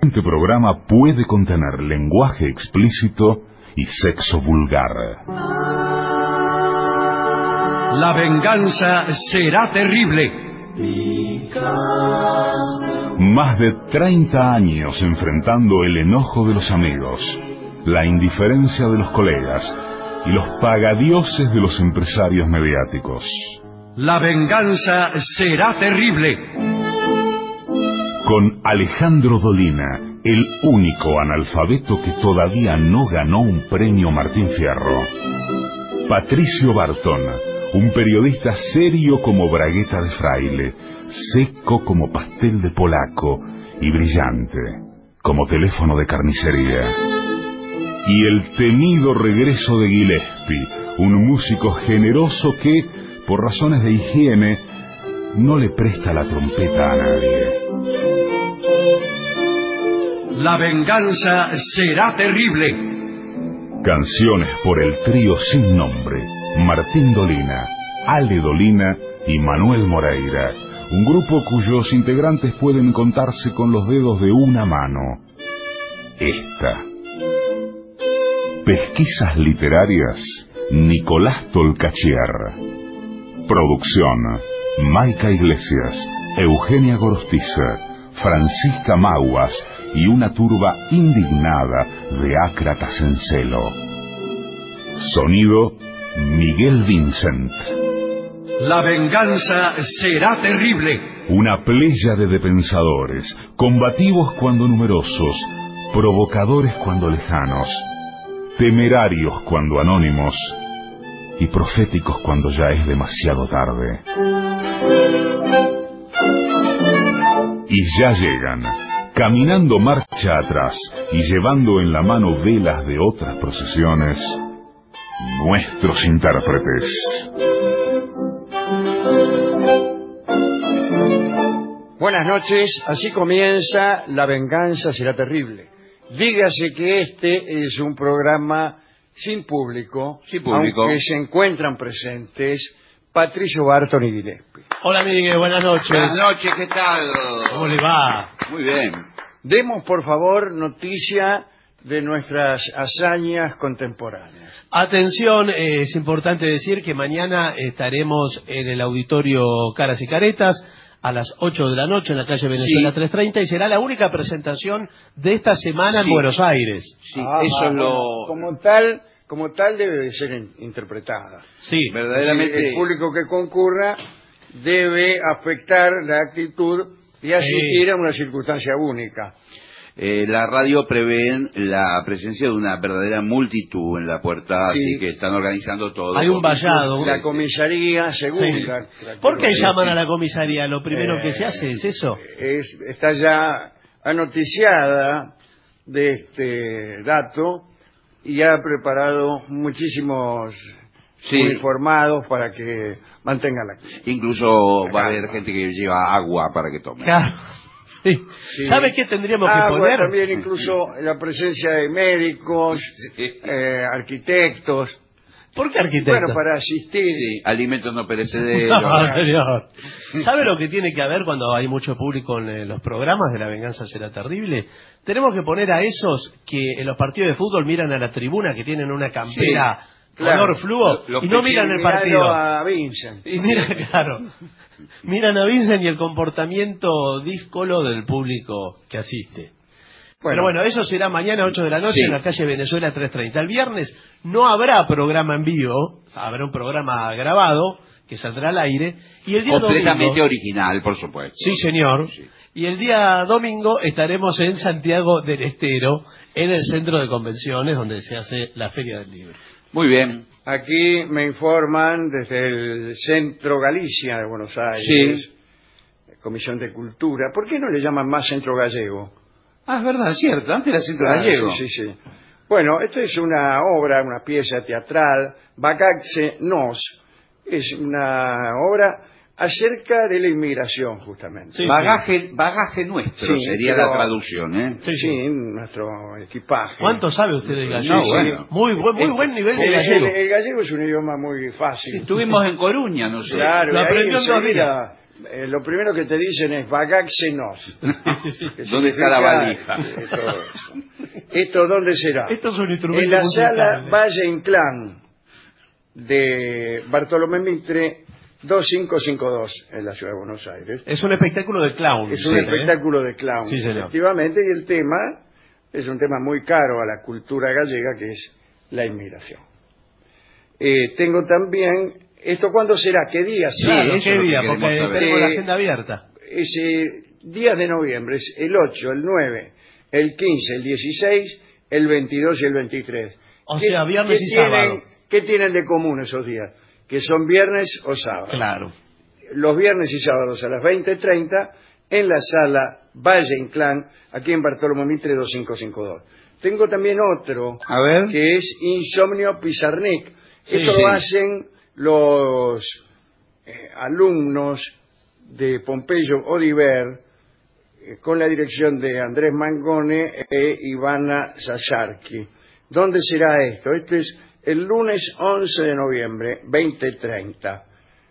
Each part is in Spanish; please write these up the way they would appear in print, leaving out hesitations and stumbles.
siguiente programa puede contener lenguaje explícito y sexo vulgar. La venganza será terrible. Más de 30 años enfrentando el enojo de los amigos, la indiferencia de los colegas y los pagadioses de los empresarios mediáticos. La venganza será terrible. Con Alejandro Dolina, el único analfabeto que todavía no ganó un premio Martín Fierro. Patricio Barton, un periodista serio como bragueta de fraile, seco como pastel de polaco y brillante como teléfono de carnicería. Y el temido regreso de Gillespie, un músico generoso que, por razones de higiene, no le presta la trompeta a nadie. La venganza será terrible. Canciones por el trío sin nombre, Martín Dolina, Ale Dolina y Manuel Moreira, un grupo cuyos integrantes pueden contarse con los dedos de una mano. Esta. Pesquisas literarias, Nicolás Tolcachier. Producción, Maica Iglesias, Eugenia Gorostiza, Francisca Maguas y una turba indignada de ácratas en celo. Sonido, Miguel Vincent. La venganza será terrible. Una pléyade de pensadores, combativos cuando numerosos, provocadores cuando lejanos, temerarios cuando anónimos y proféticos cuando ya es demasiado tarde. Y ya llegan, caminando marcha atrás y llevando en la mano velas de otras procesiones, nuestros intérpretes. Buenas noches, así comienza La venganza será terrible. Dígase que este es un programa sin público, aunque se encuentran presentes Patricio Barton y Gillespie. Hola Miguel, buenas noches. Buenas noches, ¿qué tal? ¿Cómo le va? Muy bien. Demos por favor noticia de nuestras hazañas contemporáneas. Atención, es importante decir que mañana estaremos en el auditorio Caras y Caretas a las 8 de la noche en la calle Venezuela 330 y será la única presentación de esta semana en Buenos Aires. Sí, eso es lo... Como tal debe de ser interpretada. Sí, verdaderamente. El público que concurra debe afectar la actitud y asistir a una circunstancia única. La radio prevé la presencia de una verdadera multitud en la puerta, así que están organizando todo. Hay un vallado. La comisaría segunda. ¿Por qué llaman a la comisaría? Lo primero que se hace es eso. Está ya anoticiada de este dato y ha preparado muchísimos uniformados para que mantengan la calma. Incluso va a haber gente que lleva agua para que tome. Claro. Sí. ¿Sabes qué tendríamos que poner? También incluso la presencia de médicos, arquitectos. ¿Por qué arquitectos? Bueno, para asistir. Sí, alimentos no perecederos. No, señor. ¿Sabe lo que tiene que haber cuando hay mucho público en los programas de La venganza será terrible? Tenemos que poner a esos que en los partidos de fútbol miran a la tribuna, que tienen una campera color fluo, y no miran el partido. A Vincent. Y miran a Vincent y el comportamiento díscolo del público que asiste. Pero bueno, eso será mañana 8 de la noche en la calle Venezuela 330. El viernes no habrá programa en vivo, habrá un programa grabado que saldrá al aire. Y el día completamente original, por supuesto. Sí, señor. Sí. Y el día domingo estaremos en Santiago del Estero, en el centro de convenciones donde se hace la Feria del Libro. Muy bien. Aquí me informan desde el Centro Galicia de Buenos Aires, Comisión de Cultura. ¿Por qué no le llaman más Centro Gallego? Ah, es verdad, es cierto. Antes era Centro Gallego. Sí. Bueno, esto es una obra, una pieza teatral, Vagaxe Nos. Es una obra acerca de la inmigración, justamente. Sí, bagaje nuestro sería la traducción, ¿eh? Sí, nuestro equipaje. ¿Cuánto sabe usted del gallego? Bueno. Muy buen nivel de gallego. El gallego es un idioma muy fácil. Estuvimos en Coruña, no sé. Claro, lo aprendió en 2 días. Lo primero que te dicen es Bagaxenos. ¿Dónde está la valija? Todo eso. ¿Esto dónde será? Esto es un instrumento en la musical. sala Valle Inclán de Bartolomé Mitre 2552 en la ciudad de Buenos Aires. Es un espectáculo de clown. Es un espectáculo de clown, sí, señor. efectivamente, y el tema es un tema muy caro a la cultura gallega, que es la inmigración. Tengo también, ¿esto cuándo será? ¿Qué día? Claro, ¿qué día? Porque tenemos la agenda abierta. Días de noviembre, es el 8, el 9, el 15, el 16, el 22 y el 23. O sea, viernes y sábado. ¿Qué tienen de común esos días? Que son viernes o sábado. Claro. Los viernes y sábados a las 20:30 en la sala Valle Inclán, aquí en Bartolomé Mitre 2552. Tengo también otro, que es Insomnio Pizarnik. Esto lo hacen los alumnos de Pompeyo Odiver, con la dirección de Andrés Mangone e Ivana Sasharki. ¿Dónde será esto? Este es el lunes 11 de noviembre, 20:30.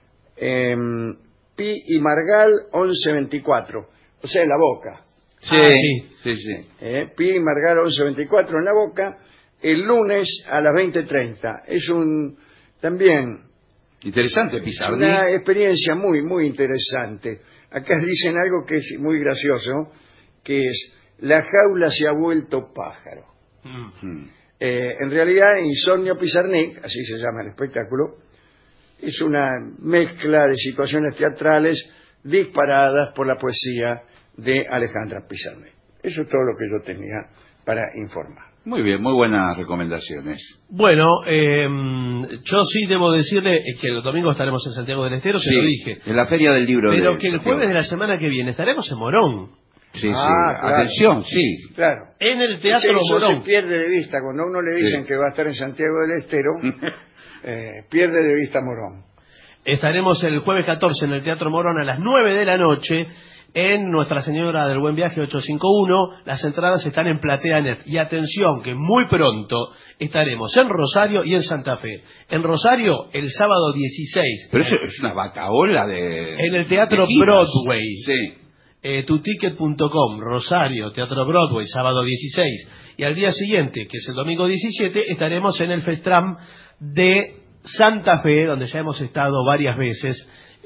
Pi y Margal 1124, o sea, en la Boca. Sí. Pi y Margal 1124 en la Boca, el lunes a las 20:30. Es también interesante, Pizarnik. Una experiencia muy, muy interesante. Acá dicen algo que es muy gracioso, que es: la jaula se ha vuelto pájaro. En realidad, Insomnio Pizarnik, así se llama el espectáculo, es una mezcla de situaciones teatrales disparadas por la poesía de Alejandra Pizarnik. Eso es todo lo que yo tenía para informar. Muy bien, muy buenas recomendaciones. Bueno, yo sí debo decirle que el domingo estaremos en Santiago del Estero, se lo dije. En la Feria del Libro. Pero que el jueves de la semana que viene estaremos en Morón. Sí, claro. Atención, sí. Claro. En el Teatro eso Morón. Se pierde de vista. Cuando a uno le dicen que va a estar en Santiago del Estero, pierde de vista Morón. Estaremos el jueves 14 en el Teatro Morón a las 9 de la noche en Nuestra Señora del Buen Viaje 851. Las entradas están en PlateaNet. Y atención, que muy pronto estaremos en Rosario y en Santa Fe. En Rosario, el sábado 16. Pero eso es una vacaola de... En el Teatro Broadway. Sí. Tuticket.com, Rosario, Teatro Broadway, sábado 16. Y al día siguiente, que es el domingo 17, estaremos en el Festram de Santa Fe, donde ya hemos estado varias veces,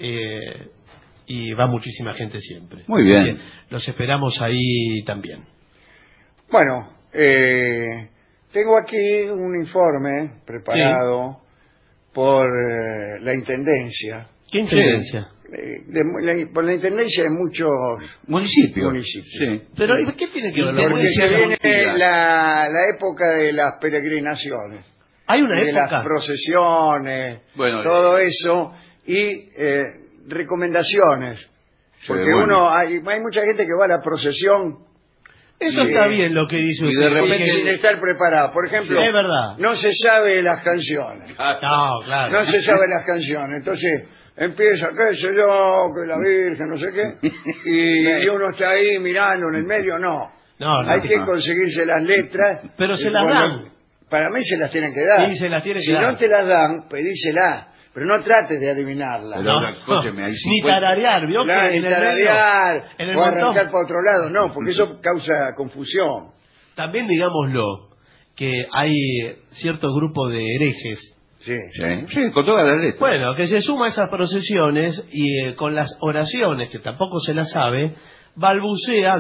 y va muchísima gente siempre. Muy bien. Los esperamos ahí también. Bueno, tengo aquí un informe preparado por la Intendencia. ¿Qué Intendencia? Por la Intendencia de muchos municipios. Sí. Pero ¿qué tiene que ver? Porque se viene la época de las peregrinaciones. Hay una época. De las procesiones, todo eso, y recomendaciones. Porque hay mucha gente que va a la procesión. Eso está bien lo que dice usted. Y de repente sin estar preparado. Por ejemplo, es verdad. No se sabe las canciones. No, claro. No se sabe las canciones. Entonces empieza, qué sé yo, que la Virgen, no sé qué, y uno está ahí mirando en el medio. No, hay que conseguirse las letras. Pero se las dan. Para mí se las tienen que dar. Sí, se las tienen que dar. Si no te las dan, pedíselas. Pero no trates de adivinarla. Ni tararear, ¿vio? Ni tararear, o arrancar para otro lado. No, porque eso causa confusión. También digámoslo, que hay cierto grupo de herejes. Sí, con todas las letras. Bueno, que se suma a esas procesiones y con las oraciones, que tampoco se las sabe, balbucea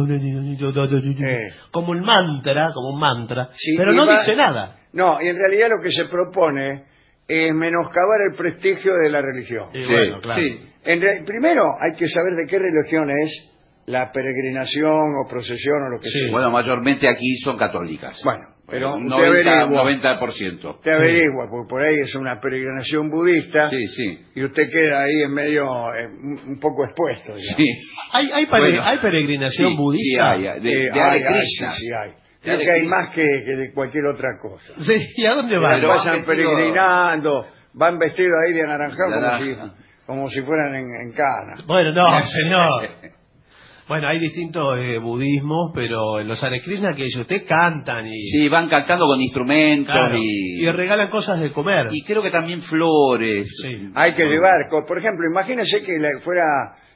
como un mantra, pero no dice nada. No, y en realidad lo que se propone es menoscabar el prestigio de la religión. Bueno, claro. Primero hay que saber de qué religión es la peregrinación o procesión o lo que sea. Bueno, mayormente aquí son católicas. Bueno, pero 90%. Te averigua, porque por ahí es una peregrinación budista. Y usted queda ahí en medio un poco expuesto, digamos. Sí. ¿Hay peregrinación budista? Sí, hay. De Hare Krishna. Sí, hay. Creo que hay más que de cualquier otra cosa. Sí, ¿y a dónde van? Pasan peregrinando, van vestidos ahí de anaranjado como si fueran en Cana. Bueno, no, señor. Bueno, hay distintos budismos, pero en los Hare Krishna que usted cantan y... Sí, van cantando con instrumentos, claro, y regalan cosas de comer. Y creo que también flores. Sí. Hay que llevar, por ejemplo, imagínese que fuera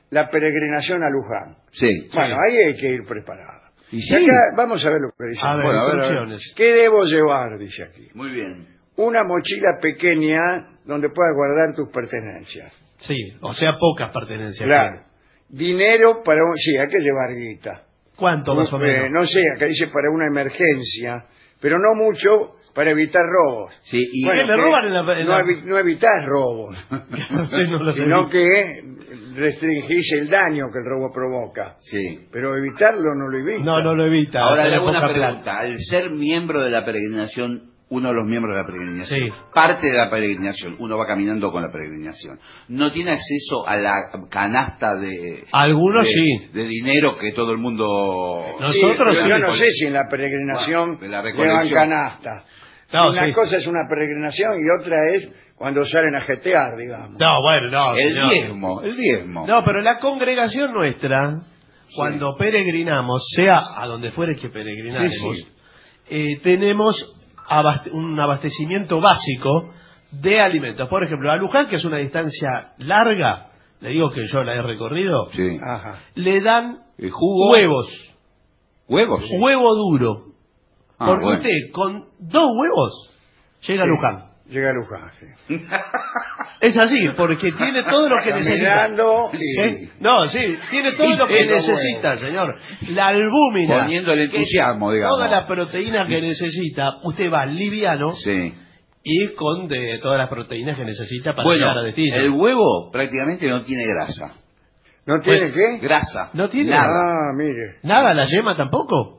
la peregrinación a Luján. Sí. Bueno, ahí hay que ir preparado. Y Y acá vamos a ver lo que dice. A ver, Bueno, a ver. instrucciones. ¿Qué debo llevar? Dice aquí. Muy bien. Una mochila pequeña donde puedas guardar tus pertenencias. Sí, o sea, pocas pertenencias. Claro. Dinero para sí, hay que llevar guita. ¿Cuánto más o menos? No sé, acá dice para una emergencia, pero no mucho para evitar robos. Sí, y Bueno, me roban en la- no evitar robos, Usted no lo sino sabe. que restringís el daño que el robo provoca. sí. Pero evitarlo no lo evita. No lo evita. Ahora le tiene hago una poca pregunta. plata. Al ser miembro de la peregrinación, uno de los miembros de la peregrinación, Sí. parte de la peregrinación, uno va caminando con la peregrinación, no tiene acceso a la canasta de Algunos sí. de dinero que todo el mundo... Sí, Nosotros pero sí. yo no sé si en la peregrinación Bueno, de la llevan recolección. canasta. No, Una sí. cosa es una peregrinación y otra es cuando salen a jetear, digamos. No, bueno, no. El señor. diezmo. No, pero la congregación nuestra, cuando peregrinamos, sea a donde fuere que peregrinaremos, tenemos un abastecimiento básico de alimentos. Por ejemplo, a Luján, que es una distancia larga, le digo que yo la he recorrido, Sí. Ajá. le dan ¿Jugo? huevos, ¿Huevos? huevo duro. Ah, Porque bueno. usted con 2 huevos llega a Luján. Llega a Luján, sí. Es así, porque tiene todo lo que necesita. Caminando y... ¿Sí? No, sí, tiene todo lo que Pero necesita, señor. La albúmina. Poniendo el entusiasmo, digamos. Toda la proteína que necesita, usted va liviano Sí. y con todas las proteínas que necesita para Bueno, llegar a destino. el huevo prácticamente no tiene grasa. ¿No tiene qué? Grasa. ¿No tiene? Nada. Ah, mire. ¿Nada? ¿La yema tampoco?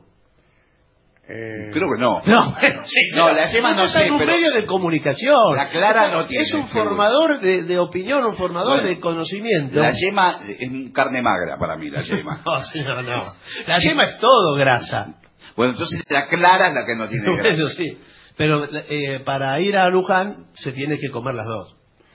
Creo que no. No, bueno, sí. No, la yema no está sé, en un pero medio de comunicación. la clara no tiene, Es un seguro. formador de opinión, un formador Bueno, de conocimiento. La yema es carne magra para mí, la yema. No, señor, no. La yema es todo grasa. Bueno, entonces la clara es la que no tiene grasa. Eso sí. Pero para ir a Luján se tiene que comer las dos.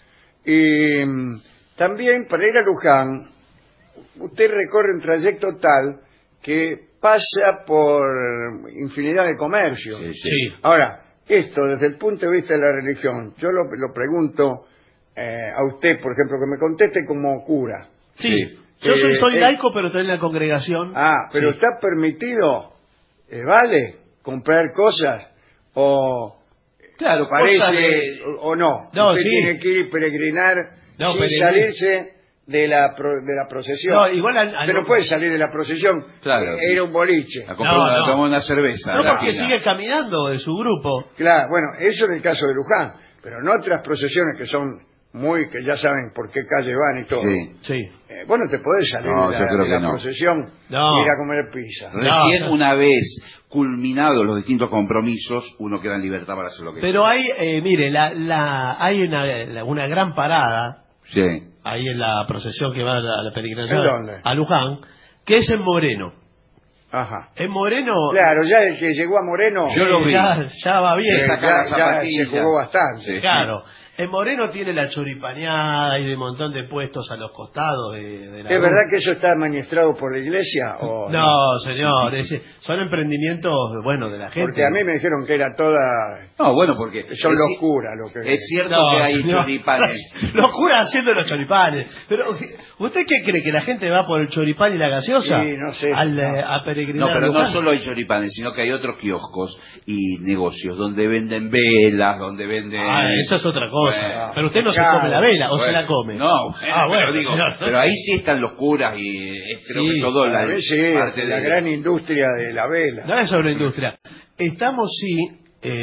Y también para ir a Luján, usted recorre un trayecto tal que pasa por infinidad de comercios. Sí, Sí. Ahora, esto desde el punto de vista de la religión, yo lo pregunto a usted, por ejemplo, que me conteste como cura. Sí. Yo soy Eh, laico, pero estoy en la congregación. Ah, pero Sí. está permitido, ¿vale? Comprar cosas o Claro, parece cosas de- o no. No, Usted sí. tiene que ir y peregrinar No, sin peregrin- salirse de la procesión. No, igual Usted no puede salir de la procesión, Claro. ir a un boliche. A comprar No, una, no. tomar una cerveza. No, a la porque esquina. sigue caminando de su grupo. Claro, bueno, eso en el caso de Luján, pero en otras procesiones que son que ya saben por qué calle van y todo. Sí. Sí. Bueno, te podés salir No, de yo la, creo de que la no. procesión No. y ir a comer pizza. Recién No. una vez culminados los distintos compromisos, uno queda en libertad para hacer lo que Pero hay, mire, hay una gran parada quiera. Sí. ahí en la procesión que va a la peregrinación ¿En dónde? a Luján, que es en Moreno. Ajá. En Moreno Claro, ya el que llegó a Moreno Yo lo vi. ya va bien. Esa- sacar las ya zapatillas. se jugó bastante. Sí. Claro. En Moreno tiene la choripaneada y de un montón de puestos a los costados de la ¿Es verdad que eso está administrado por la iglesia? O No, señor, son emprendimientos, bueno, de la gente. Porque a mí me dijeron que era toda... No, bueno, porque... Son es- locuras lo que... Es cierto No, que hay señor. choripanes. Locura haciendo los choripanes. Pero, ¿usted qué cree? ¿Que la gente va por el choripán y la gaseosa? Sí, no sé. A peregrinar No, pero a no Luján? solo hay choripanes, sino que hay otros kioscos y negocios donde venden velas, donde venden... Ah, eso es otra cosa. Bueno, pero usted no se claro. come la vela, o Bueno, se la come. No, bueno, pero, digo, señor. pero ahí sí están los curas y creo Sí, que todo A la ver, sí, parte la de... gran industria de la vela. No es sobre industria. Estamos, sí,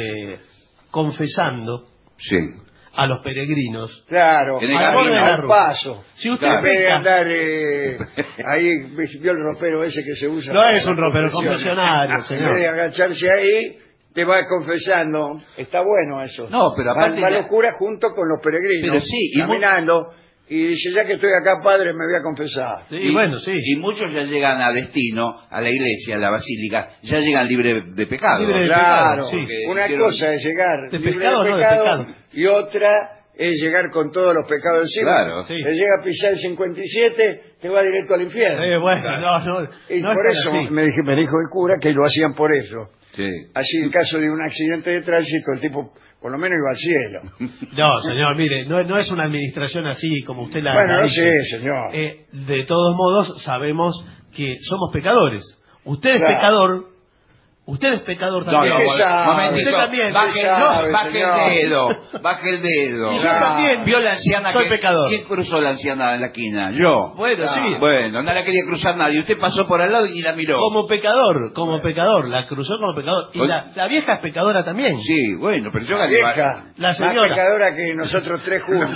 confesando Sí. a los peregrinos. Claro, En el al camino. borde del paso. Si usted Claro. En vez de peca, andar ahí, vio el ropero ese que se usa. no para es un las ropero confesiones. confesionario, En vez de señor. agacharse ahí, te va confesando. Está bueno eso. No, pero aparte Va ya- los curas junto con los peregrinos. Pero sí, y caminando. Y dice, ya que estoy acá, padre, me voy a confesar. Sí, bueno, sí. Y muchos ya llegan a destino, a la iglesia, a la basílica, ya llegan libres de pecado. Libre de Claro, pecado, sí. Porque una hicieron- cosa es llegar De libre pescado, de no, de pecado, pecado. y otra es llegar con todos los pecados encima. Claro. Sí. Te llega a pisar el 57, te va directo al infierno. Bueno, no, Y no por es eso así. me dijo el cura que lo hacían por eso. Sí. Así en caso de un accidente de tránsito, el tipo por lo menos iba al cielo. No, señor, mire, no es una administración así como usted la Bueno, no dice. sé, señor. De todos modos, sabemos que somos pecadores. Usted es Claro. pecador. Usted es pecador también. ¿qué sabe? Momentito. Usted también. Baje, ¿Qué sabe, baje señor? el dedo, baje el dedo. Y yo también. Vio la anciana soy pecador. ¿Quién cruzó la anciana en la esquina? Yo. Bueno, sí. Bueno, no la quería cruzar nadie. Usted pasó por al lado y la miró. Como pecador, la cruzó como pecador. Y la vieja es pecadora también. Sí, bueno, pero yo La vieja, La señora. más pecadora que nosotros tres juntos.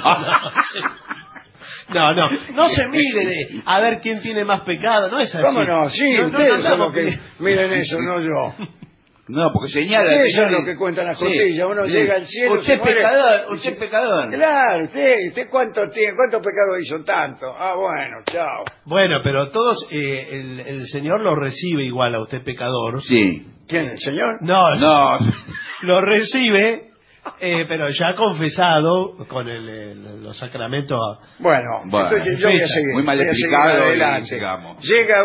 No se mide de a ver quién tiene más pecado, no es así. ¿Cómo no? Sí, no ustedes son andamos los que miren eso, no yo. No, porque señala. Ustedes son señor, los que cuentan las sí, costillas. Uno sí. llega al cielo. Usted se es muere, pecador, y usted es se- pecador. Claro, usted cuánto tiene, cuántos pecados hizo tanto. Ah, bueno, chao. Bueno, pero todos, el Señor lo recibe igual a usted pecador. Sí. ¿Quién, el señor? No, No. lo recibe, pero ya confesado con los sacramentos. Bueno, Bueno, entonces yo voy a fecha, seguir. muy mal voy a seguir explicado y adelante. sigamos.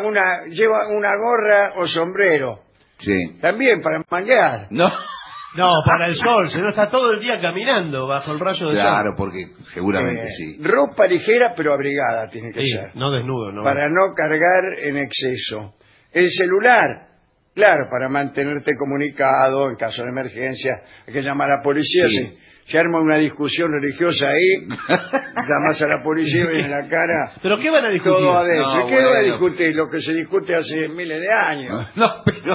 Lleva una gorra o sombrero. Sí. También para manguear. No. No, para el sol, se no está todo el día caminando bajo el rayo del Claro, sol. porque seguramente sí. Ropa ligera pero abrigada tiene que Sí, ser. no desnudo, no. Para no cargar en exceso. El celular, claro, para mantenerte comunicado en caso de emergencia. Hay que llamar a la policía. Sí. Se arma una discusión religiosa ahí, llamas a la policía y en la cara ¿Pero qué van a discutir? todo adentro. No, ¿Qué va a bueno. discutir? Lo que se discute hace miles de años. No, pero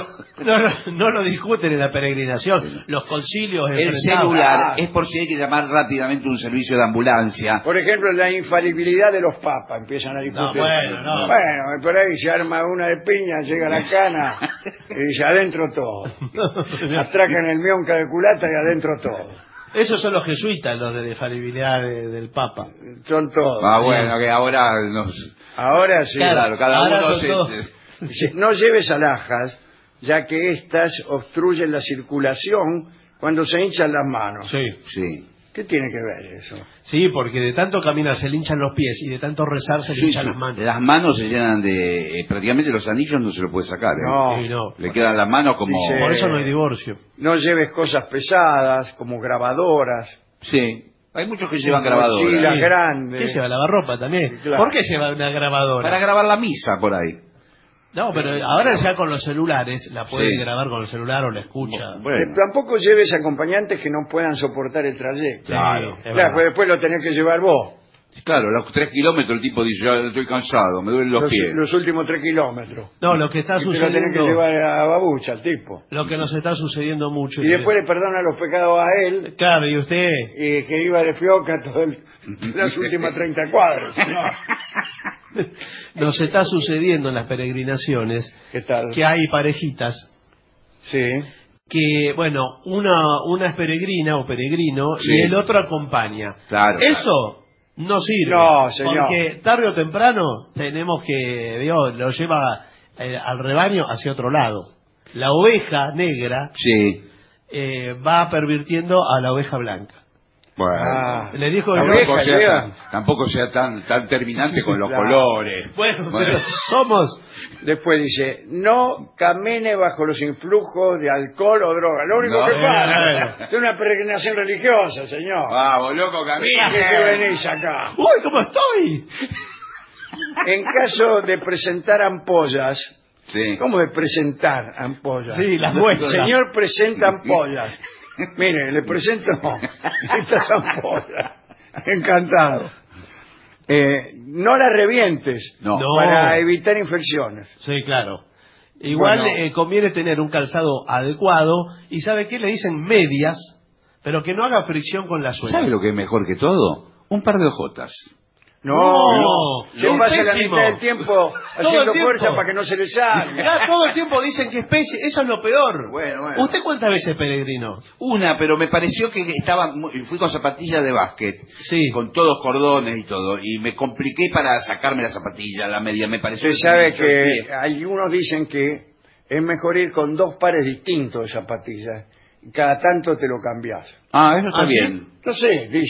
No lo discuten en la peregrinación. Los concilios el enfrentados. celular es por si hay que llamar rápidamente un servicio de ambulancia. Por ejemplo, la infalibilidad de los papas empiezan a discutir. No, bueno, no. Bueno, por ahí se arma una de piña, llega la cana y dice adentro todo. Atracan el mionca de culata y adentro todo. Esos son los jesuitas, los de la infalibilidad del Papa. Son todos. Ah, bueno, que ahora nos... Ahora sí. Claro, cada ahora uno son todos. Dice, no lleves alhajas, ya que éstas obstruyen la circulación cuando se hinchan las manos. Sí. Sí. ¿Qué tiene que ver eso? Sí, porque de tanto caminar se le hinchan los pies y de tanto rezar se le Sí, hinchan sí. las manos. Las manos se llenan de... prácticamente los anillos no se lo puede sacar. ¿eh? No. Sí, no. Le quedan las manos como... Dice- Por eso no hay divorcio. No lleves cosas pesadas, como grabadoras, Sí. Hay muchos que llevan grabadoras. mochilas Sí. grandes. ¿Qué lleva? Lavarropa también. Claro. ¿Por qué lleva una grabadora? Para grabar la misa por ahí. No, pero ahora ya con los celulares la puede Sí. grabar con el celular o la escucha. Bueno. Tampoco lleves acompañantes que no puedan soportar el trayecto. Sí, claro. es Claro, verdad. pues después lo tenés que llevar vos. Claro, los 3 kilómetros el tipo dice, ya estoy cansado, me duelen los pies. Los últimos 3 kilómetros. No, lo que está Y te lo tenés que sucediendo, llevar a babucha al tipo. lo que nos está sucediendo mucho. Y después le perdona los pecados a él, Claro, y usted, y que iba de fioca las últimas 30 cuadras. nos está sucediendo en las peregrinaciones ¿Qué tal? que hay parejitas Sí. que, bueno, una es peregrina o peregrino Sí. y el otro acompaña. Claro, Eso no sirve. No, señor. Porque tarde o temprano tenemos que, lo lleva al rebaño hacia otro lado. La oveja negra Sí. va pervirtiendo a la oveja blanca. Bueno. Ah. Le dijo La el oveja Tampoco lleva. sea, tampoco sea tan terminante con los Claro. colores. Bueno, Bueno. pero somos... Después dice, no camine bajo los influjos de alcohol o droga. Lo único No. que pasa es una peregrinación religiosa, señor. Vamos, loco, ¿Qué camina. venís acá? ¡Uy, cómo estoy! En caso de presentar ampollas, Sí. ¿cómo de presentar ampollas? Sí, las muestras. Señor presenta ampollas. Mire, le presento estas ampollas. Encantado. No las revientes No. No. para evitar infecciones. Sí, claro. Igual Bueno. conviene tener un calzado adecuado y ¿sabe qué? Le dicen medias, pero que no haga fricción con la suela. ¿Sabe lo que es mejor que todo? Un par de ojotas. No, es se pasa la pésimo. mitad del tiempo haciendo el tiempo. fuerza para que no se le salga. Mirá, todo el tiempo dicen que es pésimo, eso es lo peor. Bueno. ¿Usted cuántas veces peregrino? Una, pero me pareció que fui con zapatillas de básquet, Sí. con todos cordones y todo, y me compliqué para sacarme la zapatilla, la media, me pareció... Usted sabe mucho el pie. que algunos dicen que es mejor ir con 2 pares distintos de zapatillas. Cada tanto te lo cambias. Ah, eso está ¿Ah, sí? bien. No sé, dicen.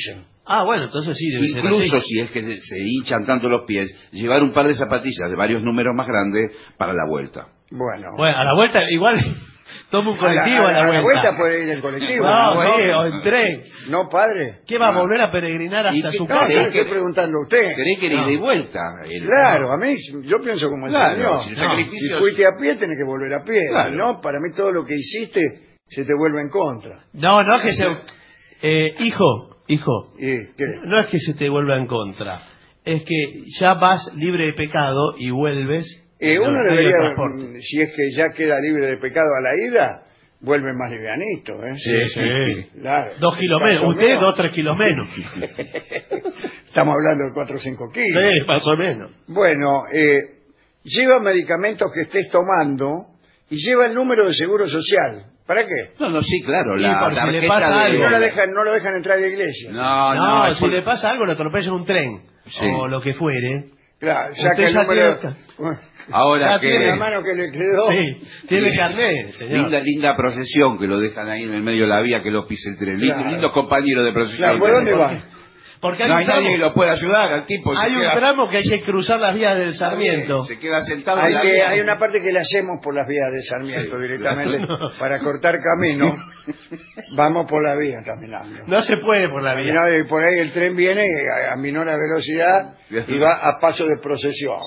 Ah, bueno, entonces sí, debe ser Incluso así. si es que se hinchan tanto los pies, llevar un par de zapatillas de varios números más grandes para la vuelta. Bueno, a la vuelta igual toma un colectivo a la vuelta. puede ir en colectivo. No, sí, o en tren. No, padre. ¿Qué va a volver a peregrinar hasta su No, casa? yo le estoy preguntando a usted. ¿Cree que ir de vuelta? Claro, a mí, yo pienso como el señor. Si el sacrificio Si fuiste a pie, tenés que volver a pie. Claro. Si no, para mí todo lo que hiciste se te vuelve en contra. No, no es que se... hijo, ¿Y qué? no es que se te vuelva en contra. Es que ya vas libre de pecado y vuelves... Uno medio de debería, transporte. si es que ya queda libre de pecado a la ida, vuelve más livianito, ¿eh? Sí. Claro. 2 kilos menos. Usted 2-3 kilos menos. Estamos hablando de 4 o 5 kilos. Sí, más o menos. Bueno, lleva medicamentos que estés tomando y lleva el número de seguro social. ¿Para qué? No, sí, claro. Y La por si le tarjeta pasa de... algo. No lo dejan entrar a la iglesia. No, si le pasa algo, lo atropella en un tren. Sí. O lo que fuere. Claro, Usted saca el ya número... Ahora Ya que... tiene La mano que le quedó. Sí, tiene carnet, señor. Linda procesión que lo dejan ahí en el medio de la vía que lo pise el tren. Claro. Lindos compañeros de procesión. Claro, ¿por dónde va? Porque hay No un hay nadie que tramo, lo pueda ayudar al tipo. hay un tramo que hay que cruzar las vías del Sarmiento. Se queda sentado en la vía. Hay una parte que le hacemos por las vías de Sarmiento directamente para cortar camino. Vamos por la vía caminando. No se puede por la vía. Caminando, y por ahí el tren viene a menor velocidad y va a paso de procesión.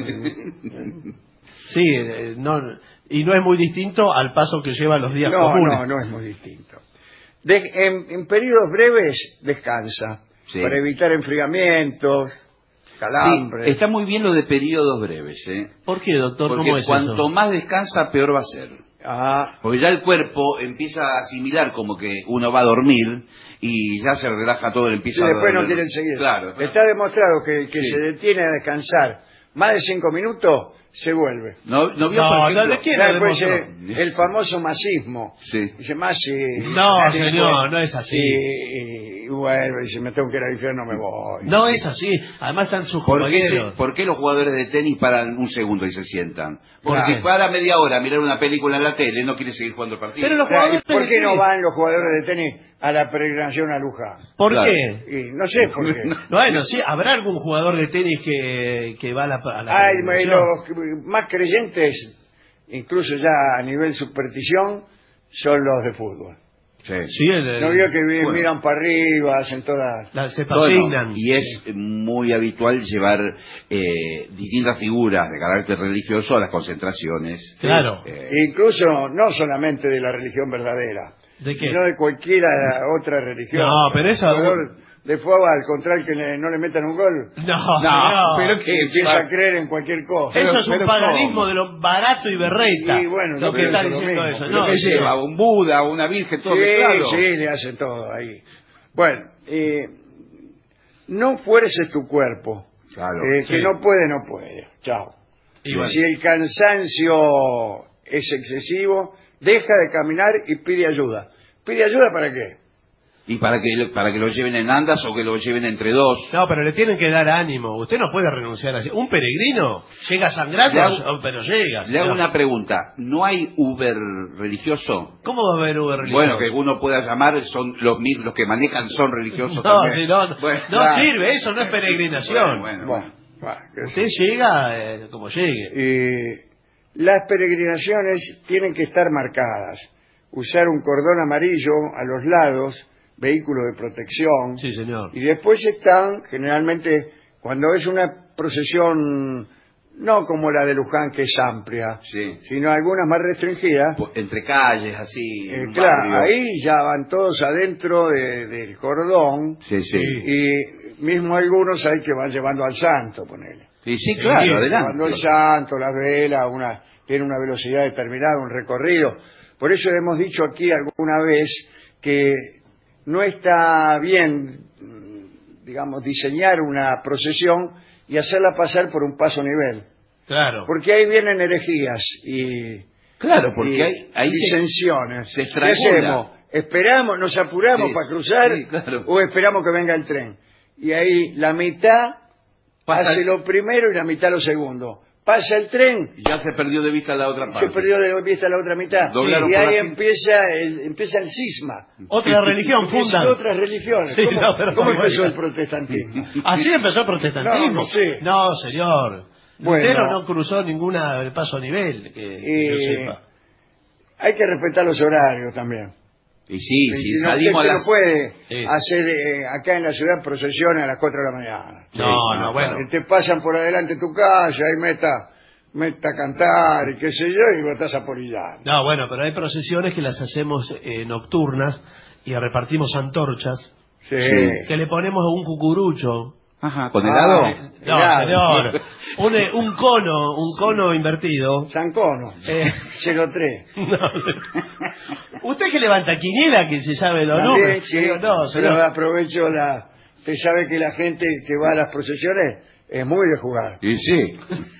Sí, y no es muy distinto al paso que lleva los días comunes. No es muy distinto. En periodos breves descansa, Sí. para evitar enfriamientos, calambres. Sí, está muy bien lo de periodos breves, ¿eh? ¿Por qué, doctor? Porque ¿Cómo es cuanto eso? más descansa, peor va a ser. Ah, Porque ya el cuerpo empieza a asimilar como que uno va a dormir y ya se relaja todo, empieza y después a... no quieren seguir. Claro. Está demostrado que Sí. se detiene a descansar más de 5 minutos, se vuelve. ¿No vio, No, por ejemplo? ¿de quién Ya lo después demostró? el famoso masismo. Sí. Dice, más No, señor, no es así. Y vuelve, y dice, me tengo que ir al infierno, me voy. No es así. Además están sus compañeros. ¿Por qué los jugadores de tenis paran un segundo y se sientan? Porque ¿Por si qué? para media hora a mirar una película en la tele, no quiere seguir jugando el partido. Pero los Claro, jugadores ¿y por de qué no tenis? van los jugadores de tenis a la peregrinación a Luján? ¿Por Claro. qué? Y no sé por qué. Bueno, sí, habrá algún jugador de tenis que va a la Ay, peregrinación. los más creyentes, incluso ya a nivel superstición, son los de fútbol. Sí. Sí, No vio que bueno. miran para arriba, hacen todas... se Bueno, pasignan. y es muy habitual llevar distintas figuras de carácter religioso a las concentraciones. Claro. Incluso no solamente de la religión verdadera, ¿De qué? sino de cualquiera otra religión. No, pero eso... El jugador de fútbol, al contrario que no le metan un gol, No, pero que empieza a creer en cualquier cosa. Eso es un pero paganismo ¿cómo? de lo barato y berreta. Y bueno, lo yo que está pienso lo diciendo mismo. eso. ¿Pero No, qué sí. lleva? ¿Un Buda, una Virgen, todo mezclado? Sí, le hacen todo ahí. Bueno, no fuerces tu cuerpo. Claro. Que sí. no puede. Chao. Y bueno. Si el cansancio es excesivo, deja de caminar y pide ayuda. ¿Pide ayuda para qué? ¿Y para que lo lleven en andas o que lo lleven entre dos? No, pero le tienen que dar ánimo. Usted no puede renunciar así. Un peregrino llega sangrando, Le hago- pero llega. Le hago No. una pregunta. ¿No hay Uber religioso? ¿Cómo va a haber Uber religioso? Bueno, que uno pueda llamar, son los que manejan son religiosos No, también. si no, Bueno, no claro. sirve, eso no es peregrinación. Bueno. Que Usted llega como llegue. las peregrinaciones tienen que estar marcadas. Usar un cordón amarillo a los lados, vehículo de protección. Sí, señor. Y después están, generalmente, cuando es una procesión, no como la de Luján, que es amplia, Sí. sino algunas más restringidas, Entre calles, así. en un claro, barrio. ahí ya van todos adentro del cordón, Sí, sí. y mismo algunos hay que van llevando al santo, ponele. Y sí, claro, Sí, adelante. Llevando el santo, las velas, tiene una velocidad determinada, un recorrido. Por eso hemos dicho aquí alguna vez que no está bien, digamos, diseñar una procesión y hacerla pasar por un paso nivel. Claro. Porque ahí vienen herejías y Claro, porque ahí disensiones. se ¿Qué estrangula. hacemos? ¿Esperamos, nos apuramos Sí, para cruzar sí, claro. o esperamos que venga el tren? Y ahí la mitad Pasa- hace lo primero y la mitad lo segundo. pasa el tren. Ya se perdió de vista la otra parte. Se perdió de vista la otra mitad. Y ahí empieza el cisma. Otra religión fundan. Otras religiones. Sí, ¿Cómo empezó el protestantismo? ¿Así empezó el protestantismo? No sé. No, señor. Bueno. Lutero no cruzó ninguna paso a nivel, que yo sepa. Hay que respetar los horarios también. Y sí, si no, salimos a las... no puede hacer acá en la ciudad procesiones a las 4 de la mañana. No, bueno. Y te pasan por adelante tu casa y meta a cantar y qué sé yo, y vos estás apolillando. No, bueno, pero hay procesiones que las hacemos nocturnas y repartimos antorchas. Sí. Que le ponemos un cucurucho. Ajá, ¿con helado? No, señor. Un cono invertido. Sancono. 03. No, usted que levanta quiniela que se sabe los números. Sí, no, pero aprovecho Usted sabe que la gente que va a las procesiones es muy de jugar. Y sí.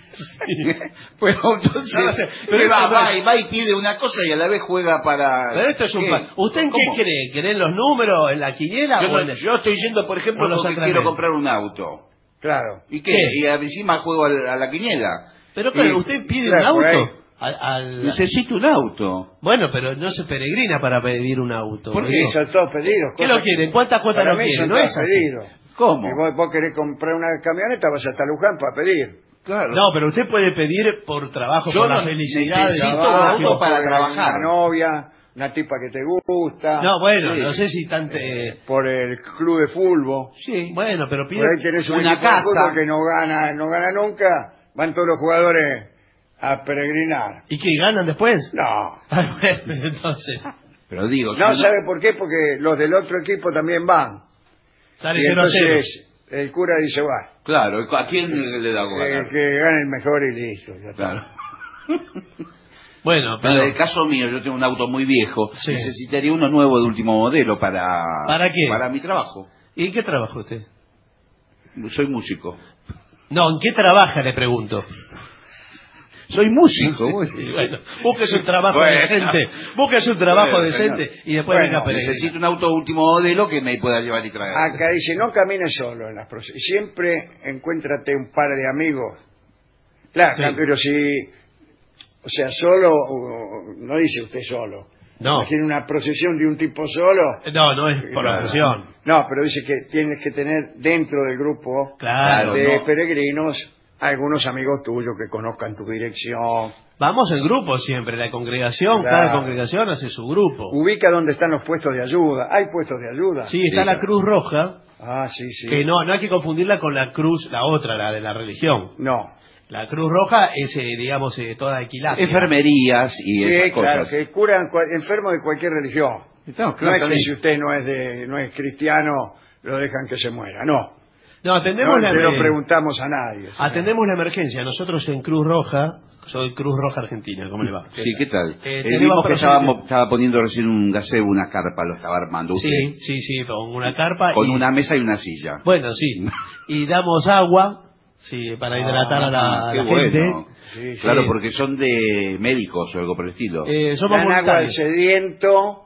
Bueno, entonces va y pide una cosa y a la vez juega para... Pero esto es ¿Usted en qué cree? ¿Cree en los números, en la quiniela? Yo estoy yendo, por ejemplo, porque quiero comprar un auto. Claro. ¿Y qué? Y encima juego a la quiniela. Pero claro, ¿usted pide un auto? Necesito un auto. Bueno, pero no se peregrina para pedir un auto. ¿Por qué? Son todos pedidos. ¿Qué lo quieren? ¿Cuántas cuotas lo quieren? No es así. ¿Cómo? Y vos querés comprar una camioneta, vas hasta Luján para pedir. Claro. No, pero usted puede pedir por trabajo, por la felicidad. Necesito un auto para trabajar. Una novia, una tipa que te gusta. No, bueno, no sé si tanto... por el club de fútbol. Sí. Bueno, pero pide... Por ahí tenés una casa que no gana nunca. Van todos los jugadores a peregrinar. ¿Y qué, ganan después? No. Bueno, entonces... Pero digo... No, ¿sabe por qué? Porque los del otro equipo también van. Sale y 0-0. Entonces el cura dice, va. Claro, ¿a quién le da ganar? Que gane el mejor y listo. Ya está. Claro. Bueno, pero... En el caso mío, yo tengo un auto muy viejo. Sí. Necesitaría uno nuevo de último modelo para... ¿Para qué? Para mi trabajo. ¿Y en qué trabaja usted? Soy músico. No, ¿en qué trabaja, le pregunto? Soy músico. Bueno, búsquese un trabajo decente. Búsquese un trabajo decente y después venga a peregrinar. Necesito un auto último modelo que me pueda llevar y traer. Acá dice, no camines solo en las procesiones. Siempre encuéntrate un par de amigos. Claro, pero si... O sea, solo... No dice usted solo. No. Imagina una procesión de un tipo solo. No es por procesión. No, pero dice que tienes que tener dentro del grupo de peregrinos algunos amigos tuyos que conozcan tu dirección. Vamos en grupo siempre, la congregación, cada congregación hace su grupo. Ubica dónde están los puestos de ayuda. ¿Hay puestos de ayuda? Sí, está la Cruz Roja. Ah, sí. Que no hay que confundirla con la cruz, la otra, la de la religión. No. La Cruz Roja es, digamos, toda equilateral. Enfermerías y esas cosas. Claro, que curan enfermos de cualquier religión. No es que si usted no es cristiano, lo dejan que se muera. No. No, atendemos no lo preguntamos a nadie. Atendemos la emergencia. Nosotros en Cruz Roja, soy Cruz Roja Argentina, ¿cómo le va? Sí, ¿qué tal? El mismo que estaba poniendo recién un gazebo, una carpa, lo estaba armando usted. Sí, con una carpa. Con una mesa y una silla. Bueno, sí. Y damos agua, para hidratar a la gente. Sí, claro, porque son de médicos o algo por el estilo. Somos agua al sediento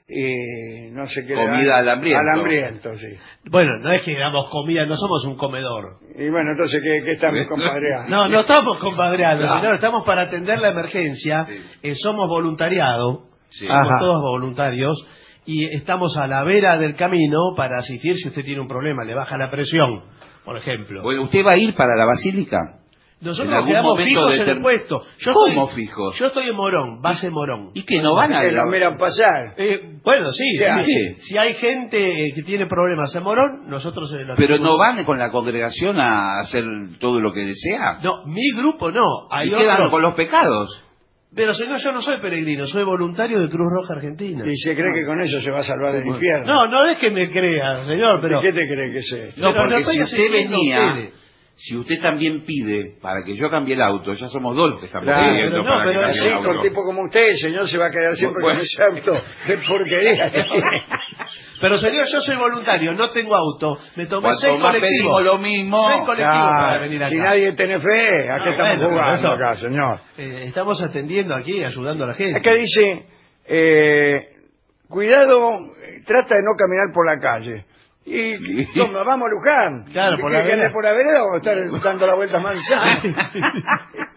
y no sé qué. Comida al hambriento. Al hambriento, sí. Bueno, no es que damos comida, no somos un comedor. Y bueno, entonces, ¿qué estamos compadreando? No estamos compadreando, señor. Estamos para atender la emergencia. Somos voluntariado. Somos todos voluntarios. Y estamos a la vera del camino para asistir si usted tiene un problema, le baja la presión, por ejemplo. Bueno, ¿usted va a ir para la basílica? Nosotros nos quedamos fijos en el puesto. ¿Cómo fijos? Yo estoy en Morón, base Morón. ¿Y que no van a...? Que lo miran pasar. Bueno, sí. Si hay gente que tiene problemas en Morón, nosotros... ¿Pero no van con la congregación a hacer todo lo que desea? No, mi grupo no. ¿Y quedan con los pecados? Pero señor, yo no soy peregrino, soy voluntario de Cruz Roja Argentina. ¿Y se cree que con eso se va a salvar del infierno? No es que me crea, señor, pero... ¿Qué te cree que es? No, porque si usted venía... Si usted también pide para que yo cambie el auto, ya somos dos los que estamos pidiendo para que cambie el auto. Con tipo como usted, el señor se va a quedar siempre con ese auto de porquería. Pero señor, yo soy voluntario, no tengo auto. Me tomé 6 colectivos. Pedimos lo mismo. 6 colectivos para venir acá. Si nadie tiene fe, ¿a qué estamos jugando acá, señor? Estamos atendiendo aquí, ayudando a la gente. Acá dice, cuidado, trata de no caminar por la calle. Y vamos a Luján. Claro, por la vereda o estar dando la vuelta a manzana.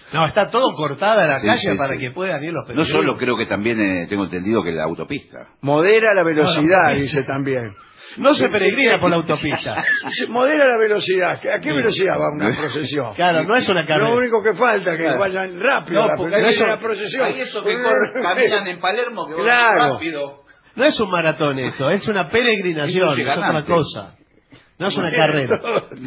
No, está todo cortada la calle para que puedan ir los peregrinos. No solo, creo que también tengo entendido que la autopista. Modera la velocidad, dice también. No se peregrina por la autopista. Modera la velocidad. ¿A qué velocidad va una procesión? Claro, no es una carrera. Lo único que falta es que vayan rápido. No, porque no es una procesión. Hay eso que caminan en Palermo que van rápido. No es un maratón esto, es una peregrinación, es otra cosa. No es una carrera.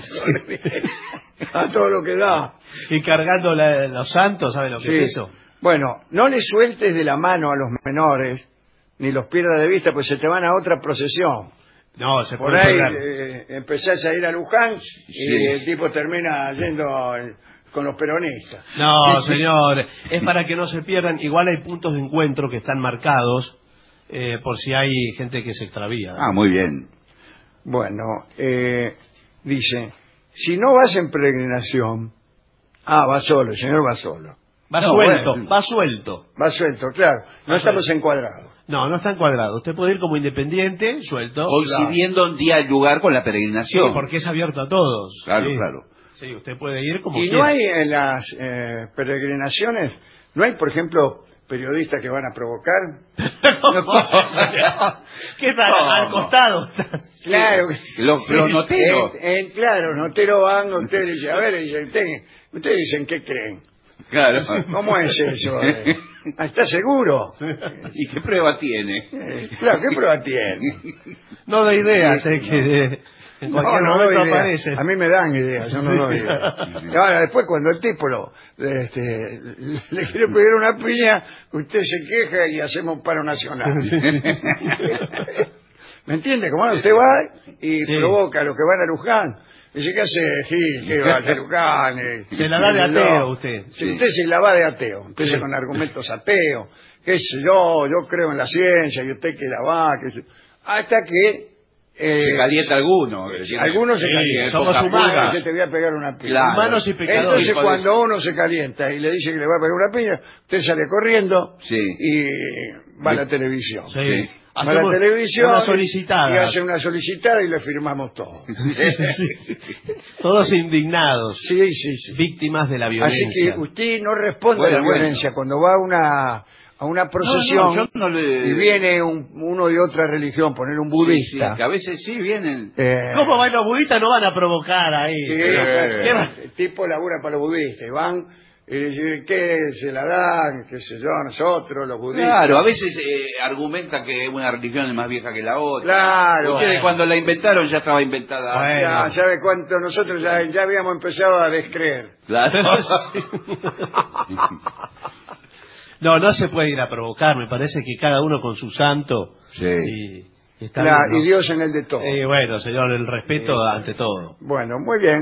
A todo lo que da. Y cargando los santos, ¿saben lo que es eso? Bueno, no le sueltes de la mano a los menores, ni los pierdas de vista, pues se te van a otra procesión. No, se por ahí empezás a ir a Luján y el tipo termina yendo con los peronistas. No, señor, es para que no se pierdan. Igual hay puntos de encuentro que están marcados por si hay gente que se extravía. Ah, muy bien. Bueno, dice, si no vas en peregrinación, va solo, el señor va solo. Va suelto, va suelto. Va suelto, claro. No estamos encuadrados. No está encuadrado. Usted puede ir como independiente, suelto. Coincidiendo un día y lugar con la peregrinación. Sí, porque es abierto a todos. Claro, claro. Sí, usted puede ir como quiera. Y no hay en las peregrinaciones, no hay, por ejemplo, periodistas que van a provocar. ¿Qué tal? Al costado. Claro. Los noteros. Claro, noteros van, ustedes dicen, a ver, ustedes dicen, ¿qué creen? Claro. ¿Cómo es eso? ¿Está seguro? ¿Y qué prueba tiene? Claro, ¿qué prueba tiene? No da ideas, que en cualquier momento aparece. A mí me dan ideas, yo no doy ideas. Y ahora, después, cuando el tipo le quiere pedir una piña, usted se queja y hacemos un paro nacional. ¿Me entiende? Como usted va y provoca a los que van a Luján. Dice, ¿qué hace Gil? ¿Qué va a hacer Luján? Se la da de ateo usted. Sí. Usted se la va de ateo. Empieza con argumentos ateos. ¿Qué sé yo? Yo creo en la ciencia y usted que la va. Hasta que... se calienta alguno. Algunos se calientan. Somos humanos. Te voy a pegar una piña. Claro. Humanos y pecadores. Entonces, cuando uno se calienta y le dice que le va a pegar una piña, usted sale corriendo y va a la televisión. Sí. Va a la televisión una solicitada. y hace una solicitada y le firmamos todo. Todos indignados. Sí. Víctimas de la violencia. Así que usted no responde a la violencia. Cuando va a una procesión y viene uno de otra religión, poner un budista. Sí, que a veces sí vienen. ¿Cómo van los budistas? No van a provocar ahí. El tipo labura para los budistas y van... ¿Qué se la dan? ¿Qué sé yo? Nosotros, los budistas. Claro, a veces argumenta que una religión es más vieja que la otra. Claro. Ustedes cuando la inventaron ya estaba inventada. Bueno. Ya sabe cuánto nosotros ya habíamos empezado a descreer. Claro. No se puede ir a provocar. Me parece que cada uno con su santo. Sí. Y Dios en el de todo. Bueno, señor, el respeto ante todo. Bueno, muy bien.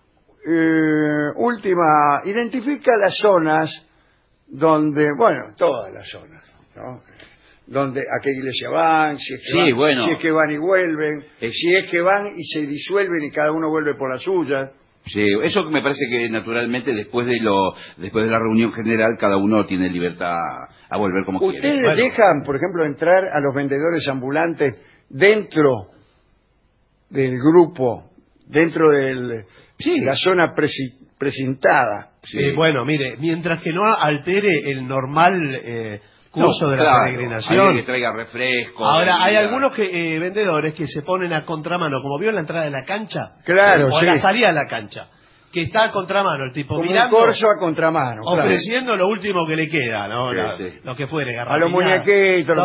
Última, identifica las zonas donde, todas las zonas, ¿no? Donde, a qué iglesia van, si es que van y vuelven, si es que van y se disuelven y cada uno vuelve por la suya. Sí, eso me parece que naturalmente después de la reunión general cada uno tiene libertad a volver como quiere. ¿Ustedes dejan, por ejemplo, entrar a los vendedores ambulantes dentro del grupo, dentro del... la zona precintada? Bueno, mire, mientras que no altere el normal curso de la peregrinación. Alguien que traiga refrescos. Ahora, hay algunos vendedores que se ponen a contramano, como vio en la entrada de la cancha. Claro, o en la salida de la cancha. Que está a contramano, el tipo como mirando. Un corso a contramano. Ofreciendo lo último que le queda, ¿no? Lo que fuere. A los muñequitos,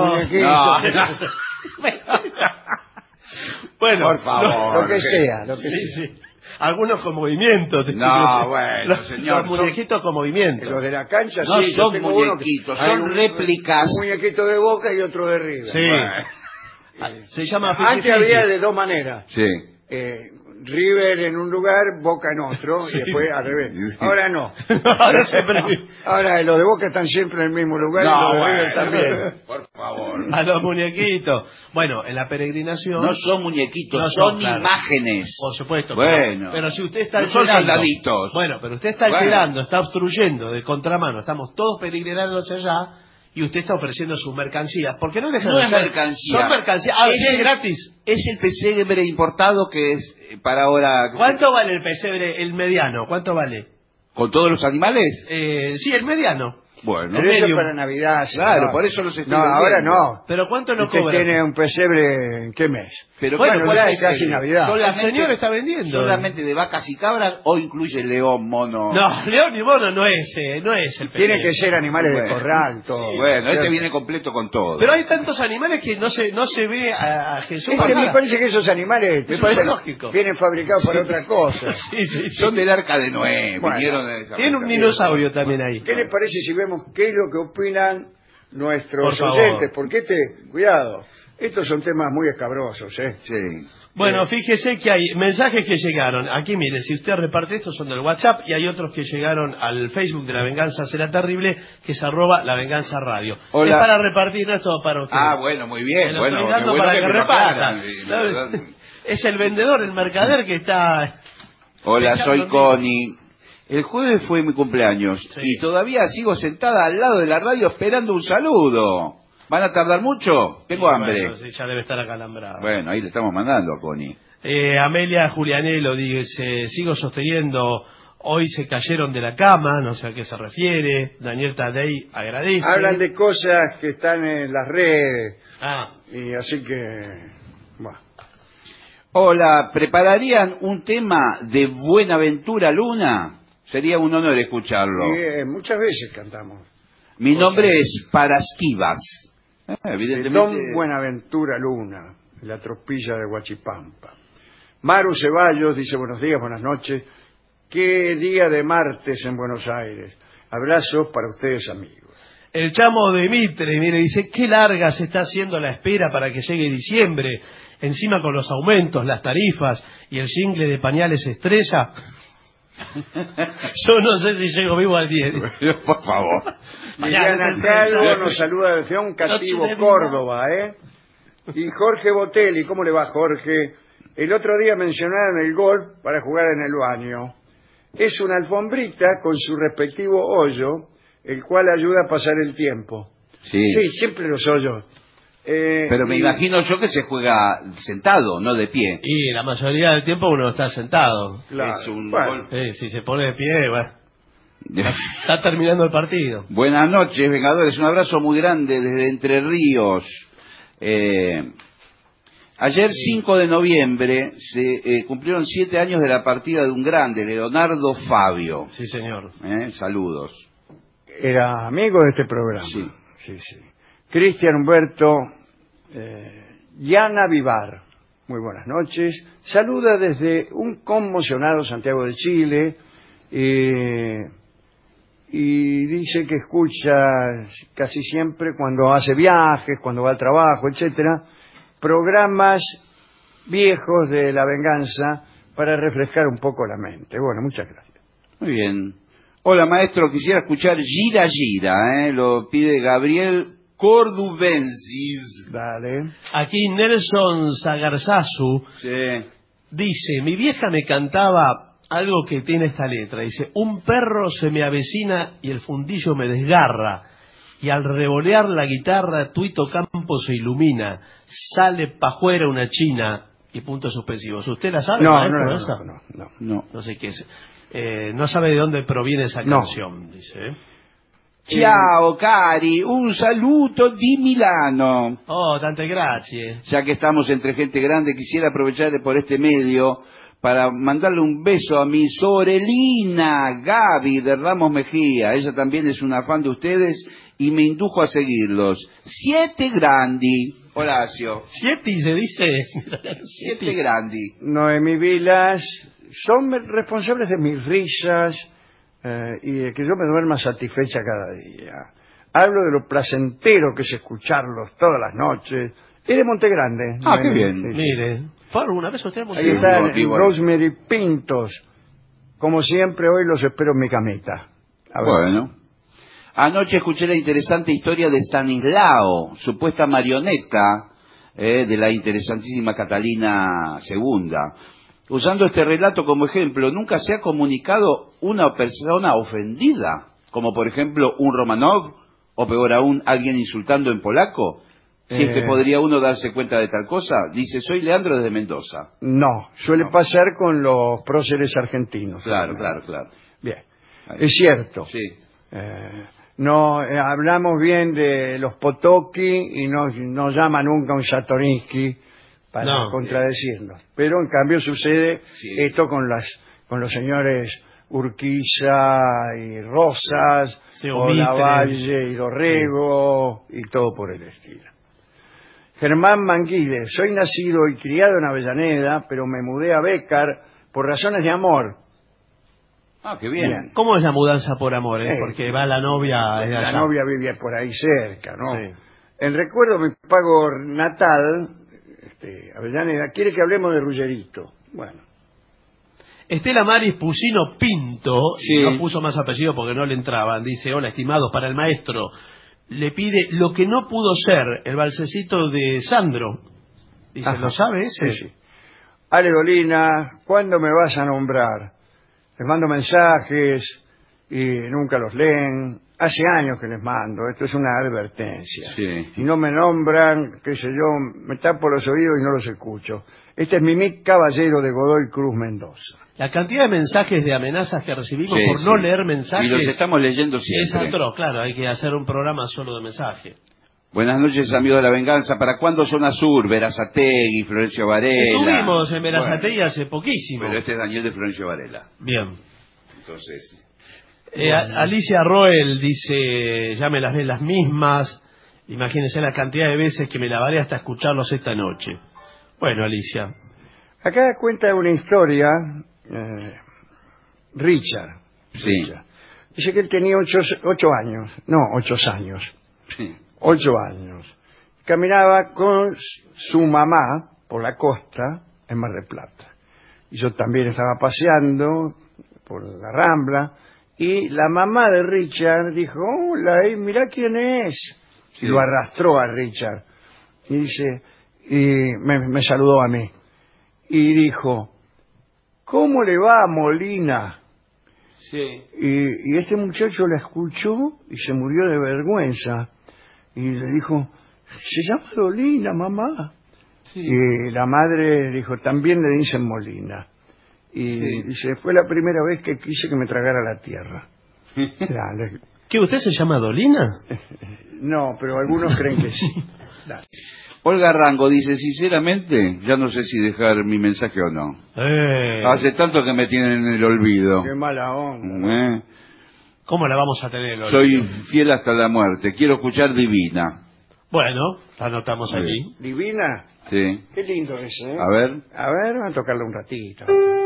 Bueno, por favor. Lo que sea. Sí. Algunos con movimientos. Señor. Los muñequitos con movimiento. Los de la cancha no son muñequitos, son réplicas. Un muñequito de Boca y otro de River. Sí. Se llama Antes había de dos maneras. Sí. River en un lugar, Boca en otro, y después al revés. Ahora no. Ahora los de Boca están siempre en el mismo lugar y los de River también. Por favor. A los muñequitos. Bueno, en la peregrinación... No son muñequitos, son imágenes. Por supuesto. Bueno. Pero si usted está alterando... son soldaditos. Bueno, pero usted está alterando, está obstruyendo de contramano. Estamos todos peregrinando hacia allá y usted está ofreciendo sus mercancías. ¿Por qué no dejan de ser mercancía? Son mercancías. Es gratis. Es el pesebre importado que es para ahora... ¿Cuánto vale el pesebre, el mediano? ¿Cuánto vale? ¿Con todos los animales? Sí, el mediano. Bueno, pero eso es para Navidad. Claro, no. por eso los estoy vendiendo. Ahora no. ¿Pero cuánto lo Usted cobra? tiene un pesebre ¿en qué mes? Pero bueno, ya es casi Navidad. La señora está vendiendo. ¿Solamente de vacas y cabras o incluye león, mono? No, león y mono no es el pesebre. Tiene que ser animales de corral, todo. Sí, bueno, este viene completo con todo. Pero hay tantos animales que no se ve a Jesús. Es que me parece que esos animales lógico. vienen fabricados para otra cosa. Sí. Son del Arca de Noé. Bueno, Vinieron de esa Tiene un dinosaurio también ahí. ¿Qué les parece si vemos qué es lo que opinan nuestros Por oyentes? Porque cuidado, estos son temas muy escabrosos, ¿eh? Sí. Bueno, fíjese que hay mensajes que llegaron. Aquí, mire, si usted reparte estos son del WhatsApp y hay otros que llegaron al Facebook de La Venganza Será Terrible, que es @LaVenganzaRadio. Hola. Es para repartir, no es todo para usted. Ah, bueno, muy bien. Se lo Bueno, estoy dando qué bueno para que me lo reparta. aclaran, la verdad. Es el vendedor, el mercader que está... Hola, Dejando soy bien. Connie. El jueves fue mi cumpleaños Sí. y todavía sigo sentada al lado de la radio esperando un saludo. ¿Van a tardar mucho? Tengo hambre. Bueno, sí, ya debe estar acalambrado. Bueno, ahí le estamos mandando a Connie. Amelia Julianelo dice, sigo sosteniendo, hoy se cayeron de la cama, no sé a qué se refiere. Daniel Tadei agradece. Hablan de cosas que están en las redes. Ah, Y así que... Bueno. Hola, ¿prepararían un tema de Buenaventura Luna? Sería un honor escucharlo. Y, muchas veces cantamos. Mi nombre es Parasquivas. Evidentemente. Don Buenaventura Luna, la tropilla de Huachipampa. Maru Ceballos dice buenos días, buenas noches. Qué día de martes en Buenos Aires. Abrazos para ustedes, amigos. el chamo de Mitre, mire, dice, qué larga se está haciendo la espera para que llegue diciembre, encima con los aumentos, las tarifas y el jingle de pañales estrella. Yo no sé si llego vivo al 10. Por favor. Liliana Calvo nos saluda desde un Cativo, Córdoba, ¿eh? Y Jorge Botelli, ¿cómo le va, Jorge? El otro día mencionaron el golf para jugar en el baño. Es una alfombrita con su respectivo hoyo, el cual ayuda a pasar el tiempo. Sí, Sí, siempre los hoyos. pero me imagino yo que se juega sentado, no de pie. Y la mayoría del tiempo uno está sentado. Claro, Es un bueno. gol. Si se pone de pie, bueno, está terminando el partido. Buenas noches, Vengadores. Un abrazo muy grande desde Entre Ríos. Ayer, 5 de noviembre, se cumplieron 7 años de la partida de un grande, Leonardo Fabio. Sí, señor. Saludos. Era amigo de este programa. Sí. Sí. Cristian Humberto Yana Vivar. Muy buenas noches. Saluda desde un conmocionado Santiago de Chile y dice que escucha casi siempre cuando hace viajes, cuando va al trabajo, etcétera, programas viejos de La Venganza para refrescar un poco la mente. Bueno, muchas gracias. Muy bien. Hola, maestro. Quisiera escuchar Gira Gira. Lo pide Gabriel Cordubensis. Dale. Aquí Nelson Sagarzazu dice, mi vieja me cantaba algo que tiene esta letra. Dice, un perro se me avecina y el fundillo me desgarra. Y al revolear la guitarra, Tuito Campo se ilumina. Sale pa' fuera una china. Y puntos suspensivos. ¿Usted la sabe? No sé qué es. No sabe de dónde proviene esa canción, dice. Ciao cari, un saluto di Milano. Oh, tante grazie. Ya que estamos entre gente grande, quisiera aprovechar por este medio para mandarle un beso a mi sorelina Gaby de Ramos Mejía. Ella también es una fan de ustedes y me indujo a seguirlos. 7 grandi. Horacio. 7 se dice. 7 grandi. Noemí Vilas, son responsables de mis risas y de que yo me duerma satisfecha cada día. Hablo de lo placentero que es escucharlos todas las noches. Es de Monte Grande. Ah, qué bien. Sí. Mire, ¿fue alguna vez usted? Ahí está Rosemary Pintos. Como siempre, hoy los espero en mi camita. Bueno. Anoche escuché la interesante historia de Stanislao, supuesta marioneta de la interesantísima Catalina II. Usando este relato como ejemplo, ¿nunca se ha comunicado una persona ofendida? Como por ejemplo un Romanov, o peor aún, alguien insultando en polaco. Si es que podría uno darse cuenta de tal cosa. Dice, soy Leandro desde Mendoza. No, suele pasar con los próceres argentinos. Claro. Bien. Es cierto. Sí. No hablamos bien de los Potocki y no llama nunca un Satorinsky para contradecirnos. Pero en cambio sucede esto con los señores Urquiza y Rosas, o Lavalle y Dorrego y todo por el estilo. Germán Manguide, soy nacido y criado en Avellaneda, pero me mudé a Bécar por razones de amor. Ah, qué bien. ¿Cómo es la mudanza por amor? Porque va la novia de allá. La novia vivía por ahí cerca, ¿no? Sí. En recuerdo de mi pago natal, Avellaneda, quiere que hablemos de Ruggerito. Bueno. Estela Maris Pusino Pinto, no puso más apellido porque no le entraban, dice: hola, estimados, para el maestro. Le pide Lo que no pudo ser, el balsecito de Sandro. Dice: ¿lo sabe ese? Sí. Ale Dolina, ¿cuándo me vas a nombrar? Les mando mensajes y nunca los leen. Hace años que les mando, esto es una advertencia. Sí. Si no me nombran, qué sé yo, me tapo los oídos y no los escucho. Este es Mimic Caballero de Godoy Cruz, Mendoza. La cantidad de mensajes de amenazas que recibimos por no leer mensajes... Y los estamos leyendo siempre. Es atroz, claro, hay que hacer un programa solo de mensajes. Buenas noches, amigos de la venganza. ¿Para cuándo Zona Sur? Verazategui, Florencio Varela. Estuvimos en Verazategui hace poquísimo. Pero este es Daniel de Florencio Varela. Bien. Entonces... Alicia Roel dice: ya me las ven las mismas. Imagínense la cantidad de veces que me lavaré hasta escucharlos esta noche. Bueno, Alicia. Acá cuenta una historia... Richard. Dice que él tenía 8 años. No, 8 años. Sí. 8 años. Caminaba con su mamá por la costa en Mar del Plata. Y yo también estaba paseando por la Rambla y la mamá de Richard dijo: hola, mirá quién es. Y lo arrastró a Richard. Y dice, y me saludó a mí. Y dijo: ¿cómo le va a Molina? Sí. Y este muchacho la escuchó y se murió de vergüenza. Y le dijo: se llama Dolina, mamá. Sí. Y la madre dijo: también le dicen Molina. Y dice: fue la primera vez que quise que me tragara la tierra. ¿Qué, usted se llama Dolina? No, pero algunos creen que sí. Dale. Olga Rango dice: sinceramente, ya no sé si dejar mi mensaje o no. Hace tanto que me tienen en el olvido. Qué mala onda. ¿Cómo la vamos a tener? Soy fiel hasta la muerte. Quiero escuchar Divina. Bueno, la anotamos aquí. ¿Divina? Sí. Qué lindo eso, ¿eh? A ver. A ver, vamos a tocarle un ratito.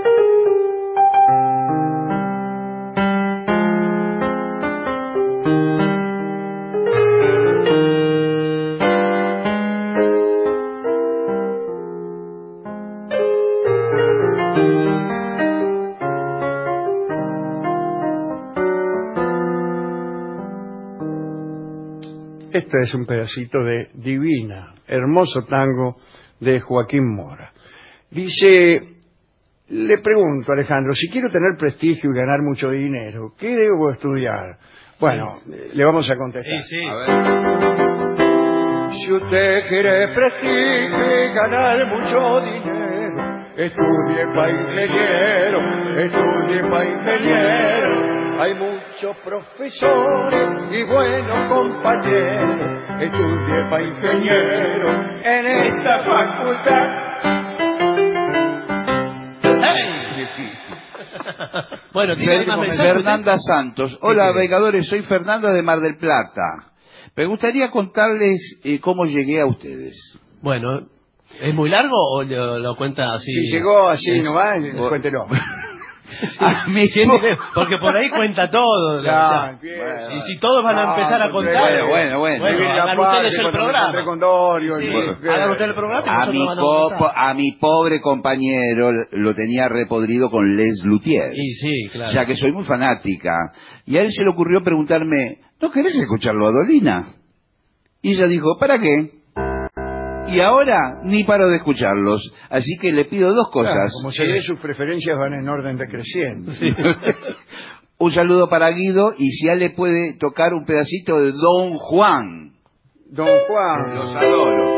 Este es un pedacito de Divina, hermoso tango de Joaquín Mora. Dice, le pregunto a Alejandro, si quiero tener prestigio y ganar mucho dinero, ¿qué debo estudiar? Bueno, le vamos a contestar. Sí. A ver. Si usted quiere prestigio y ganar mucho dinero, estudie pa' ingeniero. Hay muchos profesores y buenos compañeros. Estudie pa' ingeniero en esta facultad. Bueno, Fernanda Santos. Hola, navegadores, soy Fernanda de Mar del Plata. Me gustaría contarles cómo llegué a ustedes. Bueno, ¿es muy largo o lo cuenta así? Si llegó así nomás, cuéntelo. Porque por ahí cuenta todo. Claro, y si todos van a empezar a contar, bueno, hagan ustedes el programa. Hagan ustedes el programa. A mi pobre compañero lo tenía repodrido con Les Luthiers. Y sí, claro. Ya que soy muy fanática. Y a él se le ocurrió preguntarme: ¿no querés escucharlo a Dolina? Y ella dijo: ¿para qué? Y ahora ni paro de escucharlos. Así que le pido 2 cosas. Claro, como se ve, sus preferencias van en orden decreciente. Sí. Un saludo para Guido, y si a él le puede tocar un pedacito de Don Juan. Don Juan. Los adoro.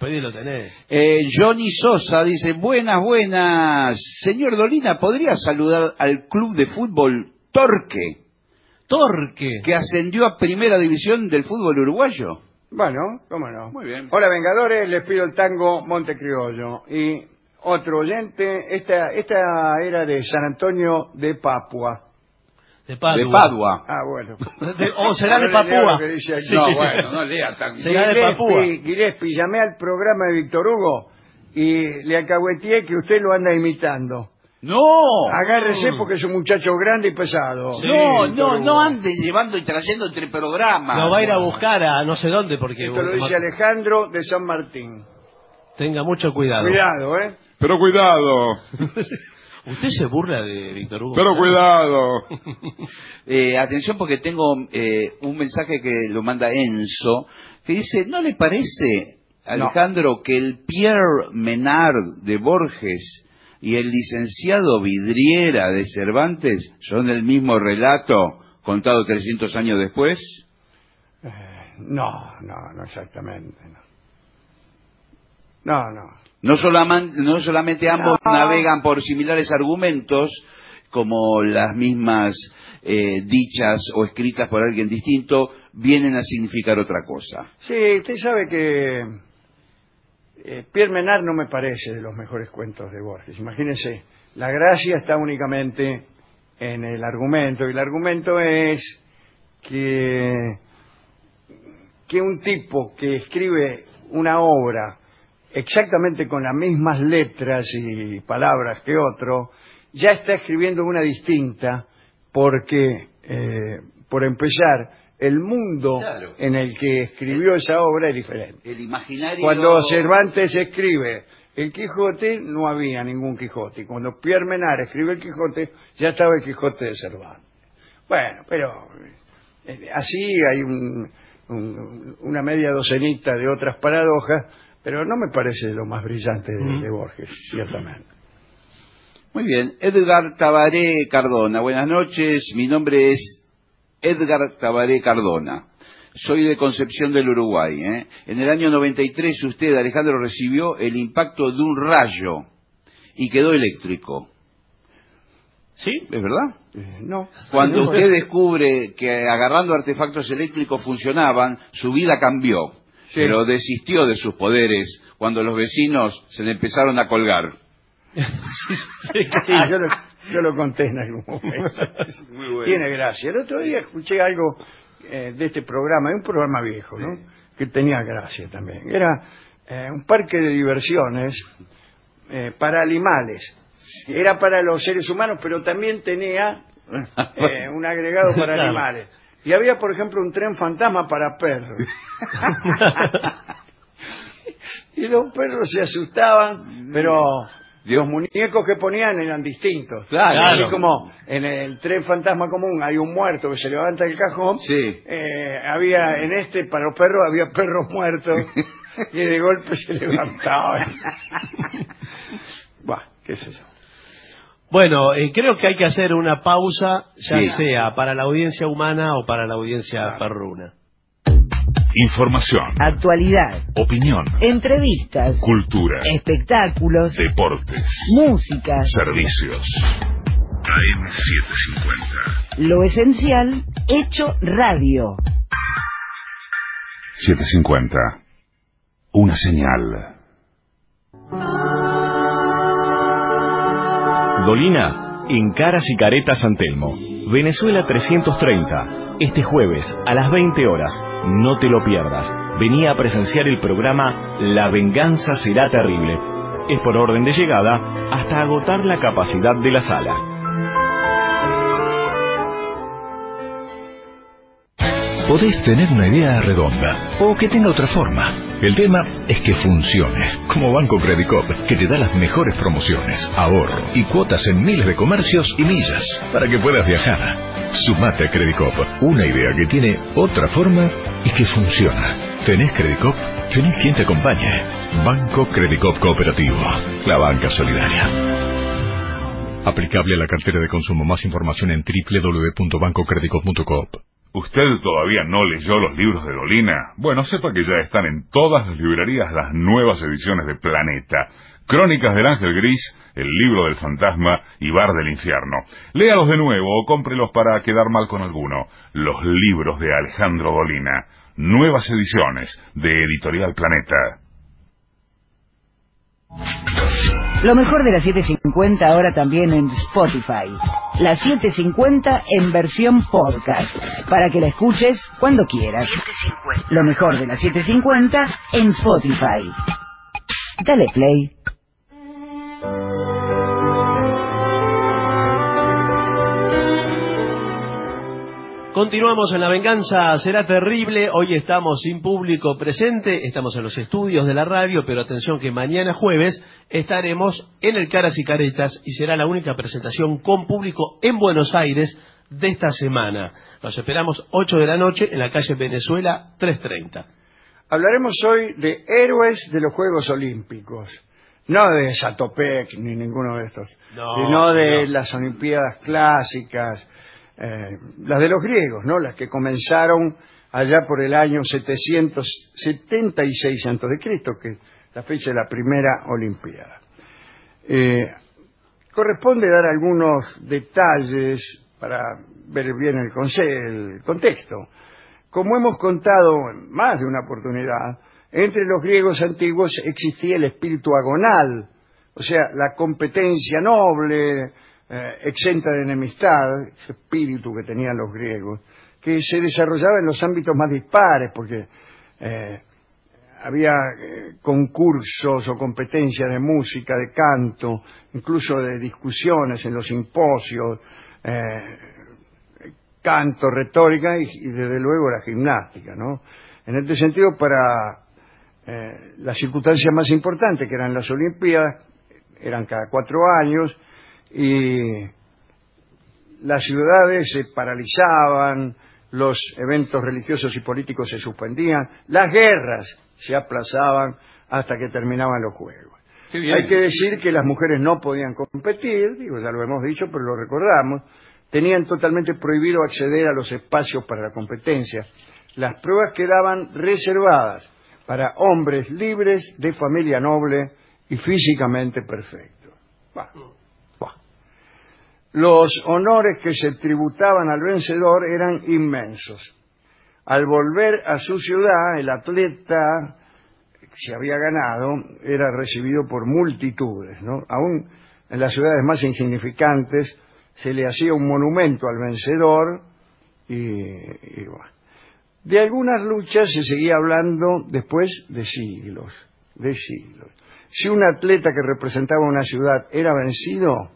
pedí, lo tenés. Johnny Sosa dice, buenas. Señor Dolina, ¿podría saludar al club de fútbol Torque? Que ascendió a primera división del fútbol uruguayo. Bueno, cómo no. Muy bien. Hola, Vengadores, les pido el tango Montecriollo. Y otro oyente, esta era de San Antonio de Papua. De Padua. Ah, bueno. O será de Papúa. Sí. No, bueno, no lea tan... Será de Papúa. Gillespie, llamé al programa de Víctor Hugo y le alcahueteé que usted lo anda imitando. ¡No! Agárrese porque es un muchacho grande y pesado. Sí, no ande llevando y trayendo entre programas. Lo va a ir a buscar a no sé dónde porque... Esto lo dice Alejandro de San Martín. Tenga mucho cuidado. Cuidado, ¿eh? Pero cuidado. ¿Usted se burla de Víctor Hugo? Pero cuidado. Atención porque tengo un mensaje que lo manda Enzo, que dice, ¿no le parece, Alejandro, que el Pierre Menard de Borges y el licenciado Vidriera de Cervantes son el mismo relato contado 300 años después? No exactamente. No solamente ambos navegan por similares argumentos, como las mismas dichas o escritas por alguien distinto, vienen a significar otra cosa. Sí, usted sabe que Pierre Menard no me parece de los mejores cuentos de Borges. Imagínense, la gracia está únicamente en el argumento, y el argumento es que un tipo que escribe una obra exactamente con las mismas letras y palabras que otro, ya está escribiendo una distinta porque, por empezar, el mundo en el que escribió esa obra es diferente. El imaginario... Cuando Cervantes escribe El Quijote, no había ningún Quijote. Y cuando Pierre Menard escribe El Quijote, ya estaba el Quijote de Cervantes. Bueno, pero así hay una media docenita de otras paradojas, pero no me parece lo más brillante de Borges, ciertamente. Muy bien. Edgar Tabaré Cardona. Buenas noches. Mi nombre es Edgar Tabaré Cardona. Soy de Concepción del Uruguay. En el año 93 usted, Alejandro, recibió el impacto de un rayo y quedó eléctrico. ¿Sí? ¿Es verdad? No. Cuando usted descubre que agarrando artefactos eléctricos funcionaban, su vida cambió. Sí. Pero desistió de sus poderes cuando los vecinos se le empezaron a colgar. Sí, yo lo conté en algún momento. Muy bueno. Tiene gracia. El otro día escuché algo de este programa, es un programa viejo, ¿no? Que tenía gracia también. Era un parque de diversiones para animales. Era para los seres humanos, pero también tenía un agregado para animales. Y había, por ejemplo, un tren fantasma para perros. Y los perros se asustaban, pero los muñecos que ponían eran distintos. Claro. Así como en el tren fantasma común hay un muerto que se levanta del cajón, había en para los perros había perros muertos y de golpe se levantaban. Buah, qué sé yo. Bueno, creo que hay que hacer una pausa, ya sea para la audiencia humana o para la audiencia perruna. Información, actualidad, opinión, entrevistas, cultura, espectáculos, deportes, música, servicios. AM750. Lo esencial, hecho radio. 750. Una señal. Dolina, en Caras y Caretas San Telmo, Venezuela 330, este jueves a las 20 horas, no te lo pierdas, venía a presenciar el programa La Venganza Será Terrible, es por orden de llegada hasta agotar la capacidad de la sala. Podés tener una idea redonda o que tenga otra forma. El tema es que funcione, como Banco Credicop, que te da las mejores promociones, ahorro y cuotas en miles de comercios y millas para que puedas viajar. Sumate a Credicop, una idea que tiene otra forma y que funciona. ¿Tenés Credicop? Tenés quien te acompañe. Banco Credicop Cooperativo, la banca solidaria. Aplicable a la cartera de consumo. Más información en www.bancocredicop.coop. ¿Usted todavía no leyó los libros de Dolina? Bueno, sepa que ya están en todas las librerías las nuevas ediciones de Planeta. Crónicas del Ángel Gris, El libro del fantasma y Bar del infierno. Léalos de nuevo o cómprelos para quedar mal con alguno. Los libros de Alejandro Dolina. Nuevas ediciones de Editorial Planeta. Lo mejor de la 750 ahora también en Spotify. La 750 en versión podcast, para que la escuches cuando quieras. Lo mejor de la 750 en Spotify. Dale play. Continuamos en La Venganza Será Terrible. Hoy estamos sin público presente, estamos en los estudios de la radio, pero atención que mañana jueves estaremos en el Caras y Caretas y será la única presentación con público en Buenos Aires de esta semana. Los esperamos 8 de la noche en la calle Venezuela 330. Hablaremos hoy de héroes de los Juegos Olímpicos. No de Zatopek ni ninguno de estos, sino de las Olimpiadas clásicas, las de los griegos, ¿no? Las que comenzaron allá por el año 776 a.C., que es la fecha de la primera Olimpiada. Corresponde dar algunos detalles para ver bien el contexto. Como hemos contado en más de una oportunidad, entre los griegos antiguos existía el espíritu agonal, o sea, la competencia noble, exenta de enemistad, ese espíritu que tenían los griegos, que se desarrollaba en los ámbitos más dispares, porque había concursos o competencias de música, de canto, incluso de discusiones en los simposios, canto, retórica y desde luego la gimnástica, ¿no? En este sentido, para las circunstancias más importantes, que eran las Olimpiadas, eran cada 4 años, y las ciudades se paralizaban, los eventos religiosos y políticos se suspendían, las guerras se aplazaban hasta que terminaban los Juegos. Hay que decir que las mujeres no podían competir, digo, ya lo hemos dicho, pero lo recordamos, tenían totalmente prohibido acceder a los espacios para la competencia. Las pruebas quedaban reservadas para hombres libres, de familia noble y físicamente perfectos. Los honores que se tributaban al vencedor eran inmensos. Al volver a su ciudad, el atleta que se había ganado era recibido por multitudes, ¿no? Aún en las ciudades más insignificantes se le hacía un monumento al vencedor y bueno. De algunas luchas se seguía hablando después de siglos. Si un atleta que representaba una ciudad era vencido,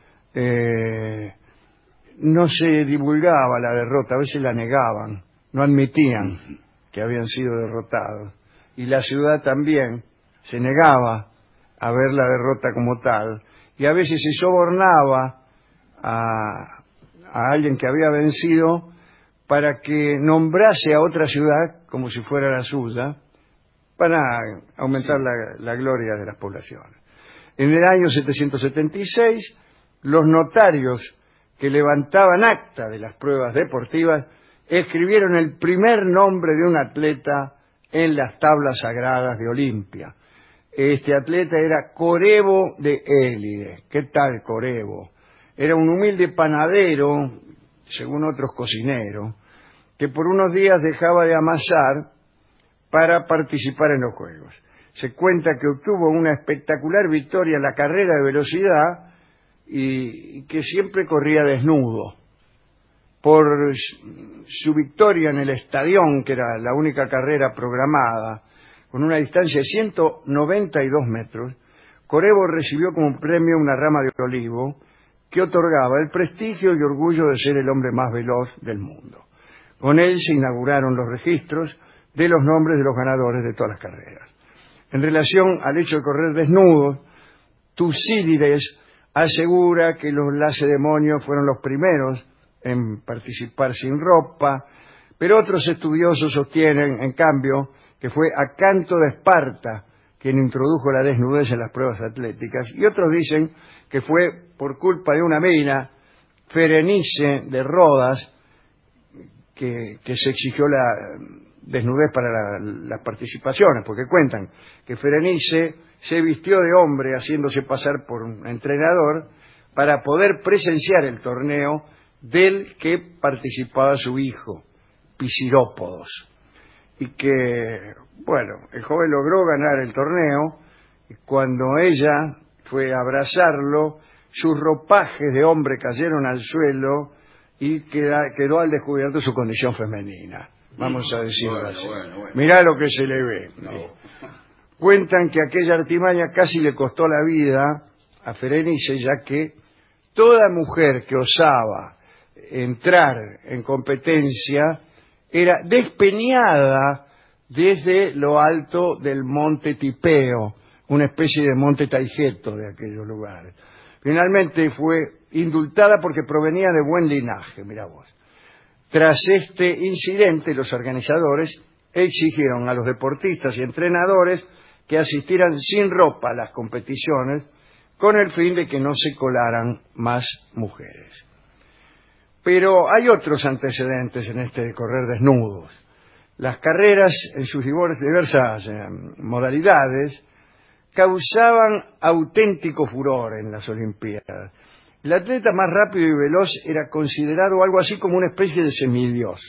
no se divulgaba la derrota, a veces la negaban, no admitían que habían sido derrotados. Y la ciudad también se negaba a ver la derrota como tal, y a veces se sobornaba a alguien que había vencido para que nombrase a otra ciudad como si fuera la suya, para aumentar la gloria de las poblaciones. En el año 776, los notarios que levantaban acta de las pruebas deportivas escribieron el primer nombre de un atleta en las tablas sagradas de Olimpia. Este atleta era Corebo de Élide. ¿Qué tal Corebo? Era un humilde panadero, según otros cocineros, que por unos días dejaba de amasar para participar en los Juegos. Se cuenta que obtuvo una espectacular victoria en la carrera de velocidad y que siempre corría desnudo. Por su victoria en el Estadión, que era la única carrera programada, con una distancia de 192 metros, Corebo recibió como premio una rama de olivo que otorgaba el prestigio y orgullo de ser el hombre más veloz del mundo. Con él se inauguraron los registros de los nombres de los ganadores de todas las carreras. En relación al hecho de correr desnudos, Tucídides asegura que los lacedemonios fueron los primeros en participar sin ropa, pero otros estudiosos sostienen, en cambio, que fue Acanto de Esparta quien introdujo la desnudez en las pruebas atléticas, y otros dicen que fue por culpa de una mina, Ferenice de Rodas, que se exigió la desnudez para las participaciones, porque cuentan que Ferenice se vistió de hombre haciéndose pasar por un entrenador para poder presenciar el torneo del que participaba su hijo, Pisirópodos. Y que, bueno, el joven logró ganar el torneo y cuando ella fue a abrazarlo, sus ropajes de hombre cayeron al suelo y quedó al descubierto su condición femenina. Vamos a decirlo así. Bueno. Mirá lo que se le ve. No. Cuentan que aquella artimaña casi le costó la vida a Ferenice, ya que toda mujer que osaba entrar en competencia era despeñada desde lo alto del monte Tipeo, una especie de monte Taigeto de aquellos lugares. Finalmente fue indultada porque provenía de buen linaje, mirá vos. Tras este incidente, los organizadores exigieron a los deportistas y entrenadores que asistieran sin ropa a las competiciones con el fin de que no se colaran más mujeres. Pero hay otros antecedentes en este correr desnudos. Las carreras en sus diversas modalidades causaban auténtico furor en las Olimpiadas. El atleta más rápido y veloz era considerado algo así como una especie de semidios.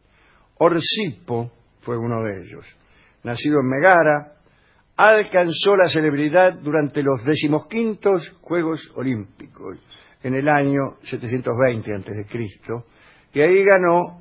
Orsipo fue uno de ellos. Nacido en Megara, alcanzó la celebridad durante los 15º Juegos Olímpicos, en el año 720 a.C., y ahí ganó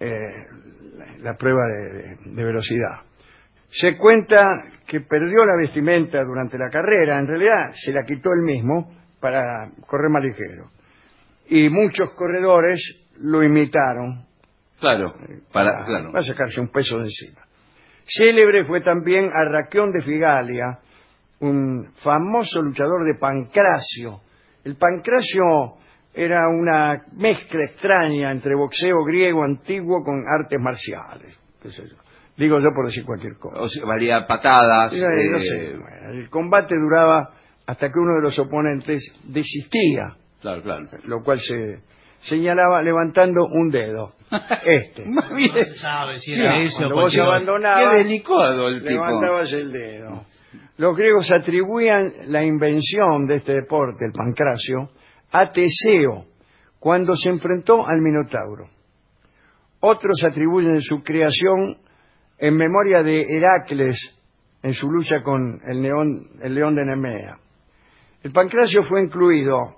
la prueba de velocidad. Se cuenta que perdió la vestimenta durante la carrera, en realidad se la quitó él mismo para correr más ligero. Y muchos corredores lo imitaron. Claro, para sacarse un peso de encima. Célebre fue también Arraquión de Figalia, un famoso luchador de Pancracio. El Pancracio era una mezcla extraña entre boxeo griego antiguo con artes marciales. ¿Qué sé yo? Digo yo por decir cualquier cosa. O sea, valía patadas. No sé. El combate duraba hasta que uno de los oponentes desistía. Claro. Lo cual se señalaba levantando un dedo. Más bien. No se sabe si era eso. Cuando vos abandonabas, qué delicado el tipo. Levantabas el dedo. Los griegos atribuían la invención de este deporte, el pancracio, a Teseo, cuando se enfrentó al Minotauro. Otros atribuyen su creación en memoria de Heracles en su lucha con el león de Nemea. El pancracio fue incluido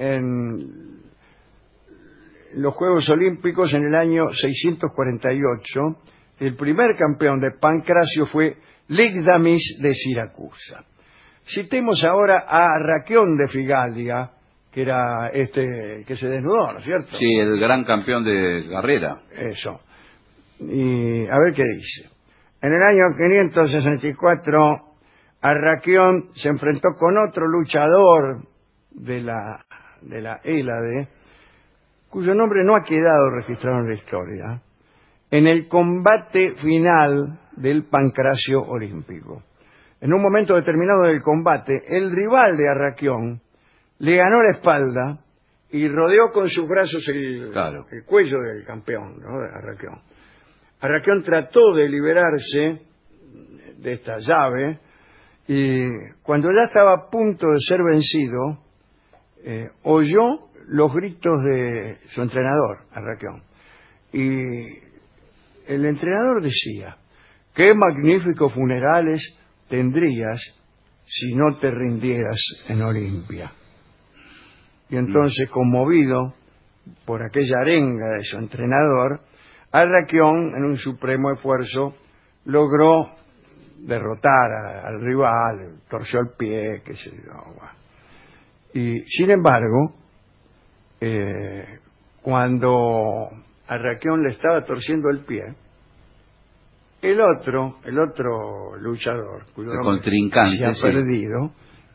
en los Juegos Olímpicos en el año 648. El primer campeón de pancracio fue Ligdamis de Siracusa. Citemos ahora a Arraquión de Figalia, que era que se desnudó, ¿no es cierto? Sí, el gran campeón de carrera. Eso. Y a ver qué dice. En el año 564, Arraquión se enfrentó con otro luchador de la Hélade, cuyo nombre no ha quedado registrado en la historia, en el combate final del pancracio olímpico. En un momento determinado del combate, el rival de Arraquión le ganó la espalda y rodeó con sus brazos el cuello del campeón, ¿no? De Arraquión. Arraquión trató de liberarse de esta llave y cuando ya estaba a punto de ser vencido, oyó los gritos de su entrenador, Arraquión. Y el entrenador decía: «Qué magníficos funerales tendrías si no te rindieras en Olimpia». Y entonces, conmovido por aquella arenga de su entrenador, Arraquión, en un supremo esfuerzo, logró derrotar al rival, torció el pie, qué sé yo. Y, sin embargo, cuando Arraquión le estaba torciendo el pie, el otro luchador, cuyo contrincante se ha perdido,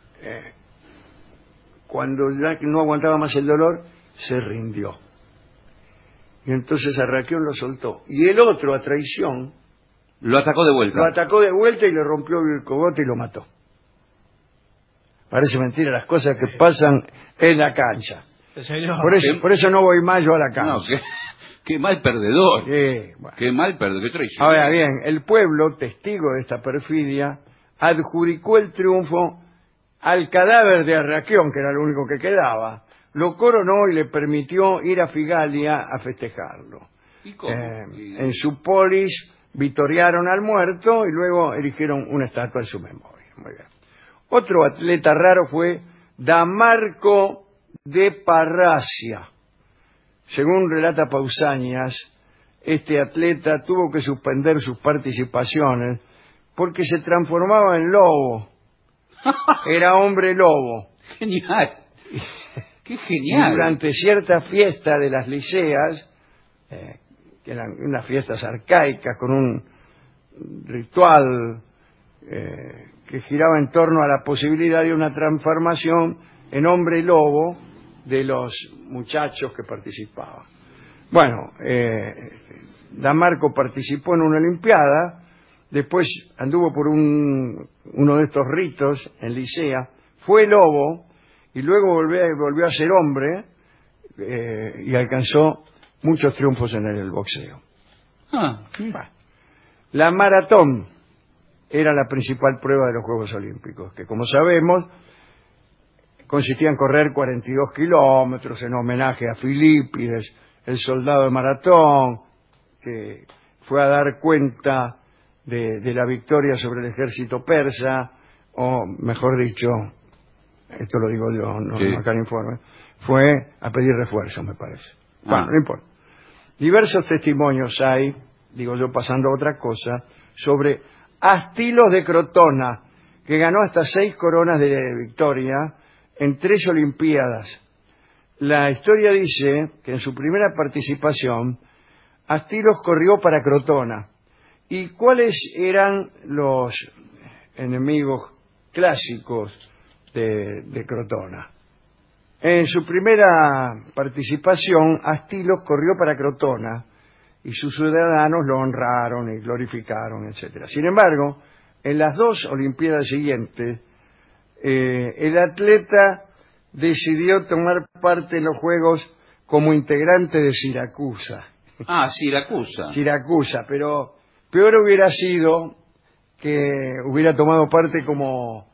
cuando ya no aguantaba más el dolor, se rindió. Y entonces Arraquión lo soltó. Y el otro, a traición, lo atacó de vuelta. Lo atacó de vuelta y le rompió el cogote y lo mató. Parece mentira las cosas que pasan en la cancha. Señor. Por eso no voy más yo a la cancha. No, Qué mal perdedor. Bueno. Qué mal perdedor, qué traición. Ahora bien, el pueblo, testigo de esta perfidia, adjudicó el triunfo al cadáver de Arraquión, que era lo único que quedaba. Lo coronó y le permitió ir a Figalia a festejarlo. ¿Y cómo? En su polis vitoriaron al muerto y luego erigieron una estatua en su memoria. Muy bien. Otro atleta raro fue Damarco de Parracia. Según relata Pausanias, este atleta tuvo que suspender sus participaciones porque se transformaba en lobo. Era hombre lobo. Genial. Qué genial. Y durante cierta fiesta de las liceas, que eran unas fiestas arcaicas con un ritual que giraba en torno a la posibilidad de una transformación en hombre lobo de los muchachos que participaban. Bueno, Damarco participó en una olimpiada, después anduvo por uno de estos ritos en Licea, fue lobo y luego volvió a ser hombre y alcanzó muchos triunfos en el boxeo. Bueno. La maratón era la principal prueba de los Juegos Olímpicos, que como sabemos consistía en correr 42 kilómetros en homenaje a Filípides, el soldado de Maratón, que fue a dar cuenta de la victoria sobre el ejército persa, o mejor dicho, esto lo digo yo, no acá el informe, fue a pedir refuerzo, me parece. Bueno, no importa. Diversos testimonios hay, digo yo pasando a otra cosa, sobre Astilos de Crotona, que ganó hasta 6 coronas de victoria en 3 olimpiadas. La historia dice que en su primera participación, Astilos corrió para Crotona. ¿Y cuáles eran los enemigos clásicos de Crotona? En su primera participación, Astilos corrió para Crotona y sus ciudadanos lo honraron y glorificaron, etc. Sin embargo, en las 2 olimpiadas siguientes, el atleta decidió tomar parte en los Juegos como integrante de Siracusa. Siracusa. Siracusa, pero peor hubiera sido que hubiera tomado parte como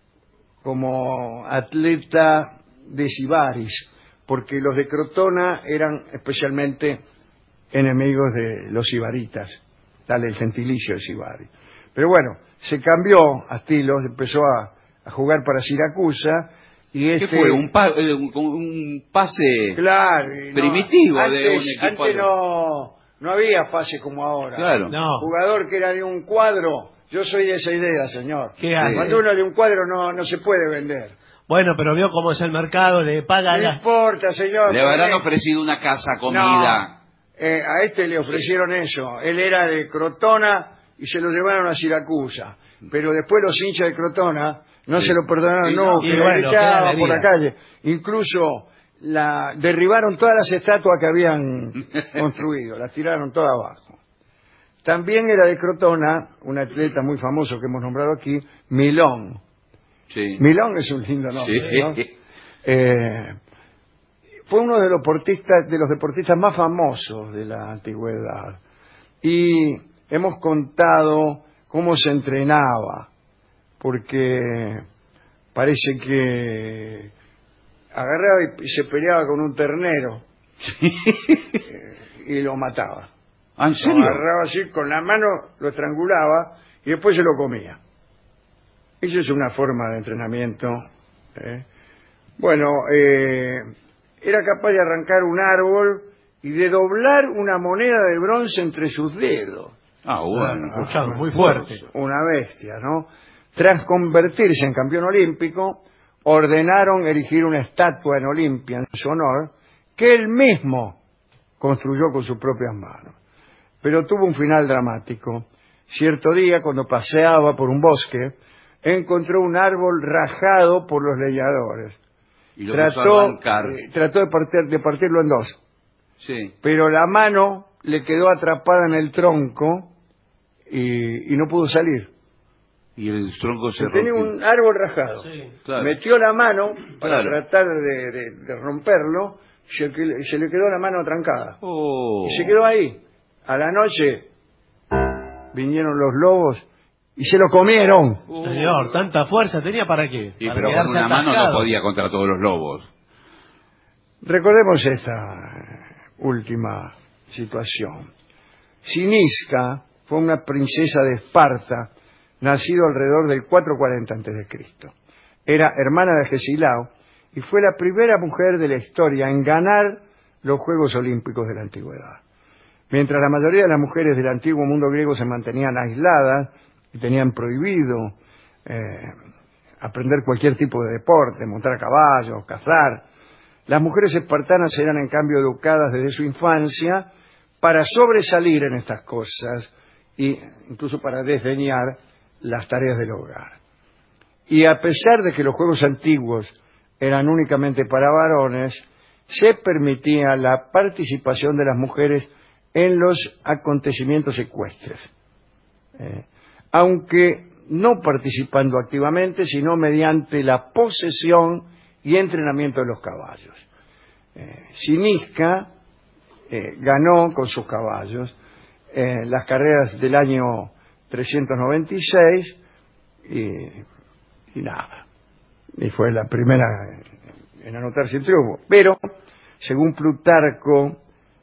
atleta de Sibaris, porque los de Crotona eran especialmente enemigos de los sibaritas, tal el gentilicio de Sibaris. Pero bueno, se cambió Astilos, empezó a jugar para Siracusa. Y ¿qué fue? ¿Un pase primitivo de un equipo? Antes no había pase como ahora. Claro. No. Jugador que era de un cuadro, yo soy de esa idea, señor. Cuando uno de un cuadro no se puede vender. Bueno, pero vio cómo es el mercado, le pagan No importa, señor. Le habrán ofrecido una casa, comida. A este le ofrecieron eso. Él era de Crotona y se lo llevaron a Siracusa. Pero después los hinchas de Crotona no se lo perdonaron, que lo gritaban por la calle. Incluso derribaron todas las estatuas que habían construido, las tiraron todas abajo. También era de Crotona un atleta muy famoso que hemos nombrado aquí, Milón. Sí. Milón es un lindo nombre, sí. ¿no? Fue uno de los deportistas más famosos de la antigüedad. Y hemos contado cómo se entrenaba, porque parece que agarraba y se peleaba con un ternero y lo mataba. ¿En serio? Lo agarraba así, con la mano lo estrangulaba y después se lo comía. Eso es una forma de entrenamiento. Bueno, era capaz de arrancar un árbol y de doblar una moneda de bronce entre sus dedos. Bueno. Muy fuerte. Una bestia, ¿no? Tras convertirse en campeón olímpico, ordenaron erigir una estatua en Olimpia en su honor, que él mismo construyó con sus propias manos. Pero tuvo un final dramático. Cierto día, cuando paseaba por un bosque, encontró un árbol rajado por los leñadores. Y lo trató de partirlo en 2. Sí. Pero la mano le quedó atrapada en el tronco y no pudo salir. Y el tronco se tenía rompió. un árbol rajado. Sí, claro. Metió la mano para tratar de romperlo, se le quedó la mano trancada. Y se quedó ahí. A la noche vinieron los lobos y se lo comieron. Señor, tanta fuerza tenía para qué. Para pero con una mano no podía contra todos los lobos. Recordemos esta última situación. Sinisca fue una princesa de Esparta, nacido alrededor del 440 a.C. Era hermana de Agesilao y fue la primera mujer de la historia en ganar los Juegos Olímpicos de la Antigüedad. Mientras la mayoría de las mujeres del antiguo mundo griego se mantenían aisladas y tenían prohibido aprender cualquier tipo de deporte, montar a caballo, cazar, las mujeres espartanas eran en cambio educadas desde su infancia para sobresalir en estas cosas e incluso para desdeñar las tareas del hogar. Y a pesar de que los juegos antiguos eran únicamente para varones, se permitía la participación de las mujeres en los acontecimientos ecuestres, aunque no participando activamente, sino mediante la posesión y entrenamiento de los caballos. Sinisca ganó con sus caballos las carreras del año 396 y nada. Y fue la primera en anotarse el triunfo. Pero, según Plutarco,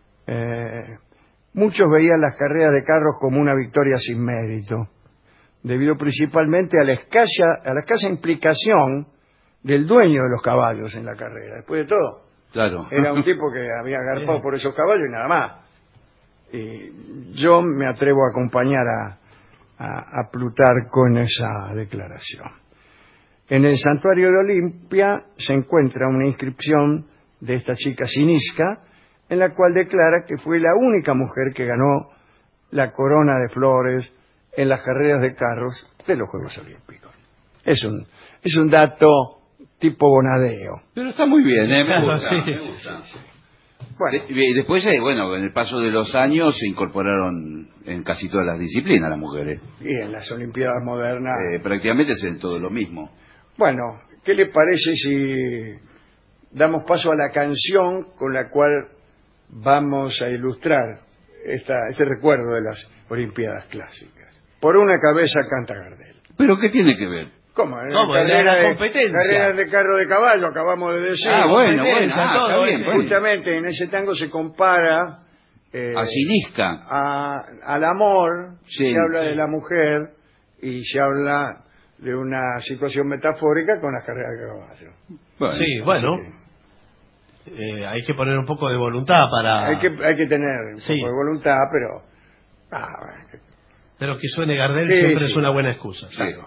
muchos veían las carreras de carros como una victoria sin mérito, debido principalmente a la escasa implicación del dueño de los caballos en la carrera. Después de todo, claro, era un tipo que había agarpado por esos caballos y nada más. Y yo me atrevo a acompañar a Plutarco en esa declaración. En el santuario de Olimpia se encuentra una inscripción de esta chica Sinisca, en la cual declara que fue la única mujer que ganó la corona de flores en las carreras de carros de los Juegos Olímpicos. Es un dato tipo Bonadeo. Pero está muy bien, me gusta. Sí. Bueno, y después, en el paso de los años se incorporaron en casi todas las disciplinas las mujeres. y en las Olimpiadas modernas... Prácticamente es todo lo mismo. Bueno, ¿qué le parece si damos paso a la canción con la cual vamos a ilustrar este recuerdo de las Olimpiadas clásicas? Por una cabeza canta Gardel. ¿Pero qué tiene que ver? ¿Cómo? La competencia. Carreras de carro de caballo, acabamos de decir. Bueno, todo está bien. Justamente en ese tango se compara a Sinisca, al amor, sí, se habla de la mujer y se habla de una situación metafórica con las carreras de caballo. Bueno, sí, bueno. Hay que poner un poco de voluntad para... Hay que tener un poco de voluntad, pero... Pero que suene Gardel siempre es una buena excusa. Sí. Claro.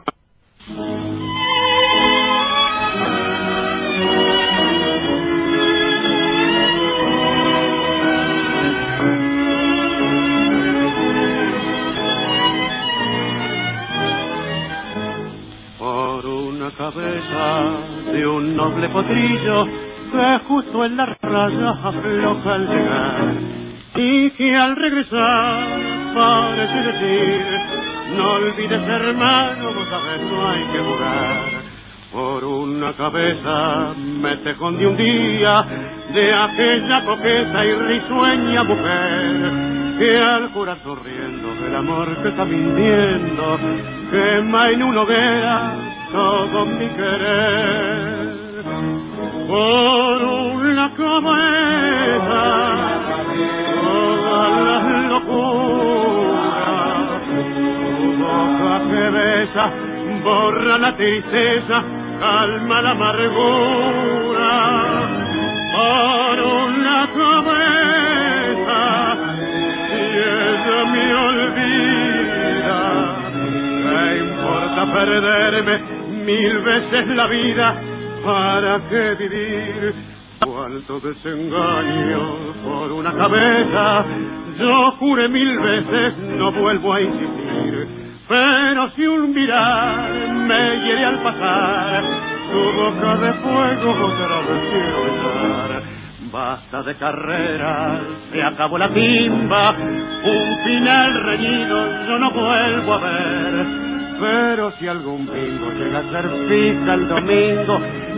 Por una cabeza de un noble potrillo que justo en la raya afloja al llegar y que al regresar parece decir: no olvides, hermano, vos sabés, no hay que jugar. Por una cabeza me tejón de un día de aquella coqueta y risueña mujer que al jurar sonriendo del amor que está mintiendo quema en una hoguera todo mi querer. Por una cabeza todas las locuras, tu boca que besa borra la tristeza, calma la amargura. Por una cabeza, si ella me olvida, ¿qué importa perderme 1000 veces la vida? ¿Para qué vivir? Cuánto desengaño por una cabeza. Yo juré 1000 veces, no vuelvo a insistir. Pero si un mirar me hiere al pasar, tu boca de fuego otra vez quiero besar. Basta de carreras, se acabó la timba, un final reñido yo no vuelvo a ver. Pero si algún bingo llega a ser fija el domingo,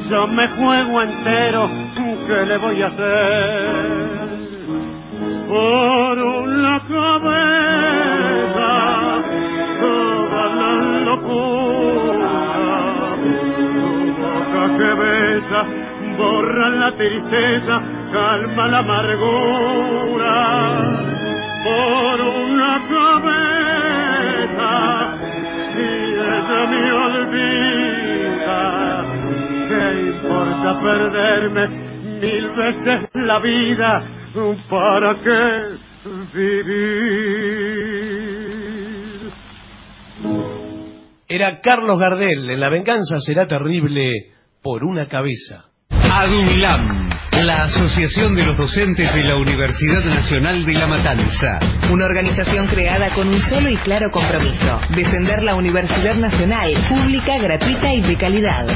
yo me juego entero, ¿qué le voy a hacer? Por una cabeza, toda la locura, tu boca que besa, borra la tristeza, calma la amargura. Por una cabeza, si ella me olvida, ¿qué importa perderme 1000 veces la vida? ¿Para qué vivir? Era Carlos Gardel en La venganza será terrible por una cabeza. ADUNLAM, la Asociación de los Docentes de la Universidad Nacional de La Matanza. Una organización creada con un solo y claro compromiso: defender la Universidad Nacional, pública, gratuita y de calidad.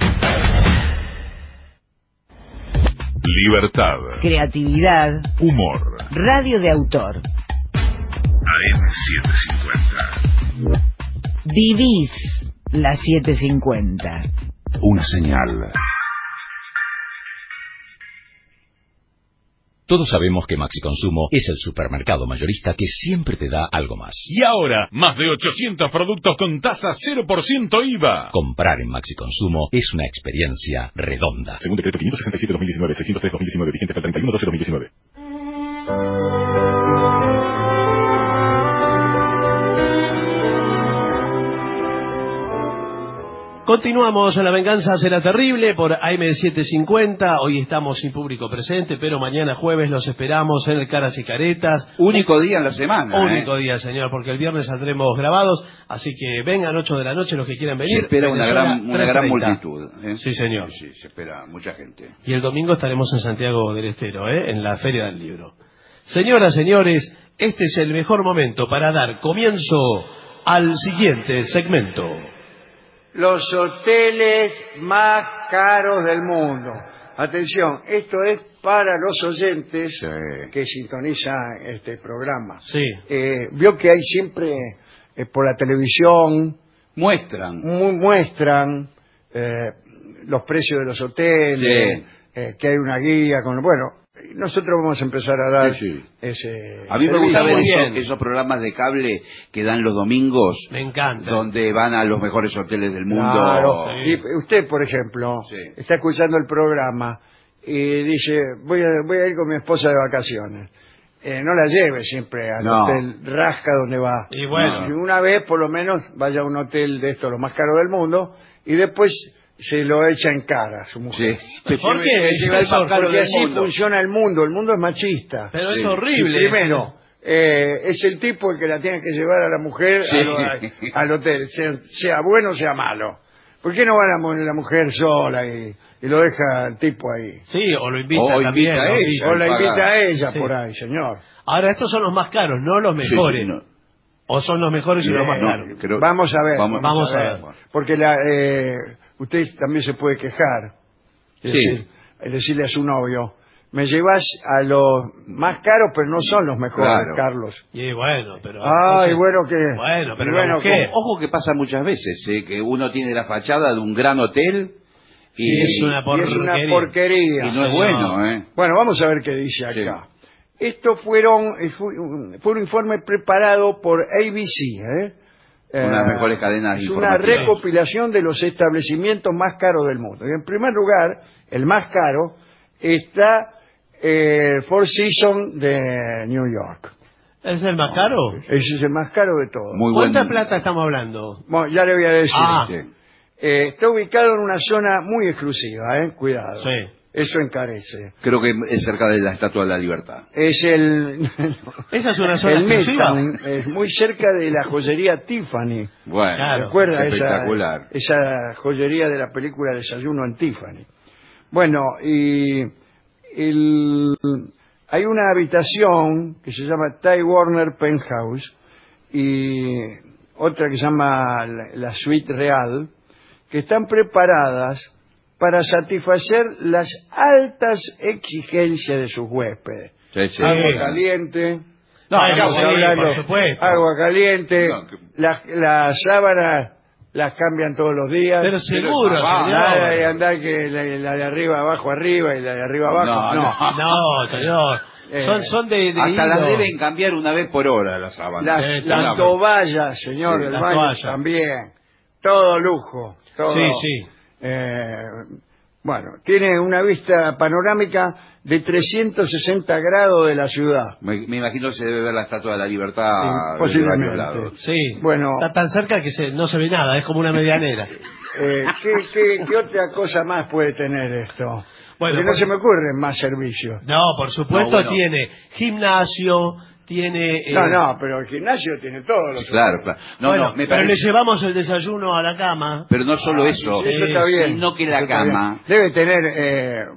Libertad, creatividad, humor. radio de autor. AM750. Vivís la 750. Una señal. Todos sabemos que Maxi Consumo es el supermercado mayorista que siempre te da algo más. Y ahora, más de 800 productos con tasa 0% IVA. Comprar en Maxi Consumo es una experiencia redonda. Según decreto 567-2019, 603-2019, vigente hasta el 31/12/2019. Continuamos en La venganza será terrible por AM750. Hoy estamos sin público presente, pero mañana jueves los esperamos en el Caras y Caretas. Único día en la semana. Único día, señor, porque el viernes saldremos grabados. Así que vengan 8 de la noche los que quieran venir. Se espera una gran multitud. Sí, señor. Sí, se espera mucha gente. Y el domingo estaremos en Santiago del Estero, en la Feria del Libro. Señoras, señores, este es el mejor momento para dar comienzo al siguiente segmento. Los hoteles más caros del mundo. Atención, esto es para los oyentes que sintonizan este programa. Sí. Vio que hay siempre por la televisión muestran los precios de los hoteles, que hay una guía con nosotros vamos a empezar a dar ese. A mí me gustan esos programas de cable que dan los domingos. Me encanta. Donde van a los mejores hoteles del mundo. Claro. Y usted, por ejemplo, está escuchando el programa y dice, voy a ir con mi esposa de vacaciones. No la lleve siempre al hotel rasca donde va. Y bueno. Y una vez, por lo menos, vaya a un hotel de estos, lo más caro del mundo, y después se lo echa en cara a su mujer. Sí. ¿Por qué? Porque así funciona el mundo es machista. Pero es horrible. Y primero, es el tipo el que la tiene que llevar a la mujer al hotel, sea bueno o sea malo. ¿Por qué no va la mujer sola y lo deja el tipo ahí? Sí, o lo invita también. A ella, o la invita a ella por ahí, señor. Ahora, estos son los más caros, no los mejores. O son los mejores y los más caros. Vamos a ver. Vamos a ver. Porque usted también se puede quejar. Decirle a su novio, me llevas a los más caros, pero no son los mejores, Carlos. Y bueno, pero... Ojo que pasa muchas veces, que uno tiene la fachada de un gran hotel y es una porquería. Y no es bueno, Bueno, vamos a ver qué dice acá. Esto fue un informe preparado por ABC, una de las mejores cadenas de información. Es una recopilación de los establecimientos más caros del mundo. Y en primer lugar, el más caro está Four Seasons de New York. ¿Es el más caro? Ese es el más caro de todos. ¿Cuánta plata estamos hablando? Bueno, ya le voy a decir. Está ubicado en una zona muy exclusiva, cuidado. Sí. Eso encarece. Creo que es cerca de la Estatua de la Libertad. Esa es una zona exclusiva. Es muy cerca de la joyería Tiffany. Bueno, claro. ¿Recuerda espectacular. esa joyería de la película Desayuno en Tiffany? Bueno, y hay una habitación que se llama Ty Warner Penthouse y otra que se llama la Suite Real, que están preparadas para satisfacer las altas exigencias de sus huéspedes. Agua caliente, por supuesto. agua caliente, las sábanas las cambian todos los días. Pero seguro, señor. Nada de andar que la de arriba abajo arriba y la de arriba abajo. No, señor. Son de hasta hilo. las deben cambiar una vez por hora las sábanas. Las toallas, señor, del baño toallas también. Todo lujo. Todo. Sí. Bueno, tiene una vista panorámica de 360 grados de la ciudad. Me imagino que se debe ver la Estatua de la Libertad. Posiblemente. Sí. Bueno, está tan cerca que no se ve nada, es como una medianera. ¿Qué otra cosa más puede tener esto? Bueno, porque no se me ocurren más servicios. No, por supuesto tiene gimnasio, tiene... No, pero el gimnasio tiene todos los... Claro. Pero le llevamos el desayuno a la cama. Pero no solo eso, está bien, sino que la cama... Debe tener